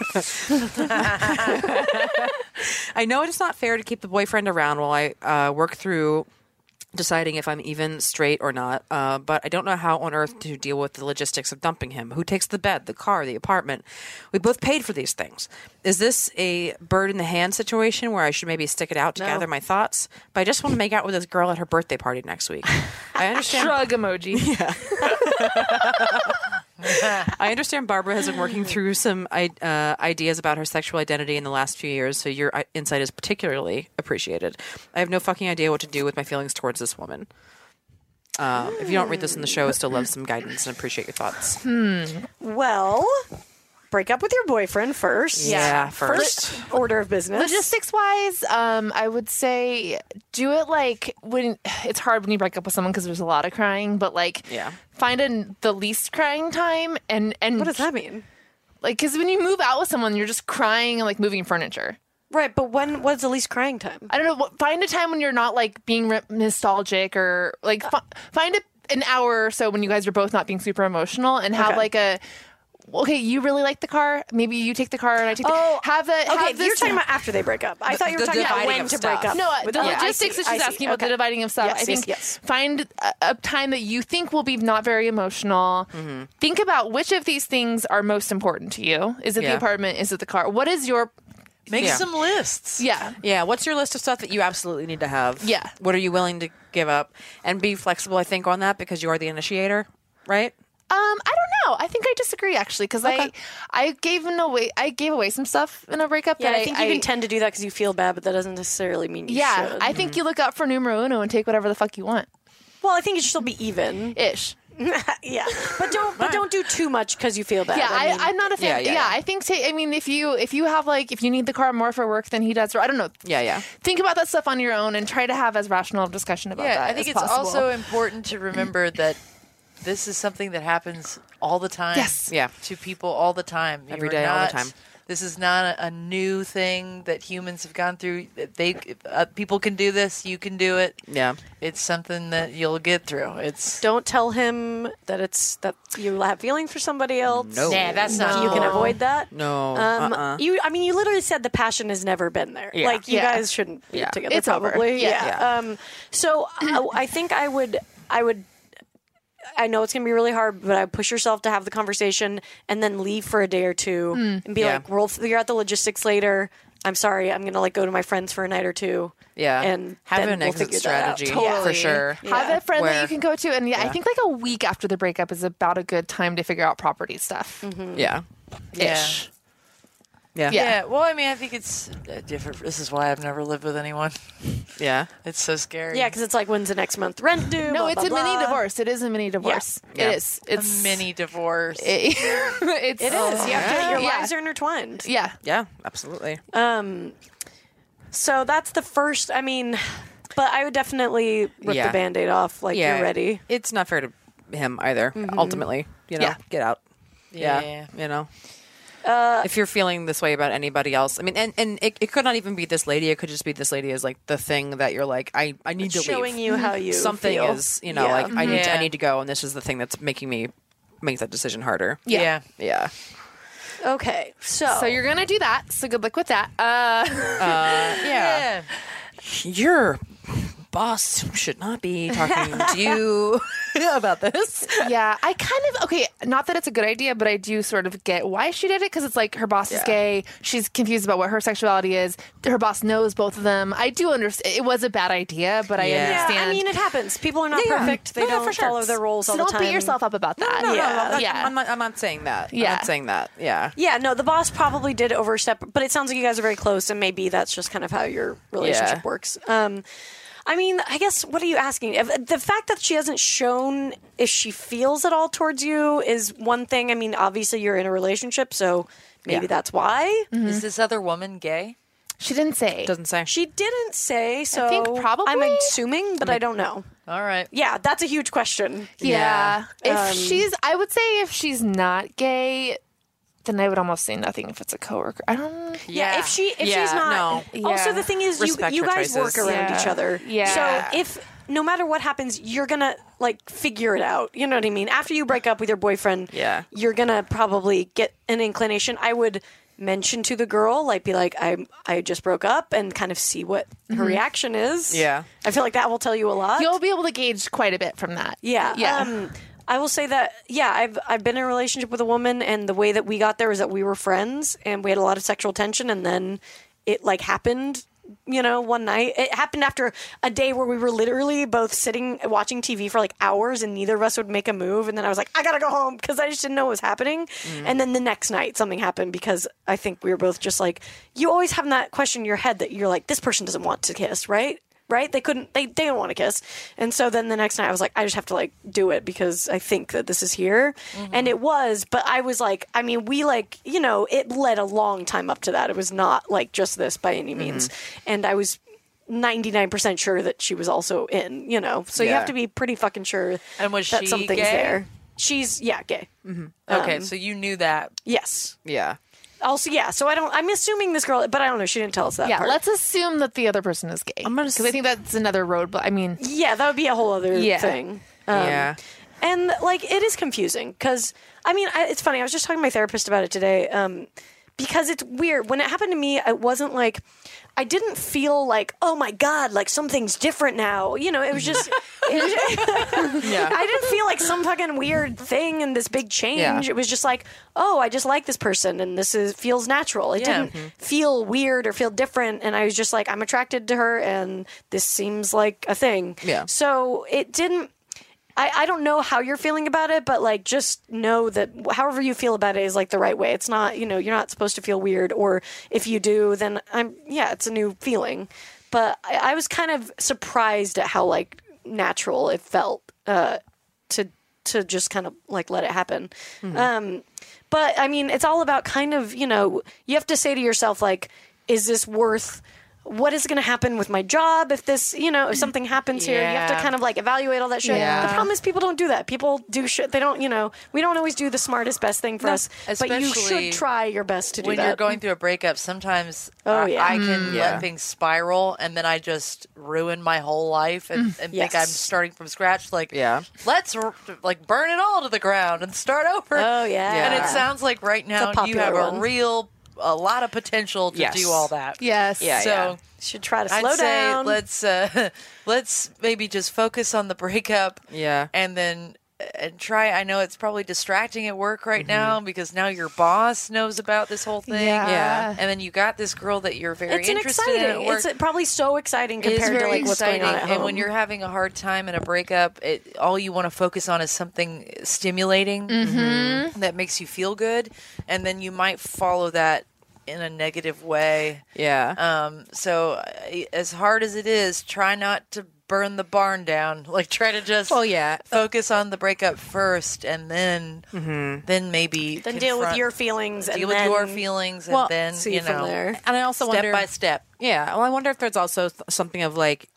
[SPEAKER 4] I know it's not fair to keep the boyfriend around while I uh, work through deciding if I'm even straight or not, uh, but I don't know how on earth to deal with the logistics of dumping him. Who takes the bed, the car, the apartment? We both paid for these things. Is this a bird in the hand situation where I should maybe stick it out to gather my thoughts? But I just want to make out with this girl at her birthday party next week. I understand.
[SPEAKER 5] Shrug emoji.
[SPEAKER 4] I understand Barbara has been working through some uh, ideas about her sexual identity in the last few years, so your uh, insight is particularly appreciated. I have no fucking idea what to do with my feelings towards this woman. Um, if you don't read this in the show, I still love some guidance and appreciate your thoughts.
[SPEAKER 1] Well, break up with your boyfriend first.
[SPEAKER 4] Yeah, first.
[SPEAKER 1] Order of business.
[SPEAKER 5] Logistics wise, um, I would say do it like when it's hard when you break up with someone because there's a lot of crying, but like
[SPEAKER 4] Yeah.
[SPEAKER 5] find a, the least crying time and and
[SPEAKER 1] What does that mean?
[SPEAKER 5] like because when you move out with someone, you're just crying and like moving furniture.
[SPEAKER 1] Right, but when what's the least crying time?
[SPEAKER 5] I don't know. what- Find a time when you're not like being re- nostalgic or like fi- find a, an hour or so when you guys are both not being super emotional and have
[SPEAKER 1] Okay.
[SPEAKER 5] like a. Okay, you really like the car. Maybe you take the car and I take the
[SPEAKER 1] Oh,
[SPEAKER 5] have the
[SPEAKER 1] Okay,
[SPEAKER 5] have this
[SPEAKER 1] you're talking about after they break up. I thought you were
[SPEAKER 4] the
[SPEAKER 1] talking about
[SPEAKER 4] dividing
[SPEAKER 1] when
[SPEAKER 4] of
[SPEAKER 1] to break
[SPEAKER 4] stuff.
[SPEAKER 1] up.
[SPEAKER 5] No,
[SPEAKER 1] with
[SPEAKER 5] the
[SPEAKER 1] them. Yeah, I
[SPEAKER 5] logistics
[SPEAKER 1] see,
[SPEAKER 5] that she's
[SPEAKER 1] I see.
[SPEAKER 5] asking about
[SPEAKER 1] Okay.
[SPEAKER 5] the dividing of stuff.
[SPEAKER 1] Yes,
[SPEAKER 5] I
[SPEAKER 1] yes,
[SPEAKER 5] think
[SPEAKER 1] yes.
[SPEAKER 5] find a, a time that you think will be not very emotional. Think about which of these things are most important to you. Is it
[SPEAKER 4] Yeah.
[SPEAKER 5] the apartment? Is it the car? What is your
[SPEAKER 7] Make
[SPEAKER 4] Yeah.
[SPEAKER 7] some lists.
[SPEAKER 5] yeah?
[SPEAKER 4] Yeah, what's your list of stuff that you absolutely need to have?
[SPEAKER 5] Yeah.
[SPEAKER 4] What are you willing to give up? And be flexible, I think, on that because you are the initiator, right?
[SPEAKER 5] Um, I don't know. I think I disagree actually because I I gave in away I gave away some stuff in a breakup.
[SPEAKER 1] Yeah,
[SPEAKER 5] that
[SPEAKER 1] I think you can tend to do that because you feel bad, but that doesn't necessarily mean you
[SPEAKER 5] yeah,
[SPEAKER 1] should.
[SPEAKER 5] I think you look out for numero uno and take whatever the fuck you want.
[SPEAKER 1] well, I think it should still be even.
[SPEAKER 5] Ish.
[SPEAKER 1] Yeah, but don't but don't do too much because you feel bad.
[SPEAKER 5] Yeah, I,
[SPEAKER 1] mean,
[SPEAKER 5] I'm not a fan.
[SPEAKER 4] Yeah,
[SPEAKER 5] Yeah,
[SPEAKER 4] yeah, yeah.
[SPEAKER 5] I think. Say, I mean, if you if you have like if you need the car more for work than he does, or I don't know.
[SPEAKER 4] Yeah, yeah.
[SPEAKER 5] Think about that stuff on your own and try to have as rational of discussion about
[SPEAKER 7] Yeah,
[SPEAKER 5] that.
[SPEAKER 7] I think
[SPEAKER 5] as
[SPEAKER 7] it's
[SPEAKER 5] possible.
[SPEAKER 7] also important to remember that this is something that happens all the time.
[SPEAKER 5] Yes.
[SPEAKER 4] Yeah.
[SPEAKER 7] To people all the time.
[SPEAKER 4] Every
[SPEAKER 7] You're
[SPEAKER 4] day, all the
[SPEAKER 7] not-
[SPEAKER 4] time.
[SPEAKER 7] This is not a, a new thing that humans have gone through. They uh, people can do this. You can do it.
[SPEAKER 4] Yeah.
[SPEAKER 7] It's something that you'll get through. It's
[SPEAKER 1] don't tell him that it's that you have feelings for somebody else.
[SPEAKER 4] No.
[SPEAKER 7] yeah, that's not.
[SPEAKER 1] You can
[SPEAKER 7] cool.
[SPEAKER 1] avoid that.
[SPEAKER 4] No.
[SPEAKER 1] Um,
[SPEAKER 4] uh-uh.
[SPEAKER 1] you, I mean, you literally said the passion has never been there.
[SPEAKER 4] Yeah.
[SPEAKER 1] Like you
[SPEAKER 5] Yeah.
[SPEAKER 1] guys shouldn't be
[SPEAKER 4] Yeah.
[SPEAKER 1] together.
[SPEAKER 5] It's over.
[SPEAKER 1] probably.
[SPEAKER 5] Yeah.
[SPEAKER 1] Yeah. Um, so I, I think I would, I would. I know it's gonna be really hard, but I push yourself to have the conversation and then leave for a day or two and be
[SPEAKER 4] Yeah.
[SPEAKER 1] like, "We'll figure out the logistics later." I'm sorry, I'm gonna like go to my friends for a night or two.
[SPEAKER 4] Yeah.
[SPEAKER 1] and
[SPEAKER 4] have
[SPEAKER 1] then
[SPEAKER 4] an
[SPEAKER 1] we'll
[SPEAKER 4] exit
[SPEAKER 1] figure that out.
[SPEAKER 4] strategy
[SPEAKER 1] Totally.
[SPEAKER 4] for sure.
[SPEAKER 5] Have
[SPEAKER 1] Yeah.
[SPEAKER 5] a friend that
[SPEAKER 4] Where-
[SPEAKER 5] you can go to, and yeah, I
[SPEAKER 4] Yeah.
[SPEAKER 5] think like a week after the breakup is about a good time to figure out property stuff.
[SPEAKER 4] Yeah.
[SPEAKER 7] Yeah.
[SPEAKER 5] Ish.
[SPEAKER 4] Yeah.
[SPEAKER 5] Yeah.
[SPEAKER 7] Yeah. Well, I mean, I think it's uh, different. This is why I've never lived with anyone.
[SPEAKER 4] Yeah.
[SPEAKER 7] It's so scary.
[SPEAKER 1] Yeah, because it's like, when's the next month rent due?
[SPEAKER 5] No,
[SPEAKER 1] Blah,
[SPEAKER 5] it's
[SPEAKER 1] blah,
[SPEAKER 5] a mini
[SPEAKER 1] blah.
[SPEAKER 5] divorce. It is a mini divorce.
[SPEAKER 4] Yeah.
[SPEAKER 5] It is. It's
[SPEAKER 7] a mini divorce.
[SPEAKER 5] It, it's,
[SPEAKER 1] It is. You have to, your
[SPEAKER 5] Yeah.
[SPEAKER 1] lives are intertwined.
[SPEAKER 5] Yeah.
[SPEAKER 4] Yeah. Absolutely.
[SPEAKER 1] Um, so that's the first. I mean, but I would definitely rip
[SPEAKER 4] Yeah.
[SPEAKER 1] the Band-Aid off. Like
[SPEAKER 4] Yeah.
[SPEAKER 1] you're ready.
[SPEAKER 4] It's not fair to him either. Ultimately, you know,
[SPEAKER 5] Yeah.
[SPEAKER 4] get out. Yeah,
[SPEAKER 7] Yeah.
[SPEAKER 4] you know. Uh, if you're feeling this way about anybody else, I mean, and, and it, it could not even be this lady. It could just be this lady is like the thing that you're like, I, I need to
[SPEAKER 1] Showing
[SPEAKER 4] leave.
[SPEAKER 1] you how you
[SPEAKER 4] Something
[SPEAKER 1] feel.
[SPEAKER 4] is, you know,
[SPEAKER 1] Yeah.
[SPEAKER 4] like I need to, I
[SPEAKER 7] Yeah.
[SPEAKER 4] need to go, and this is the thing that's making me make that decision harder.
[SPEAKER 7] Yeah.
[SPEAKER 4] Yeah.
[SPEAKER 1] Okay, so
[SPEAKER 5] So you're gonna do that. So good luck with that. Uh,
[SPEAKER 4] Yeah. Your boss should not be talking to you about this.
[SPEAKER 5] yeah, I kind of okay. Not that it's a good idea, but I do sort of get why she did it because it's like her boss is
[SPEAKER 4] Yeah.
[SPEAKER 5] gay. She's confused about what her sexuality is. Her boss knows both of them. I do understand. It was a bad idea, but I
[SPEAKER 4] Yeah.
[SPEAKER 1] yeah,
[SPEAKER 5] understand.
[SPEAKER 1] I mean, it happens. People are not
[SPEAKER 4] Yeah, yeah.
[SPEAKER 1] perfect. They
[SPEAKER 4] No, no,
[SPEAKER 1] don't
[SPEAKER 4] for sure.
[SPEAKER 1] follow their roles
[SPEAKER 5] so
[SPEAKER 1] all
[SPEAKER 5] don't
[SPEAKER 1] the time.
[SPEAKER 5] beat yourself up about that.
[SPEAKER 4] No, no,
[SPEAKER 1] Yeah.
[SPEAKER 4] no, I'm not,
[SPEAKER 5] Yeah.
[SPEAKER 4] I'm not, I'm not saying that. I'm
[SPEAKER 5] Yeah.
[SPEAKER 4] not saying that. Yeah.
[SPEAKER 1] Yeah, no, the boss probably did overstep, but it sounds like you guys are very close, and maybe that's just kind of how your relationship
[SPEAKER 4] Yeah.
[SPEAKER 1] works. Um, I mean, I guess, what are you asking? If, the fact that she hasn't shown if she feels at all towards you is one thing. I mean, obviously you're in a relationship, so maybe
[SPEAKER 4] Yeah.
[SPEAKER 1] that's why.
[SPEAKER 7] Is this other woman gay?
[SPEAKER 5] She didn't say.
[SPEAKER 4] Doesn't say.
[SPEAKER 1] She didn't say, so
[SPEAKER 5] think probably.
[SPEAKER 1] I'm assuming, but I don't know.
[SPEAKER 7] All right.
[SPEAKER 1] Yeah, that's a huge question.
[SPEAKER 5] Yeah. If
[SPEAKER 1] Um,
[SPEAKER 5] she's, I would say if she's not gay, then I would almost say nothing if it's a coworker. I don't.
[SPEAKER 1] Yeah, if she if
[SPEAKER 4] Yeah,
[SPEAKER 1] she's not.
[SPEAKER 4] no.
[SPEAKER 1] Also,
[SPEAKER 5] Yeah.
[SPEAKER 1] the thing is, you
[SPEAKER 4] Respect
[SPEAKER 1] you
[SPEAKER 4] her
[SPEAKER 1] guys work
[SPEAKER 4] choices.
[SPEAKER 1] around
[SPEAKER 5] Yeah.
[SPEAKER 1] each other.
[SPEAKER 5] Yeah.
[SPEAKER 1] So if no matter what happens, you're gonna like figure it out. You know what I mean? After you break up with your boyfriend,
[SPEAKER 4] Yeah.
[SPEAKER 1] you're gonna probably get an inclination. I would mention to the girl, like, be like, I I just broke up, and kind of see what her reaction is.
[SPEAKER 4] Yeah.
[SPEAKER 1] I feel like that will tell you a lot.
[SPEAKER 5] You'll be able to gauge quite a bit from that.
[SPEAKER 1] Yeah.
[SPEAKER 5] Yeah.
[SPEAKER 1] Um, I will say that, yeah, I've I've been in a relationship with a woman, and the way that we got there was that we were friends, and we had a lot of sexual tension, and then it like happened, you know, one night. It happened after a day where we were literally both sitting watching T V for like hours, and neither of us would make a move, and then I was like, I gotta go home because I just didn't know what was happening. And then the next night something happened because I think we were both just like, you always have that question in your head that you're like, this person doesn't want to kiss, right? Right? They couldn't, they, they don't want to kiss. And so then the next night I was like, I just have to like do it because I think that this is here. And it was, but I was like, I mean, we like, you know, it led a long time up to that. It was not like just this by any means. And I was ninety-nine percent sure that she was also in, you know, so you
[SPEAKER 4] Yeah.
[SPEAKER 1] have to be pretty fucking sure
[SPEAKER 7] And was
[SPEAKER 1] that
[SPEAKER 7] she
[SPEAKER 1] something's
[SPEAKER 7] gay?
[SPEAKER 1] there. She's, yeah, gay.
[SPEAKER 7] Okay,
[SPEAKER 1] Um,
[SPEAKER 7] so you knew that.
[SPEAKER 1] Yes.
[SPEAKER 4] Yeah.
[SPEAKER 1] Also, yeah. So I don't, I'm assuming this girl, but I don't know. She didn't tell us that
[SPEAKER 5] Yeah,
[SPEAKER 1] part.
[SPEAKER 5] let's assume that the other person is gay.
[SPEAKER 4] I'm gonna
[SPEAKER 5] because I think that's another roadblock. I mean,
[SPEAKER 1] Yeah, that would be a whole other
[SPEAKER 5] Yeah.
[SPEAKER 1] thing. Um,
[SPEAKER 4] Yeah.
[SPEAKER 1] And like, it is confusing because I mean, I, it's funny. I was just talking to my therapist about it today um, because it's weird. When it happened to me, it wasn't like I didn't feel like, oh my god, like something's different now. You know, it was just. It was,
[SPEAKER 4] Yeah.
[SPEAKER 1] I didn't feel like some fucking weird thing and this big change.
[SPEAKER 4] Yeah.
[SPEAKER 1] It was just like, oh, I just like this person and this is feels natural. It
[SPEAKER 7] Yeah.
[SPEAKER 1] didn't feel weird or feel different. And I was just like, I'm attracted to her and this seems like a thing.
[SPEAKER 4] Yeah.
[SPEAKER 1] So it didn't. I, I don't know how you're feeling about it, but like just know that however you feel about it is like the right way. It's not, you know, you're not supposed to feel weird, or if you do, then I'm yeah, it's a new feeling. But I, I was kind of surprised at how like natural it felt uh, to to just kind of like let it happen. Um, but I mean, it's all about kind of, you know, you have to say to yourself like, is this worth? What is going to happen with my job if this, you know, if something happens here? You have to
[SPEAKER 7] Yeah.
[SPEAKER 1] kind of like evaluate all that shit.
[SPEAKER 5] Yeah.
[SPEAKER 1] The problem is people don't do that. People do shit. They don't, you know, we don't always do the smartest, best thing for us. But you
[SPEAKER 7] especially
[SPEAKER 1] should try your best to do
[SPEAKER 7] When
[SPEAKER 1] that.
[SPEAKER 7] you're going through a breakup, sometimes
[SPEAKER 1] Oh,
[SPEAKER 7] I,
[SPEAKER 1] yeah.
[SPEAKER 7] I can
[SPEAKER 4] Yeah.
[SPEAKER 7] let things spiral, and then I just ruin my whole life and, and
[SPEAKER 1] Yes.
[SPEAKER 7] think I'm starting from scratch. Like,
[SPEAKER 4] Yeah.
[SPEAKER 7] let's r- like burn it all to the ground and start over.
[SPEAKER 1] Oh, yeah.
[SPEAKER 7] And it
[SPEAKER 4] Yeah.
[SPEAKER 7] sounds like right now you
[SPEAKER 1] popular
[SPEAKER 7] have
[SPEAKER 1] one.
[SPEAKER 7] a real, a lot of potential to
[SPEAKER 4] Yes.
[SPEAKER 7] do all that.
[SPEAKER 5] yes.
[SPEAKER 4] Yeah,
[SPEAKER 7] So.
[SPEAKER 4] yeah.
[SPEAKER 1] should try to
[SPEAKER 7] I'd
[SPEAKER 1] slow
[SPEAKER 7] say
[SPEAKER 1] down.
[SPEAKER 7] let's uh, let's maybe just focus on the breakup.
[SPEAKER 4] Yeah.
[SPEAKER 7] and then and try. I know it's probably distracting at work right now because now your boss knows about this whole thing.
[SPEAKER 5] Yeah.
[SPEAKER 4] Yeah.
[SPEAKER 7] and then you got this girl that you're very
[SPEAKER 1] it's an
[SPEAKER 7] interested in
[SPEAKER 1] exciting.
[SPEAKER 7] at work.
[SPEAKER 1] It's probably so exciting
[SPEAKER 7] It is
[SPEAKER 1] compared to
[SPEAKER 7] very
[SPEAKER 1] like what's
[SPEAKER 7] exciting,
[SPEAKER 1] going on at home.
[SPEAKER 7] and when you're having a hard time in a breakup, it, all you want to focus on is something stimulating
[SPEAKER 1] Mm-hmm.
[SPEAKER 7] that makes you feel good, and then you might follow that in a negative way.
[SPEAKER 4] Yeah.
[SPEAKER 7] Um, so, uh, as hard as it is, try not to burn the barn down. Like, try to just
[SPEAKER 4] Well, yeah.
[SPEAKER 7] focus on the breakup first, and then then maybe
[SPEAKER 1] then deal with
[SPEAKER 7] confront-
[SPEAKER 1] your feelings and
[SPEAKER 7] deal with
[SPEAKER 1] then
[SPEAKER 7] your feelings, and
[SPEAKER 4] Well,
[SPEAKER 7] then
[SPEAKER 1] see
[SPEAKER 7] you
[SPEAKER 1] from
[SPEAKER 7] know
[SPEAKER 1] there.
[SPEAKER 4] And I also
[SPEAKER 7] step
[SPEAKER 4] wonder
[SPEAKER 7] by step.
[SPEAKER 4] Yeah. Well, I wonder if there's also th- something of like,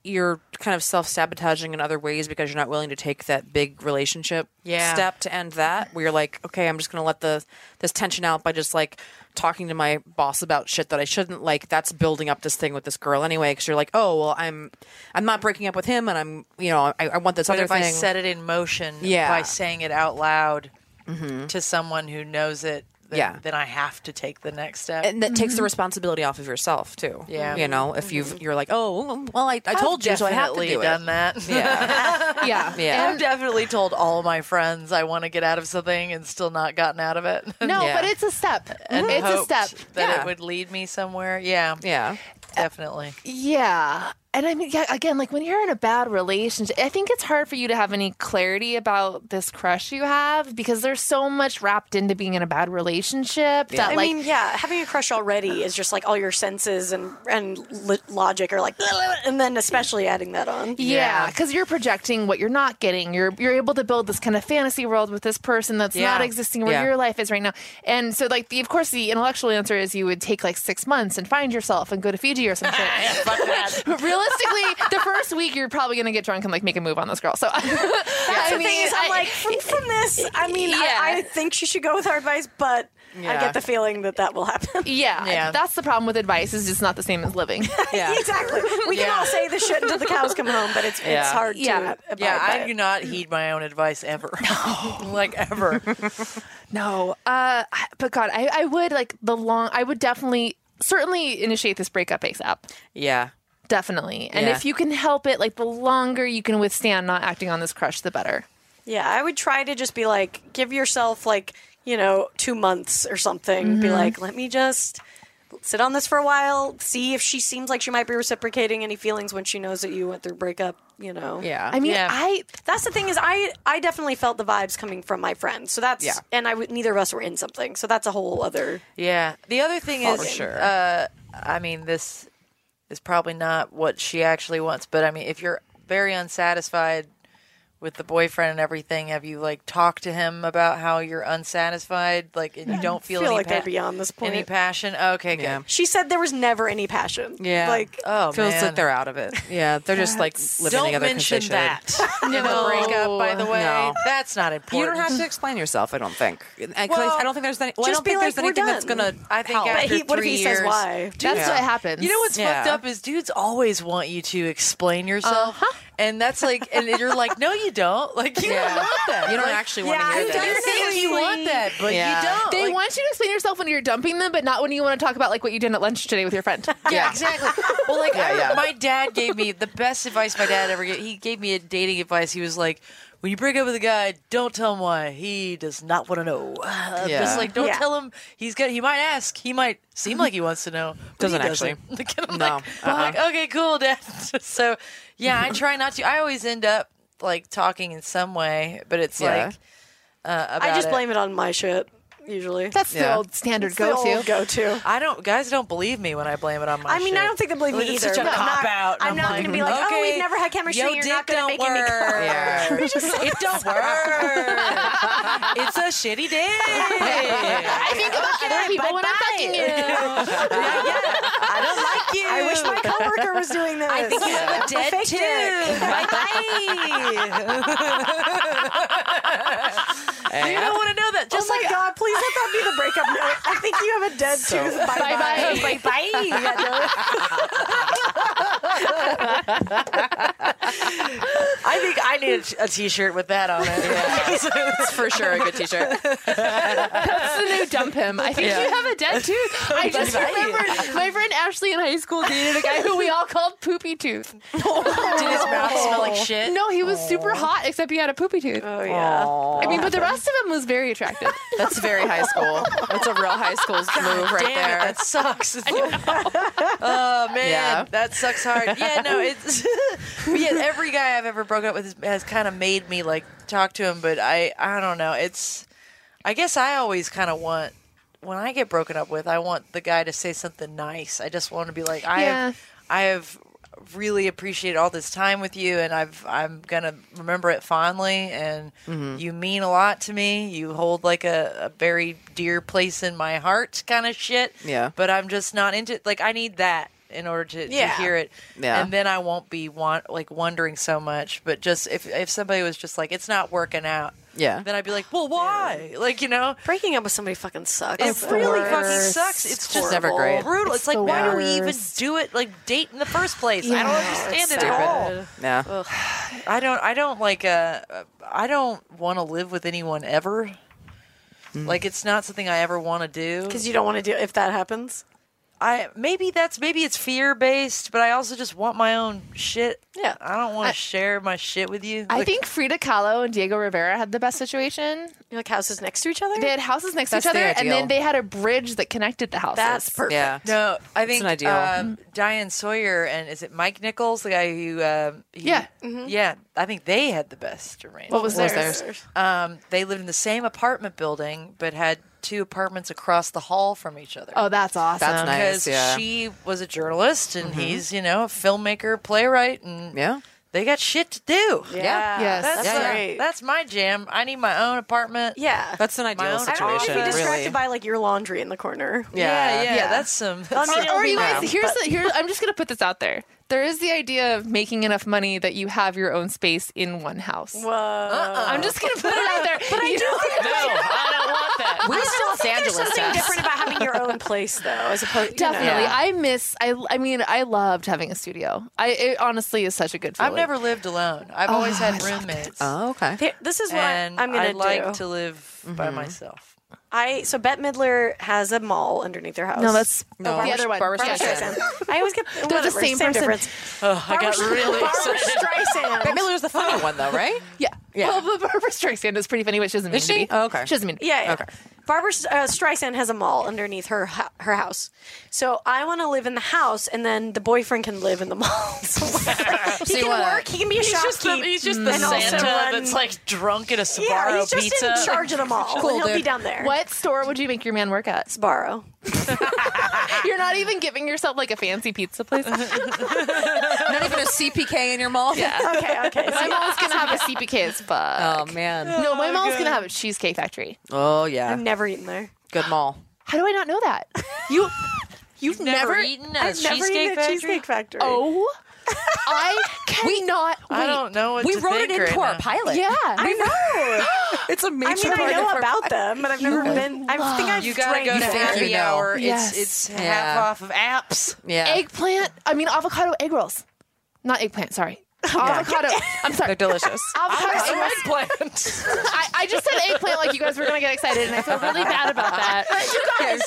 [SPEAKER 4] you're kind of self-sabotaging in other ways because you're not willing to take that big relationship
[SPEAKER 3] Yeah.
[SPEAKER 4] step to end that, where you're like, okay, I'm just going to let the this tension out by just like talking to my boss about shit that I shouldn't. Like, that's building up this thing with this girl anyway, because you're like, oh, well, I'm I'm not breaking up with him, and I'm, you know, I, I want this
[SPEAKER 3] But
[SPEAKER 4] other
[SPEAKER 3] if
[SPEAKER 4] thing.
[SPEAKER 3] I set it in motion
[SPEAKER 4] Yeah.
[SPEAKER 3] by saying it out loud to someone who knows it, then,
[SPEAKER 4] Yeah.
[SPEAKER 3] then I have to take the next step.
[SPEAKER 4] and that takes the responsibility off of yourself too.
[SPEAKER 3] Yeah.
[SPEAKER 4] you know, if you've you're like, oh, well, I, I told you, so I have to
[SPEAKER 3] definitely
[SPEAKER 4] do
[SPEAKER 3] done
[SPEAKER 4] it.
[SPEAKER 3] that.
[SPEAKER 4] Yeah,
[SPEAKER 5] Yeah.
[SPEAKER 4] Yeah.
[SPEAKER 3] I've definitely told all my friends I want to get out of something and still not gotten out of it.
[SPEAKER 5] No,
[SPEAKER 4] Yeah.
[SPEAKER 5] but it's a step.
[SPEAKER 3] and
[SPEAKER 5] It's a
[SPEAKER 3] hoped
[SPEAKER 5] step.
[SPEAKER 3] that
[SPEAKER 4] Yeah.
[SPEAKER 3] it would lead me somewhere. Yeah,
[SPEAKER 4] yeah.
[SPEAKER 3] definitely.
[SPEAKER 5] Yeah. And I mean, yeah, again, like when you're in a bad relationship, I think it's hard for you to have any clarity about this crush you have because there's so much wrapped into being in a bad relationship that,
[SPEAKER 1] I
[SPEAKER 5] like,
[SPEAKER 1] mean, yeah, having a crush already is just like all your senses and and li- logic are like, and then especially adding that on.
[SPEAKER 5] yeah, because you're projecting what you're not getting. You're you're able to build this kind of fantasy world with this person that's
[SPEAKER 3] Yeah.
[SPEAKER 5] not existing where
[SPEAKER 4] Yeah.
[SPEAKER 5] your life is right now. And so, like, the, of course, the intellectual answer is you would take like six months and find yourself and go to Fiji or some shit.
[SPEAKER 3] Fuck that.
[SPEAKER 5] But realistically, the first week you're probably gonna get drunk and like make a move on this girl. So
[SPEAKER 1] That's
[SPEAKER 5] I
[SPEAKER 1] the
[SPEAKER 5] mean,
[SPEAKER 1] thing is, I'm
[SPEAKER 5] I-
[SPEAKER 1] like, from, from this, I mean,
[SPEAKER 5] Yeah.
[SPEAKER 1] I, I think she should go with our advice, but I
[SPEAKER 4] Yeah.
[SPEAKER 1] get the feeling that that will happen.
[SPEAKER 5] yeah,
[SPEAKER 3] Yeah.
[SPEAKER 5] that's the problem with advice. Is just not the same as living.
[SPEAKER 4] Yeah.
[SPEAKER 1] Exactly. We can
[SPEAKER 3] Yeah.
[SPEAKER 1] all say this shit until the cows come home, but it's it's
[SPEAKER 4] Yeah.
[SPEAKER 1] hard
[SPEAKER 5] Yeah.
[SPEAKER 1] to abide
[SPEAKER 3] Yeah,
[SPEAKER 1] by
[SPEAKER 3] I
[SPEAKER 1] it.
[SPEAKER 3] do not heed my own advice ever. like ever.
[SPEAKER 5] No, uh, I- but God, I, I would like the long. I would definitely, certainly initiate this breakup ASAP.
[SPEAKER 4] Yeah.
[SPEAKER 5] Definitely, and
[SPEAKER 4] Yeah.
[SPEAKER 5] if you can help it, like the longer you can withstand not acting on this crush, the better.
[SPEAKER 1] Yeah, I would try to just be like, give yourself like, you know, two months or something. Be like, let me just sit on this for a while, see if she seems like she might be reciprocating any feelings when she knows that you went through a breakup, you know.
[SPEAKER 4] Yeah.
[SPEAKER 5] I mean,
[SPEAKER 3] Yeah.
[SPEAKER 5] I
[SPEAKER 1] That's the thing is I I definitely felt the vibes coming from my friends. So that's
[SPEAKER 4] Yeah.
[SPEAKER 1] and I would neither of us were in something. So that's a whole other
[SPEAKER 3] Yeah. The other thing
[SPEAKER 1] For
[SPEAKER 3] is,
[SPEAKER 1] sure.
[SPEAKER 3] uh, I mean, this is probably not what she actually wants, but I mean, if you're very unsatisfied with the boyfriend and everything, have you like talked to him about how you're unsatisfied, like, and you don't feel,
[SPEAKER 1] feel
[SPEAKER 3] any
[SPEAKER 1] like they're
[SPEAKER 3] pa-
[SPEAKER 1] beyond this point.
[SPEAKER 3] any passion? Okay, good.
[SPEAKER 4] Yeah.
[SPEAKER 1] She said there was never any passion.
[SPEAKER 4] Yeah.
[SPEAKER 1] Like
[SPEAKER 3] Oh
[SPEAKER 4] Feels
[SPEAKER 3] man,
[SPEAKER 4] like they're out of it. Yeah, they're just like living
[SPEAKER 3] don't
[SPEAKER 4] together 'cause
[SPEAKER 3] mention
[SPEAKER 4] they should.
[SPEAKER 3] that in a breakup. By the way,
[SPEAKER 4] No.
[SPEAKER 3] that's not important.
[SPEAKER 4] You don't have to explain yourself. I don't think. And- 'cause
[SPEAKER 3] Well,
[SPEAKER 4] I don't think there's any. Well, I
[SPEAKER 1] just
[SPEAKER 4] don't
[SPEAKER 1] be
[SPEAKER 4] think
[SPEAKER 1] like,
[SPEAKER 4] there's
[SPEAKER 1] "We're
[SPEAKER 4] anything that's
[SPEAKER 1] done."
[SPEAKER 4] gonna.
[SPEAKER 3] I think
[SPEAKER 4] help.
[SPEAKER 3] after
[SPEAKER 1] but he, what if
[SPEAKER 3] three
[SPEAKER 1] he
[SPEAKER 3] years,
[SPEAKER 1] says why?
[SPEAKER 5] that's
[SPEAKER 4] Yeah.
[SPEAKER 5] what happens.
[SPEAKER 3] You know what's
[SPEAKER 4] Yeah.
[SPEAKER 3] fucked up is dudes always want you to explain yourself, and that's like, and you're like, no, you don't. Like, you
[SPEAKER 4] Yeah.
[SPEAKER 3] don't want that.
[SPEAKER 4] You don't
[SPEAKER 3] Like,
[SPEAKER 4] actually want
[SPEAKER 1] yeah,
[SPEAKER 4] to hear
[SPEAKER 1] I
[SPEAKER 4] that.
[SPEAKER 3] You think you want that, but
[SPEAKER 4] Yeah.
[SPEAKER 3] you don't.
[SPEAKER 5] They
[SPEAKER 3] Like,
[SPEAKER 5] want you to explain yourself when you're dumping them, but not when you want to talk about like what you did at lunch today with your friend.
[SPEAKER 3] Yeah, exactly. Well, like
[SPEAKER 4] Yeah,
[SPEAKER 3] I-
[SPEAKER 4] yeah.
[SPEAKER 3] my dad gave me the best advice my dad ever gave. He gave me a dating advice. He was like, when you break up with a guy, don't tell him why. He does not want to know.
[SPEAKER 4] Yeah.
[SPEAKER 3] Just like don't
[SPEAKER 1] Yeah.
[SPEAKER 3] tell him. He's got. He might ask. He might seem like he wants to know. but
[SPEAKER 4] Doesn't
[SPEAKER 3] he
[SPEAKER 4] actually.
[SPEAKER 3] doesn't. Like, I'm
[SPEAKER 4] No.
[SPEAKER 3] like, I'm
[SPEAKER 4] Uh-uh.
[SPEAKER 3] like, okay, cool, Dad. So yeah, I try not to. I always end up like talking in some way, but it's
[SPEAKER 4] Yeah.
[SPEAKER 3] like uh, about
[SPEAKER 1] I just
[SPEAKER 3] it.
[SPEAKER 1] blame it on my shit usually.
[SPEAKER 5] That's the
[SPEAKER 4] Yeah.
[SPEAKER 5] old standard
[SPEAKER 1] It's the
[SPEAKER 5] go-to.
[SPEAKER 1] old go-to.
[SPEAKER 3] I don't. Guys don't believe me when I blame it on my.
[SPEAKER 1] I mean,
[SPEAKER 3] shit.
[SPEAKER 1] I don't think they believe me
[SPEAKER 3] Like, it's
[SPEAKER 1] either.
[SPEAKER 3] such a
[SPEAKER 1] but I'm
[SPEAKER 3] cop
[SPEAKER 1] not,
[SPEAKER 3] out.
[SPEAKER 1] I'm
[SPEAKER 3] I'm
[SPEAKER 1] not
[SPEAKER 3] like,
[SPEAKER 1] going to be like, oh,
[SPEAKER 3] okay,
[SPEAKER 1] we've never had chemistry.
[SPEAKER 3] yo,
[SPEAKER 1] You're
[SPEAKER 3] dick
[SPEAKER 1] not going to
[SPEAKER 3] don't
[SPEAKER 1] make me
[SPEAKER 3] work.
[SPEAKER 1] come.
[SPEAKER 4] Yeah.
[SPEAKER 3] it don't work. It's a shitty day.
[SPEAKER 5] I think about other people when I'm fucking you.
[SPEAKER 3] yeah, yeah. I don't like you.
[SPEAKER 1] I wish my coworker was doing this.
[SPEAKER 3] I think you have a dead
[SPEAKER 1] Fake
[SPEAKER 3] too.
[SPEAKER 1] dick.
[SPEAKER 3] Bye bye. You don't want to know that.
[SPEAKER 1] Oh
[SPEAKER 3] Just
[SPEAKER 1] my
[SPEAKER 3] like
[SPEAKER 1] god! Please let that be the breakup note. I think you have a dead tooth. Bye bye.
[SPEAKER 5] Bye-bye.
[SPEAKER 1] Bye bye.
[SPEAKER 3] I think I need a, a T-shirt with that on it.
[SPEAKER 4] It's for sure a good T-shirt.
[SPEAKER 5] That's the new dump him. I think
[SPEAKER 3] Yeah.
[SPEAKER 5] you have a dead tooth. I just
[SPEAKER 3] Bye-bye.
[SPEAKER 5] remembered my friend Ashley in high school dated a guy who we all called Poopy Tooth.
[SPEAKER 3] Did his mouth smell like shit?
[SPEAKER 5] No, he was super hot, except he had a poopy tooth.
[SPEAKER 1] Oh yeah.
[SPEAKER 5] I mean, but the rest of him was very attractive.
[SPEAKER 4] That's very high school. That's a real high school move right
[SPEAKER 3] Damn
[SPEAKER 4] there.
[SPEAKER 3] it, that sucks. oh man,
[SPEAKER 4] Yeah.
[SPEAKER 3] that sucks hard. Yeah, no, it's but yeah, every guy I've ever broken up with has, has kind of made me like talk to him, but I I don't know. It's I guess I always kind of want when I get broken up with, I want the guy to say something nice. I just want to be like, I
[SPEAKER 5] Yeah.
[SPEAKER 3] have I have really appreciated all this time with you, and I've I'm gonna remember it fondly, and you mean a lot to me. You hold like a, a very dear place in my heart, kind of shit.
[SPEAKER 4] Yeah.
[SPEAKER 3] But I'm just not into like I need that. in order to,
[SPEAKER 1] Yeah.
[SPEAKER 3] to hear it,
[SPEAKER 4] Yeah.
[SPEAKER 3] and then I won't be want like wondering so much. But just if if somebody was just like, it's not working out,
[SPEAKER 4] Yeah.
[SPEAKER 3] then I'd be like, well, why? Like, you know,
[SPEAKER 1] Breaking up with somebody fucking sucks.
[SPEAKER 3] it
[SPEAKER 1] It's the
[SPEAKER 3] really
[SPEAKER 1] worst.
[SPEAKER 3] fucking sucks. It's just
[SPEAKER 4] It's never great.
[SPEAKER 3] brutal.
[SPEAKER 5] It's
[SPEAKER 3] It's, like,
[SPEAKER 5] the
[SPEAKER 3] why do we even
[SPEAKER 5] worst.
[SPEAKER 3] do it? Like, date in the first place? I don't
[SPEAKER 5] Yeah,
[SPEAKER 3] understand
[SPEAKER 1] it's
[SPEAKER 3] it at all.
[SPEAKER 1] stupid.
[SPEAKER 4] Yeah.
[SPEAKER 3] I don't. I don't like. Uh, I don't want to live with anyone ever. Like, it's not something I ever want to do.
[SPEAKER 1] Because you don't want to do if that happens.
[SPEAKER 3] I maybe that's maybe it's fear based, but I also just want my own shit.
[SPEAKER 1] Yeah.
[SPEAKER 3] I don't want
[SPEAKER 5] I-
[SPEAKER 3] to share my shit with you.
[SPEAKER 5] I
[SPEAKER 3] Like,
[SPEAKER 5] think Frida Kahlo and Diego Rivera had the best situation.
[SPEAKER 1] You're like houses next to each other.
[SPEAKER 5] They had houses next
[SPEAKER 4] That's
[SPEAKER 5] to each
[SPEAKER 4] the
[SPEAKER 5] other, and
[SPEAKER 4] ideal.
[SPEAKER 5] then they had a bridge that connected the houses.
[SPEAKER 1] That's perfect.
[SPEAKER 4] Yeah.
[SPEAKER 3] no. I think
[SPEAKER 4] an ideal.
[SPEAKER 3] Um, Diane Sawyer and is it Mike Nichols, the guy who? Um, he-
[SPEAKER 5] Yeah.
[SPEAKER 3] yeah. I think they had the best arrangement.
[SPEAKER 5] What was
[SPEAKER 1] What was
[SPEAKER 5] theirs?
[SPEAKER 1] theirs?
[SPEAKER 3] Um, they lived in the same apartment building, but had two apartments across the hall from each other.
[SPEAKER 5] Oh, that's awesome.
[SPEAKER 4] That's nice.
[SPEAKER 3] because
[SPEAKER 4] yeah.
[SPEAKER 3] she was a journalist and he's, you know, a filmmaker, playwright, and
[SPEAKER 4] Yeah.
[SPEAKER 3] they got shit to do.
[SPEAKER 1] Yeah.
[SPEAKER 5] Yes.
[SPEAKER 3] That's,
[SPEAKER 1] That's
[SPEAKER 3] uh,
[SPEAKER 1] great.
[SPEAKER 3] that's my jam. I need my own apartment.
[SPEAKER 1] Yeah.
[SPEAKER 4] That's an
[SPEAKER 3] My
[SPEAKER 4] ideal
[SPEAKER 3] own- I
[SPEAKER 1] I don't
[SPEAKER 4] situation.
[SPEAKER 1] want to be distracted
[SPEAKER 4] really.
[SPEAKER 1] by like your laundry in the corner.
[SPEAKER 3] Yeah, yeah,
[SPEAKER 5] Yeah.
[SPEAKER 3] that's some.
[SPEAKER 1] I mean, it'll
[SPEAKER 5] Or
[SPEAKER 1] be
[SPEAKER 5] you guys,
[SPEAKER 1] round,
[SPEAKER 5] here's
[SPEAKER 1] but-
[SPEAKER 5] the, here. I'm just gonna put this out there. There is the idea of making enough money that you have your own space in one house.
[SPEAKER 1] Whoa.
[SPEAKER 5] I'm just gonna put it out there. But I do.
[SPEAKER 4] No, I don't want that.
[SPEAKER 5] We still
[SPEAKER 1] Los Angeles There's something different about having your own place, though, as opposed. you know.
[SPEAKER 5] Definitely,
[SPEAKER 4] Yeah.
[SPEAKER 5] I miss. I. I mean, I loved having a studio. I. It honestly is such a good feeling.
[SPEAKER 3] I've never lived alone. I've always had roommates.
[SPEAKER 4] Oh, okay.
[SPEAKER 1] Here- This is what
[SPEAKER 3] and
[SPEAKER 1] I'm gonna
[SPEAKER 3] I like
[SPEAKER 1] do.
[SPEAKER 3] to live by myself.
[SPEAKER 1] I so Bette Midler has a mall underneath her house.
[SPEAKER 5] No, that's
[SPEAKER 4] No,
[SPEAKER 5] the
[SPEAKER 4] Barbara-
[SPEAKER 5] other one.
[SPEAKER 4] Barbara
[SPEAKER 5] Barbara
[SPEAKER 4] Streisand.
[SPEAKER 5] Streisand.
[SPEAKER 1] I always get
[SPEAKER 5] They're the
[SPEAKER 1] whatever,
[SPEAKER 5] same person.
[SPEAKER 1] difference.
[SPEAKER 3] Oh, I got really
[SPEAKER 1] Barbara
[SPEAKER 3] excited.
[SPEAKER 1] Streisand.
[SPEAKER 4] Bette Midler's the funny one, though, right?
[SPEAKER 5] Yeah.
[SPEAKER 4] Yeah.
[SPEAKER 5] Well, but Barbara Streisand is pretty funny, but she doesn't mean
[SPEAKER 4] Is
[SPEAKER 5] to
[SPEAKER 4] she?
[SPEAKER 5] be.
[SPEAKER 4] Oh, okay.
[SPEAKER 5] She doesn't mean to be.
[SPEAKER 1] Yeah, yeah.
[SPEAKER 4] Okay.
[SPEAKER 1] Barbara uh, Streisand has a mall underneath her hou- her house. So I want to live in the house, and then the boyfriend can live in the mall. So he
[SPEAKER 4] See
[SPEAKER 1] can
[SPEAKER 4] what?
[SPEAKER 1] work. He can be a
[SPEAKER 3] He's just the,
[SPEAKER 1] shopkeep.
[SPEAKER 3] he's just the
[SPEAKER 1] and also
[SPEAKER 3] Santa
[SPEAKER 1] run-
[SPEAKER 3] that's like drunk at a Sbarro
[SPEAKER 1] yeah, he's just
[SPEAKER 3] pizza.
[SPEAKER 1] in charge of the mall.
[SPEAKER 4] Cool,
[SPEAKER 1] and he'll be
[SPEAKER 4] dude.
[SPEAKER 1] down there.
[SPEAKER 5] What store would you make your man work at?
[SPEAKER 1] Sbarro.
[SPEAKER 5] You're not even giving yourself like a fancy pizza place.
[SPEAKER 4] Not even a C P K in your mall?
[SPEAKER 5] Yeah.
[SPEAKER 1] Okay, okay.
[SPEAKER 5] My mom's gonna have a C P K as fuck.
[SPEAKER 4] Oh, man.
[SPEAKER 5] no, my mom's gonna have a Cheesecake Factory.
[SPEAKER 4] Oh, yeah.
[SPEAKER 1] I've never eaten there.
[SPEAKER 4] Good mall.
[SPEAKER 5] How do I not know that? You, you've
[SPEAKER 3] Never,
[SPEAKER 5] never.
[SPEAKER 3] eaten at a
[SPEAKER 1] I've never
[SPEAKER 3] cheesecake
[SPEAKER 1] eaten at
[SPEAKER 3] factory.
[SPEAKER 1] Cheesecake Factory.
[SPEAKER 5] Oh, I cannot.
[SPEAKER 3] I
[SPEAKER 5] wait.
[SPEAKER 3] don't know what
[SPEAKER 4] We
[SPEAKER 3] to
[SPEAKER 4] wrote
[SPEAKER 3] think
[SPEAKER 4] it
[SPEAKER 3] right
[SPEAKER 4] into our
[SPEAKER 3] now.
[SPEAKER 4] pilot.
[SPEAKER 5] Yeah,
[SPEAKER 1] I know.
[SPEAKER 4] It's a
[SPEAKER 1] I
[SPEAKER 4] major
[SPEAKER 1] mean, I
[SPEAKER 4] part
[SPEAKER 1] know
[SPEAKER 4] of our-
[SPEAKER 1] about them, but I've never been. I think I've
[SPEAKER 3] You gotta
[SPEAKER 1] drank
[SPEAKER 3] go to
[SPEAKER 1] there.
[SPEAKER 4] think
[SPEAKER 3] happy
[SPEAKER 4] you know.
[SPEAKER 3] hour.
[SPEAKER 5] Yes.
[SPEAKER 3] It's it's
[SPEAKER 4] Yeah.
[SPEAKER 3] half off of apps.
[SPEAKER 4] Yeah.
[SPEAKER 5] eggplant. I mean, avocado egg rolls. Not eggplant. Sorry, avocado. I'm sorry.
[SPEAKER 4] They're delicious.
[SPEAKER 5] Avocado egg rolls.
[SPEAKER 3] Eggplant.
[SPEAKER 5] I, I just said eggplant like you guys were gonna get excited, and I feel really bad about that. You guys,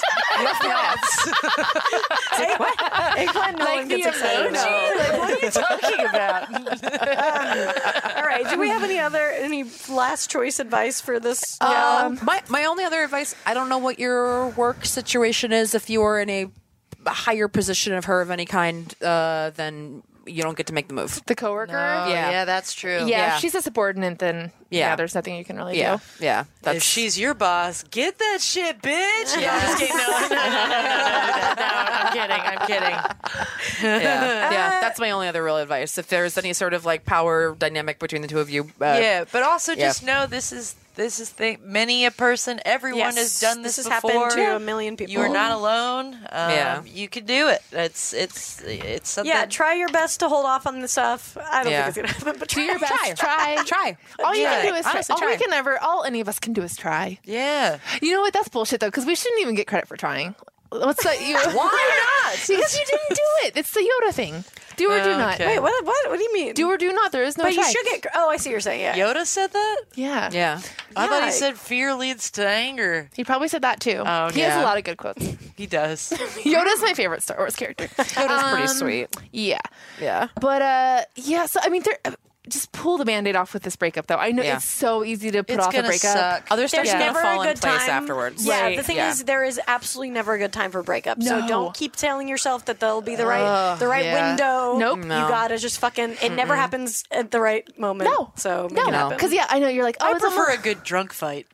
[SPEAKER 1] Eggplant, no
[SPEAKER 5] Like
[SPEAKER 1] one
[SPEAKER 5] the
[SPEAKER 1] gets excited.
[SPEAKER 5] emoji?
[SPEAKER 1] Like, what are you talking about? All right. Do we have any other any last choice advice for this?
[SPEAKER 4] Um, my my only other advice, I don't know what your work situation is. If you are in a higher position of her of any kind, uh, then you don't get to make the move.
[SPEAKER 5] the coworker.
[SPEAKER 3] Oh,
[SPEAKER 4] Yeah.
[SPEAKER 3] yeah, that's true.
[SPEAKER 5] Yeah,
[SPEAKER 4] Yeah.
[SPEAKER 5] if she's a subordinate, then yeah,
[SPEAKER 4] Yeah.
[SPEAKER 5] there's nothing you can really
[SPEAKER 4] Yeah,
[SPEAKER 5] do.
[SPEAKER 4] yeah. That's
[SPEAKER 3] If she's your boss, get that shit, bitch. Yeah, I'm just kidding. No, no, no, no, no, no, I'm kidding. I'm kidding.
[SPEAKER 4] yeah, yeah. That's my only other real advice. If there's any sort of like power dynamic between the two of you, uh,
[SPEAKER 3] Yeah, but also
[SPEAKER 4] yeah.
[SPEAKER 3] just know this is this is thing. Many a person, everyone
[SPEAKER 1] Yes,
[SPEAKER 3] has done this,
[SPEAKER 1] this has
[SPEAKER 3] before.
[SPEAKER 1] happened to a million people.
[SPEAKER 3] You are not alone. Um,
[SPEAKER 4] Yeah.
[SPEAKER 3] you can do it. It's it's it's something.
[SPEAKER 1] Yeah, try your best to hold off on the stuff. I don't
[SPEAKER 4] Yeah.
[SPEAKER 1] think it's gonna happen, but
[SPEAKER 5] Do
[SPEAKER 1] try
[SPEAKER 5] your best. Try.
[SPEAKER 4] try.
[SPEAKER 5] All you
[SPEAKER 3] Yeah,
[SPEAKER 5] can do is try.
[SPEAKER 4] honestly,
[SPEAKER 5] All
[SPEAKER 4] try.
[SPEAKER 5] we can ever, all any of us can do is try.
[SPEAKER 3] Yeah.
[SPEAKER 5] You know what? That's bullshit though, because we shouldn't even get credit for trying. What's that? You,
[SPEAKER 3] Why not?
[SPEAKER 5] Because you didn't do it. It's the Yoda thing. Do or do not.
[SPEAKER 3] Okay.
[SPEAKER 1] Wait, what? What? What do you mean?
[SPEAKER 5] Do or do not. There is no
[SPEAKER 1] but
[SPEAKER 5] try.
[SPEAKER 1] you should get. Oh, I see what you're saying. Yeah.
[SPEAKER 3] Yoda said that?
[SPEAKER 5] Yeah.
[SPEAKER 4] Yeah.
[SPEAKER 3] I thought
[SPEAKER 1] Yeah.
[SPEAKER 3] he said fear leads to anger.
[SPEAKER 5] He probably said that too.
[SPEAKER 3] Oh,
[SPEAKER 5] he has
[SPEAKER 3] yeah.
[SPEAKER 5] a lot of good quotes.
[SPEAKER 3] He does.
[SPEAKER 5] Yoda's my favorite Star Wars character.
[SPEAKER 4] Yoda's pretty
[SPEAKER 5] Um,
[SPEAKER 4] sweet.
[SPEAKER 5] Yeah.
[SPEAKER 4] Yeah.
[SPEAKER 5] But uh yeah, so I mean there just pull the band-aid off with this breakup though. I know
[SPEAKER 4] Yeah.
[SPEAKER 5] it's so easy to put
[SPEAKER 3] It's
[SPEAKER 5] off a
[SPEAKER 3] gonna
[SPEAKER 5] breakup.
[SPEAKER 3] suck.
[SPEAKER 4] Other stuff's
[SPEAKER 1] There's
[SPEAKER 4] gonna
[SPEAKER 1] never
[SPEAKER 4] fall
[SPEAKER 1] a
[SPEAKER 4] in
[SPEAKER 1] good
[SPEAKER 4] place
[SPEAKER 1] time
[SPEAKER 4] afterwards.
[SPEAKER 1] Yeah,
[SPEAKER 5] Right.
[SPEAKER 1] the thing
[SPEAKER 4] Yeah.
[SPEAKER 1] is, there is absolutely never a good time for breakup. So
[SPEAKER 5] No.
[SPEAKER 1] don't keep telling yourself that there'll be the right, the right
[SPEAKER 4] yeah.
[SPEAKER 1] window.
[SPEAKER 5] Nope.
[SPEAKER 1] You
[SPEAKER 4] No.
[SPEAKER 1] gotta just fucking. It never happens at the right moment.
[SPEAKER 5] No.
[SPEAKER 1] So make
[SPEAKER 5] No,
[SPEAKER 1] it happen.
[SPEAKER 5] because yeah, I know you're like, oh,
[SPEAKER 3] I
[SPEAKER 5] it's
[SPEAKER 3] prefer
[SPEAKER 5] almost-
[SPEAKER 3] a good drunk fight.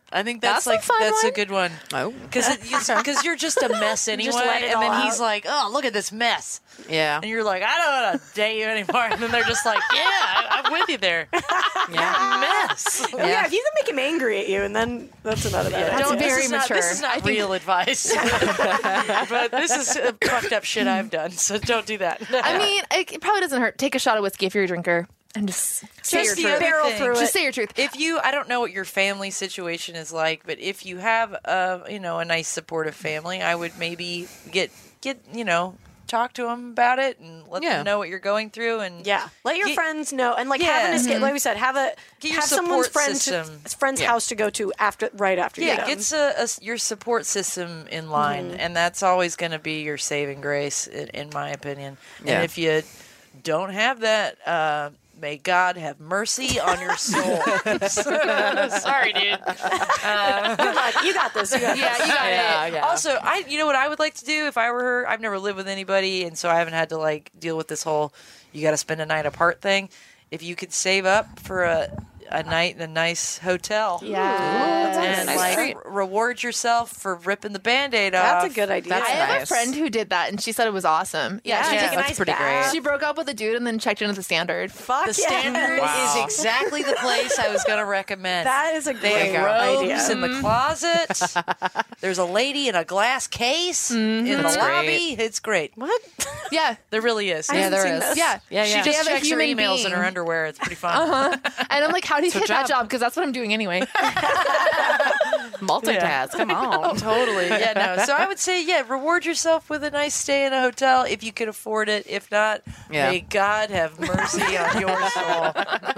[SPEAKER 3] I think that's,
[SPEAKER 5] That's a
[SPEAKER 3] like
[SPEAKER 5] fun
[SPEAKER 3] that's a
[SPEAKER 5] one.
[SPEAKER 3] good one.
[SPEAKER 4] Oh.
[SPEAKER 3] Because because you're just a mess anyway,
[SPEAKER 1] let it
[SPEAKER 3] and then
[SPEAKER 1] all
[SPEAKER 3] he's
[SPEAKER 1] out.
[SPEAKER 3] like, "Oh, look at this mess,"
[SPEAKER 4] Yeah.
[SPEAKER 3] and you're like, "I don't want to date you anymore," and then they're just like, "Yeah, I, I'm with you there."
[SPEAKER 4] Yeah.
[SPEAKER 3] Mess.
[SPEAKER 1] Yeah. if you can make him angry at you, and then that's another bad
[SPEAKER 5] That's
[SPEAKER 1] idea.
[SPEAKER 3] Don't-
[SPEAKER 5] very
[SPEAKER 3] this is not,
[SPEAKER 5] mature.
[SPEAKER 3] This is not real advice, but this is uh, fucked up shit I've done. So don't do that.
[SPEAKER 5] I mean, it, it probably doesn't hurt. Take a shot of whiskey if you're a drinker, and just say
[SPEAKER 3] Just
[SPEAKER 5] your
[SPEAKER 3] the
[SPEAKER 5] truth.
[SPEAKER 3] other
[SPEAKER 1] barrel
[SPEAKER 3] thing.
[SPEAKER 1] through
[SPEAKER 5] Just
[SPEAKER 1] it.
[SPEAKER 5] say your truth.
[SPEAKER 3] If you, I don't know what your family situation is like, but if you have a, you know, a nice supportive family, I would maybe get, get, you know, talk to them about it and let
[SPEAKER 4] Yeah.
[SPEAKER 3] them know what you're going through. And
[SPEAKER 1] Yeah, let your
[SPEAKER 3] Get-
[SPEAKER 1] friends know, and like
[SPEAKER 3] Yeah.
[SPEAKER 1] have an escape. Like we said, have a
[SPEAKER 3] Get your
[SPEAKER 1] have someone's
[SPEAKER 3] support
[SPEAKER 1] friend
[SPEAKER 3] system.
[SPEAKER 1] to, friend's
[SPEAKER 4] Yeah.
[SPEAKER 1] house to go to after right after.
[SPEAKER 3] yeah,
[SPEAKER 1] you're done.
[SPEAKER 3] gets a, a- your support system in line, and that's always going to be your saving grace, in, in my opinion.
[SPEAKER 4] Yeah.
[SPEAKER 3] And if you don't have that, uh, may God have mercy on your soul. Sorry, dude.
[SPEAKER 1] Good luck. You got this. You got this.
[SPEAKER 5] Yeah, you got
[SPEAKER 4] Yeah,
[SPEAKER 5] it.
[SPEAKER 4] yeah.
[SPEAKER 3] Also, I you know what I would like to do if I were her. I've never lived with anybody, and so I haven't had to like deal with this whole you got to spend a night apart thing. If you could save up for a a night in a nice hotel,
[SPEAKER 5] Yeah.
[SPEAKER 3] and
[SPEAKER 4] nice
[SPEAKER 3] like
[SPEAKER 4] treat.
[SPEAKER 3] r- reward yourself for ripping the Band-Aid off.
[SPEAKER 1] That's a good idea.
[SPEAKER 4] That's
[SPEAKER 5] I have a
[SPEAKER 4] nice.
[SPEAKER 5] friend who did that, and she said it was awesome. Yeah,
[SPEAKER 1] Yeah,
[SPEAKER 5] she,
[SPEAKER 1] take
[SPEAKER 3] Yeah,
[SPEAKER 1] a
[SPEAKER 4] that's
[SPEAKER 1] nice
[SPEAKER 4] pretty
[SPEAKER 1] bath.
[SPEAKER 4] great.
[SPEAKER 5] she broke up with a dude and then checked into the Standard.
[SPEAKER 1] Fuck
[SPEAKER 3] The
[SPEAKER 1] yeah.
[SPEAKER 3] Standard
[SPEAKER 4] Wow.
[SPEAKER 3] is exactly the place I was going to recommend.
[SPEAKER 1] That is a
[SPEAKER 3] They
[SPEAKER 1] great
[SPEAKER 3] have robes
[SPEAKER 1] idea.
[SPEAKER 3] in the closet. There's a lady in a glass case in the
[SPEAKER 4] That's
[SPEAKER 3] lobby. It's great.
[SPEAKER 1] What?
[SPEAKER 5] Yeah,
[SPEAKER 3] There really is.
[SPEAKER 4] Yeah, there
[SPEAKER 1] seen
[SPEAKER 4] is.
[SPEAKER 1] this.
[SPEAKER 5] yeah,
[SPEAKER 4] Yeah,
[SPEAKER 3] She
[SPEAKER 4] yeah.
[SPEAKER 5] They
[SPEAKER 3] just
[SPEAKER 5] have a
[SPEAKER 3] checks her
[SPEAKER 5] human
[SPEAKER 3] emails in
[SPEAKER 5] being.
[SPEAKER 3] her underwear. It's pretty fun.
[SPEAKER 5] And I'm like, how do you
[SPEAKER 4] her
[SPEAKER 5] get that
[SPEAKER 4] job.
[SPEAKER 5] job? Because that's what I'm doing anyway.
[SPEAKER 4] Multitask. Come on.
[SPEAKER 3] Totally. Yeah, no. So I would say, yeah, reward yourself with a nice stay in a hotel if you can afford it. If not,
[SPEAKER 4] Yeah.
[SPEAKER 3] may God have mercy on your soul.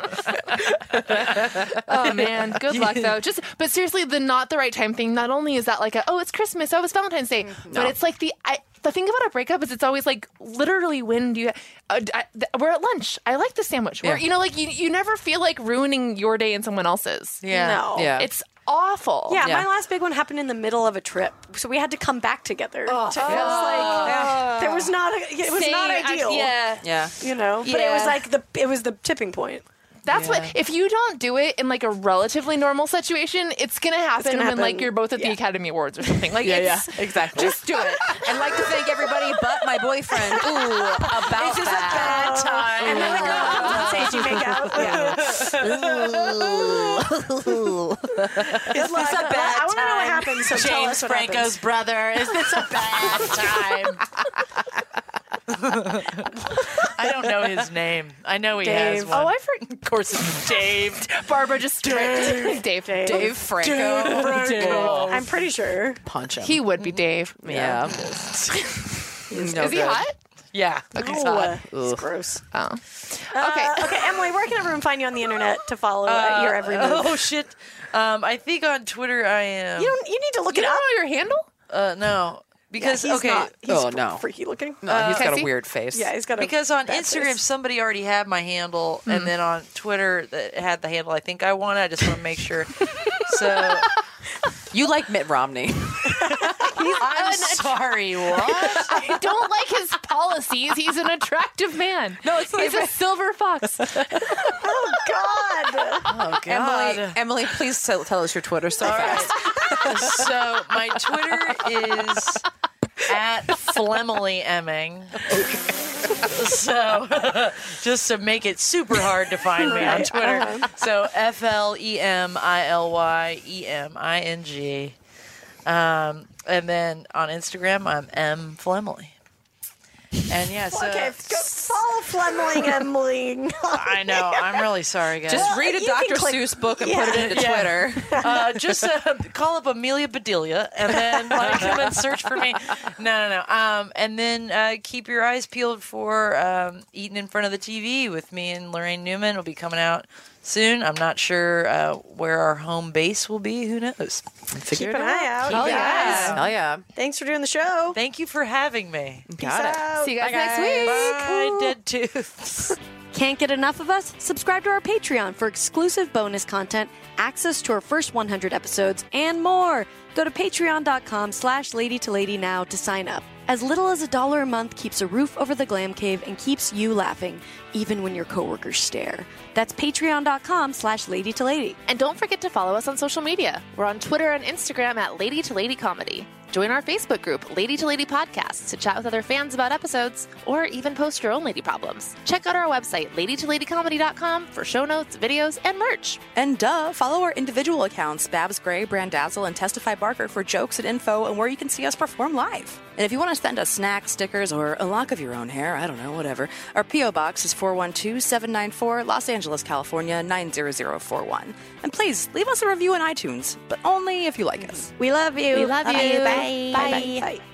[SPEAKER 5] Oh man, good luck though. Just, but seriously, the not the right time thing. Not only is that like a, oh, it's Christmas, oh, it's Valentine's Day, but it's like the I. The thing about a breakup is it's always like literally when do you uh, I, th- we're at lunch. I like the sandwich. We're,
[SPEAKER 4] Yeah.
[SPEAKER 5] you know, like you you never feel like ruining your day and someone else's.
[SPEAKER 3] Yeah.
[SPEAKER 1] No.
[SPEAKER 4] Yeah.
[SPEAKER 5] It's awful.
[SPEAKER 1] Yeah,
[SPEAKER 4] Yeah.
[SPEAKER 1] my last big one happened in the middle of a trip, so we had to come back together. To, it was like there was not. A, it was
[SPEAKER 5] Same,
[SPEAKER 1] not
[SPEAKER 5] I-
[SPEAKER 1] ideal.
[SPEAKER 5] yeah.
[SPEAKER 4] Yeah.
[SPEAKER 1] you know, but it
[SPEAKER 5] Yeah.
[SPEAKER 1] was like the it was the tipping point.
[SPEAKER 5] That's
[SPEAKER 3] Yeah.
[SPEAKER 5] what if you don't do it in like a relatively normal situation, it's gonna happen
[SPEAKER 1] gonna
[SPEAKER 5] when
[SPEAKER 1] happen.
[SPEAKER 5] like you're both at the
[SPEAKER 1] Yeah.
[SPEAKER 5] Academy Awards or something. Like
[SPEAKER 4] Yeah,
[SPEAKER 5] it's
[SPEAKER 4] yeah, exactly.
[SPEAKER 5] just do it.
[SPEAKER 4] I'd like to thank everybody but my boyfriend. Ooh, about that.
[SPEAKER 1] Bad time. And then the girl comes on stage, you make out. Good luck.
[SPEAKER 3] a bad
[SPEAKER 1] I want to know what
[SPEAKER 3] time.
[SPEAKER 1] happened. So tell
[SPEAKER 3] James
[SPEAKER 1] us what
[SPEAKER 3] Franco's
[SPEAKER 1] happens.
[SPEAKER 3] brother. Is this a bad time? I don't know his name. I know he has
[SPEAKER 1] Dave.
[SPEAKER 3] one.
[SPEAKER 5] Oh, I forgot.
[SPEAKER 3] Of course, it's Dave.
[SPEAKER 5] Barbara just Dave. Dave. Dave.
[SPEAKER 4] Dave Franco.
[SPEAKER 3] Franco.
[SPEAKER 1] I'm pretty sure.
[SPEAKER 4] Punch him.
[SPEAKER 5] He would be Dave.
[SPEAKER 4] yeah.
[SPEAKER 5] Is he hot?
[SPEAKER 3] Yeah.
[SPEAKER 1] Oh, it's gross.
[SPEAKER 5] Oh.
[SPEAKER 1] Okay, okay, Emily, where can everyone find you on the internet to follow uh, your every move?
[SPEAKER 3] Oh shit. Um, I think on Twitter I am.
[SPEAKER 1] You don't. You need to look
[SPEAKER 5] You
[SPEAKER 1] it
[SPEAKER 5] don't
[SPEAKER 1] up.
[SPEAKER 5] know your handle?
[SPEAKER 3] uh, no, because
[SPEAKER 1] he's
[SPEAKER 3] okay.
[SPEAKER 1] not. He's
[SPEAKER 4] Oh, no.
[SPEAKER 1] freaky looking.
[SPEAKER 4] No, he's got
[SPEAKER 5] Casey?
[SPEAKER 4] a weird face.
[SPEAKER 1] Yeah, he's got a
[SPEAKER 3] Because on
[SPEAKER 1] bad
[SPEAKER 3] Instagram,
[SPEAKER 1] face.
[SPEAKER 3] somebody already had my handle, and then on Twitter, that had the handle I think I wanted. I just want to make sure. So
[SPEAKER 4] You like Mitt Romney.
[SPEAKER 3] I'm sorry. What?
[SPEAKER 5] I don't like his policies. He's an attractive man. No, it's he's a silver fox.
[SPEAKER 1] Oh God.
[SPEAKER 3] Oh God.
[SPEAKER 4] Emily, Emily, please tell, tell us your Twitter so
[SPEAKER 3] All
[SPEAKER 4] fast.
[SPEAKER 3] right. So my Twitter is at Flemily Emming. So just to make it super hard to find me on Twitter. So F L E M I L Y E M I N G. Um, and then on Instagram, I'm M Flemily. And yeah, so
[SPEAKER 1] Okay, go follow Flemling Emily.
[SPEAKER 3] I know. I'm really sorry, guys.
[SPEAKER 4] Just read a
[SPEAKER 1] you can
[SPEAKER 4] Doctor
[SPEAKER 1] click-
[SPEAKER 4] Seuss book and
[SPEAKER 1] yeah.
[SPEAKER 4] put it into
[SPEAKER 3] Yeah.
[SPEAKER 4] Twitter.
[SPEAKER 3] uh, just uh, call up Amelia Bedelia and then like come and search for me. No, no, no. Um, and then uh, keep your eyes peeled for um, Eating in Front of the T V with me and Lorraine Newman. Will be coming out soon. I'm not sure uh, where our home base will be. Who knows?
[SPEAKER 4] Figure
[SPEAKER 1] Keep
[SPEAKER 4] it
[SPEAKER 1] an
[SPEAKER 4] out.
[SPEAKER 1] eye out.
[SPEAKER 5] Hell
[SPEAKER 1] you
[SPEAKER 5] yeah.
[SPEAKER 1] guys.
[SPEAKER 4] Hell yeah.
[SPEAKER 1] Thanks for doing the show.
[SPEAKER 3] Thank you for having me.
[SPEAKER 4] Got it.
[SPEAKER 1] Out.
[SPEAKER 5] See you guys
[SPEAKER 1] Bye,
[SPEAKER 5] next week.
[SPEAKER 3] Bye, dead tooths.
[SPEAKER 1] Can't get enough of us? Subscribe to our Patreon for exclusive bonus content, access to our first one hundred episodes, and more. Go to patreon.com slash lady to lady now to sign up. As little as a dollar a month keeps a roof over the Glam Cave and keeps you laughing, even when your coworkers stare. That's patreon.com slash lady to lady.
[SPEAKER 5] And don't forget to follow us on social media. We're on Twitter and Instagram at Lady to Lady Comedy. Join our Facebook group, Lady to Lady Podcasts, to chat with other fans about episodes, or even post your own lady problems. Check out our website, lady to lady comedy dot com, for show notes, videos, and merch.
[SPEAKER 8] And duh, follow our individual accounts, Babs Gray, Brandazzle, and Testify Barker, for jokes and info and where you can see us perform live. And if you want to send us snacks, stickers, or a lock of your own hair, I don't know, whatever, our P O Box is four one two, seven nine four, Los Angeles, California, nine zero zero four one. And please, leave us a review on iTunes, but only if you like us.
[SPEAKER 1] We love you.
[SPEAKER 5] We love you.
[SPEAKER 1] Bye.
[SPEAKER 5] Bye.
[SPEAKER 1] Bye. Bye.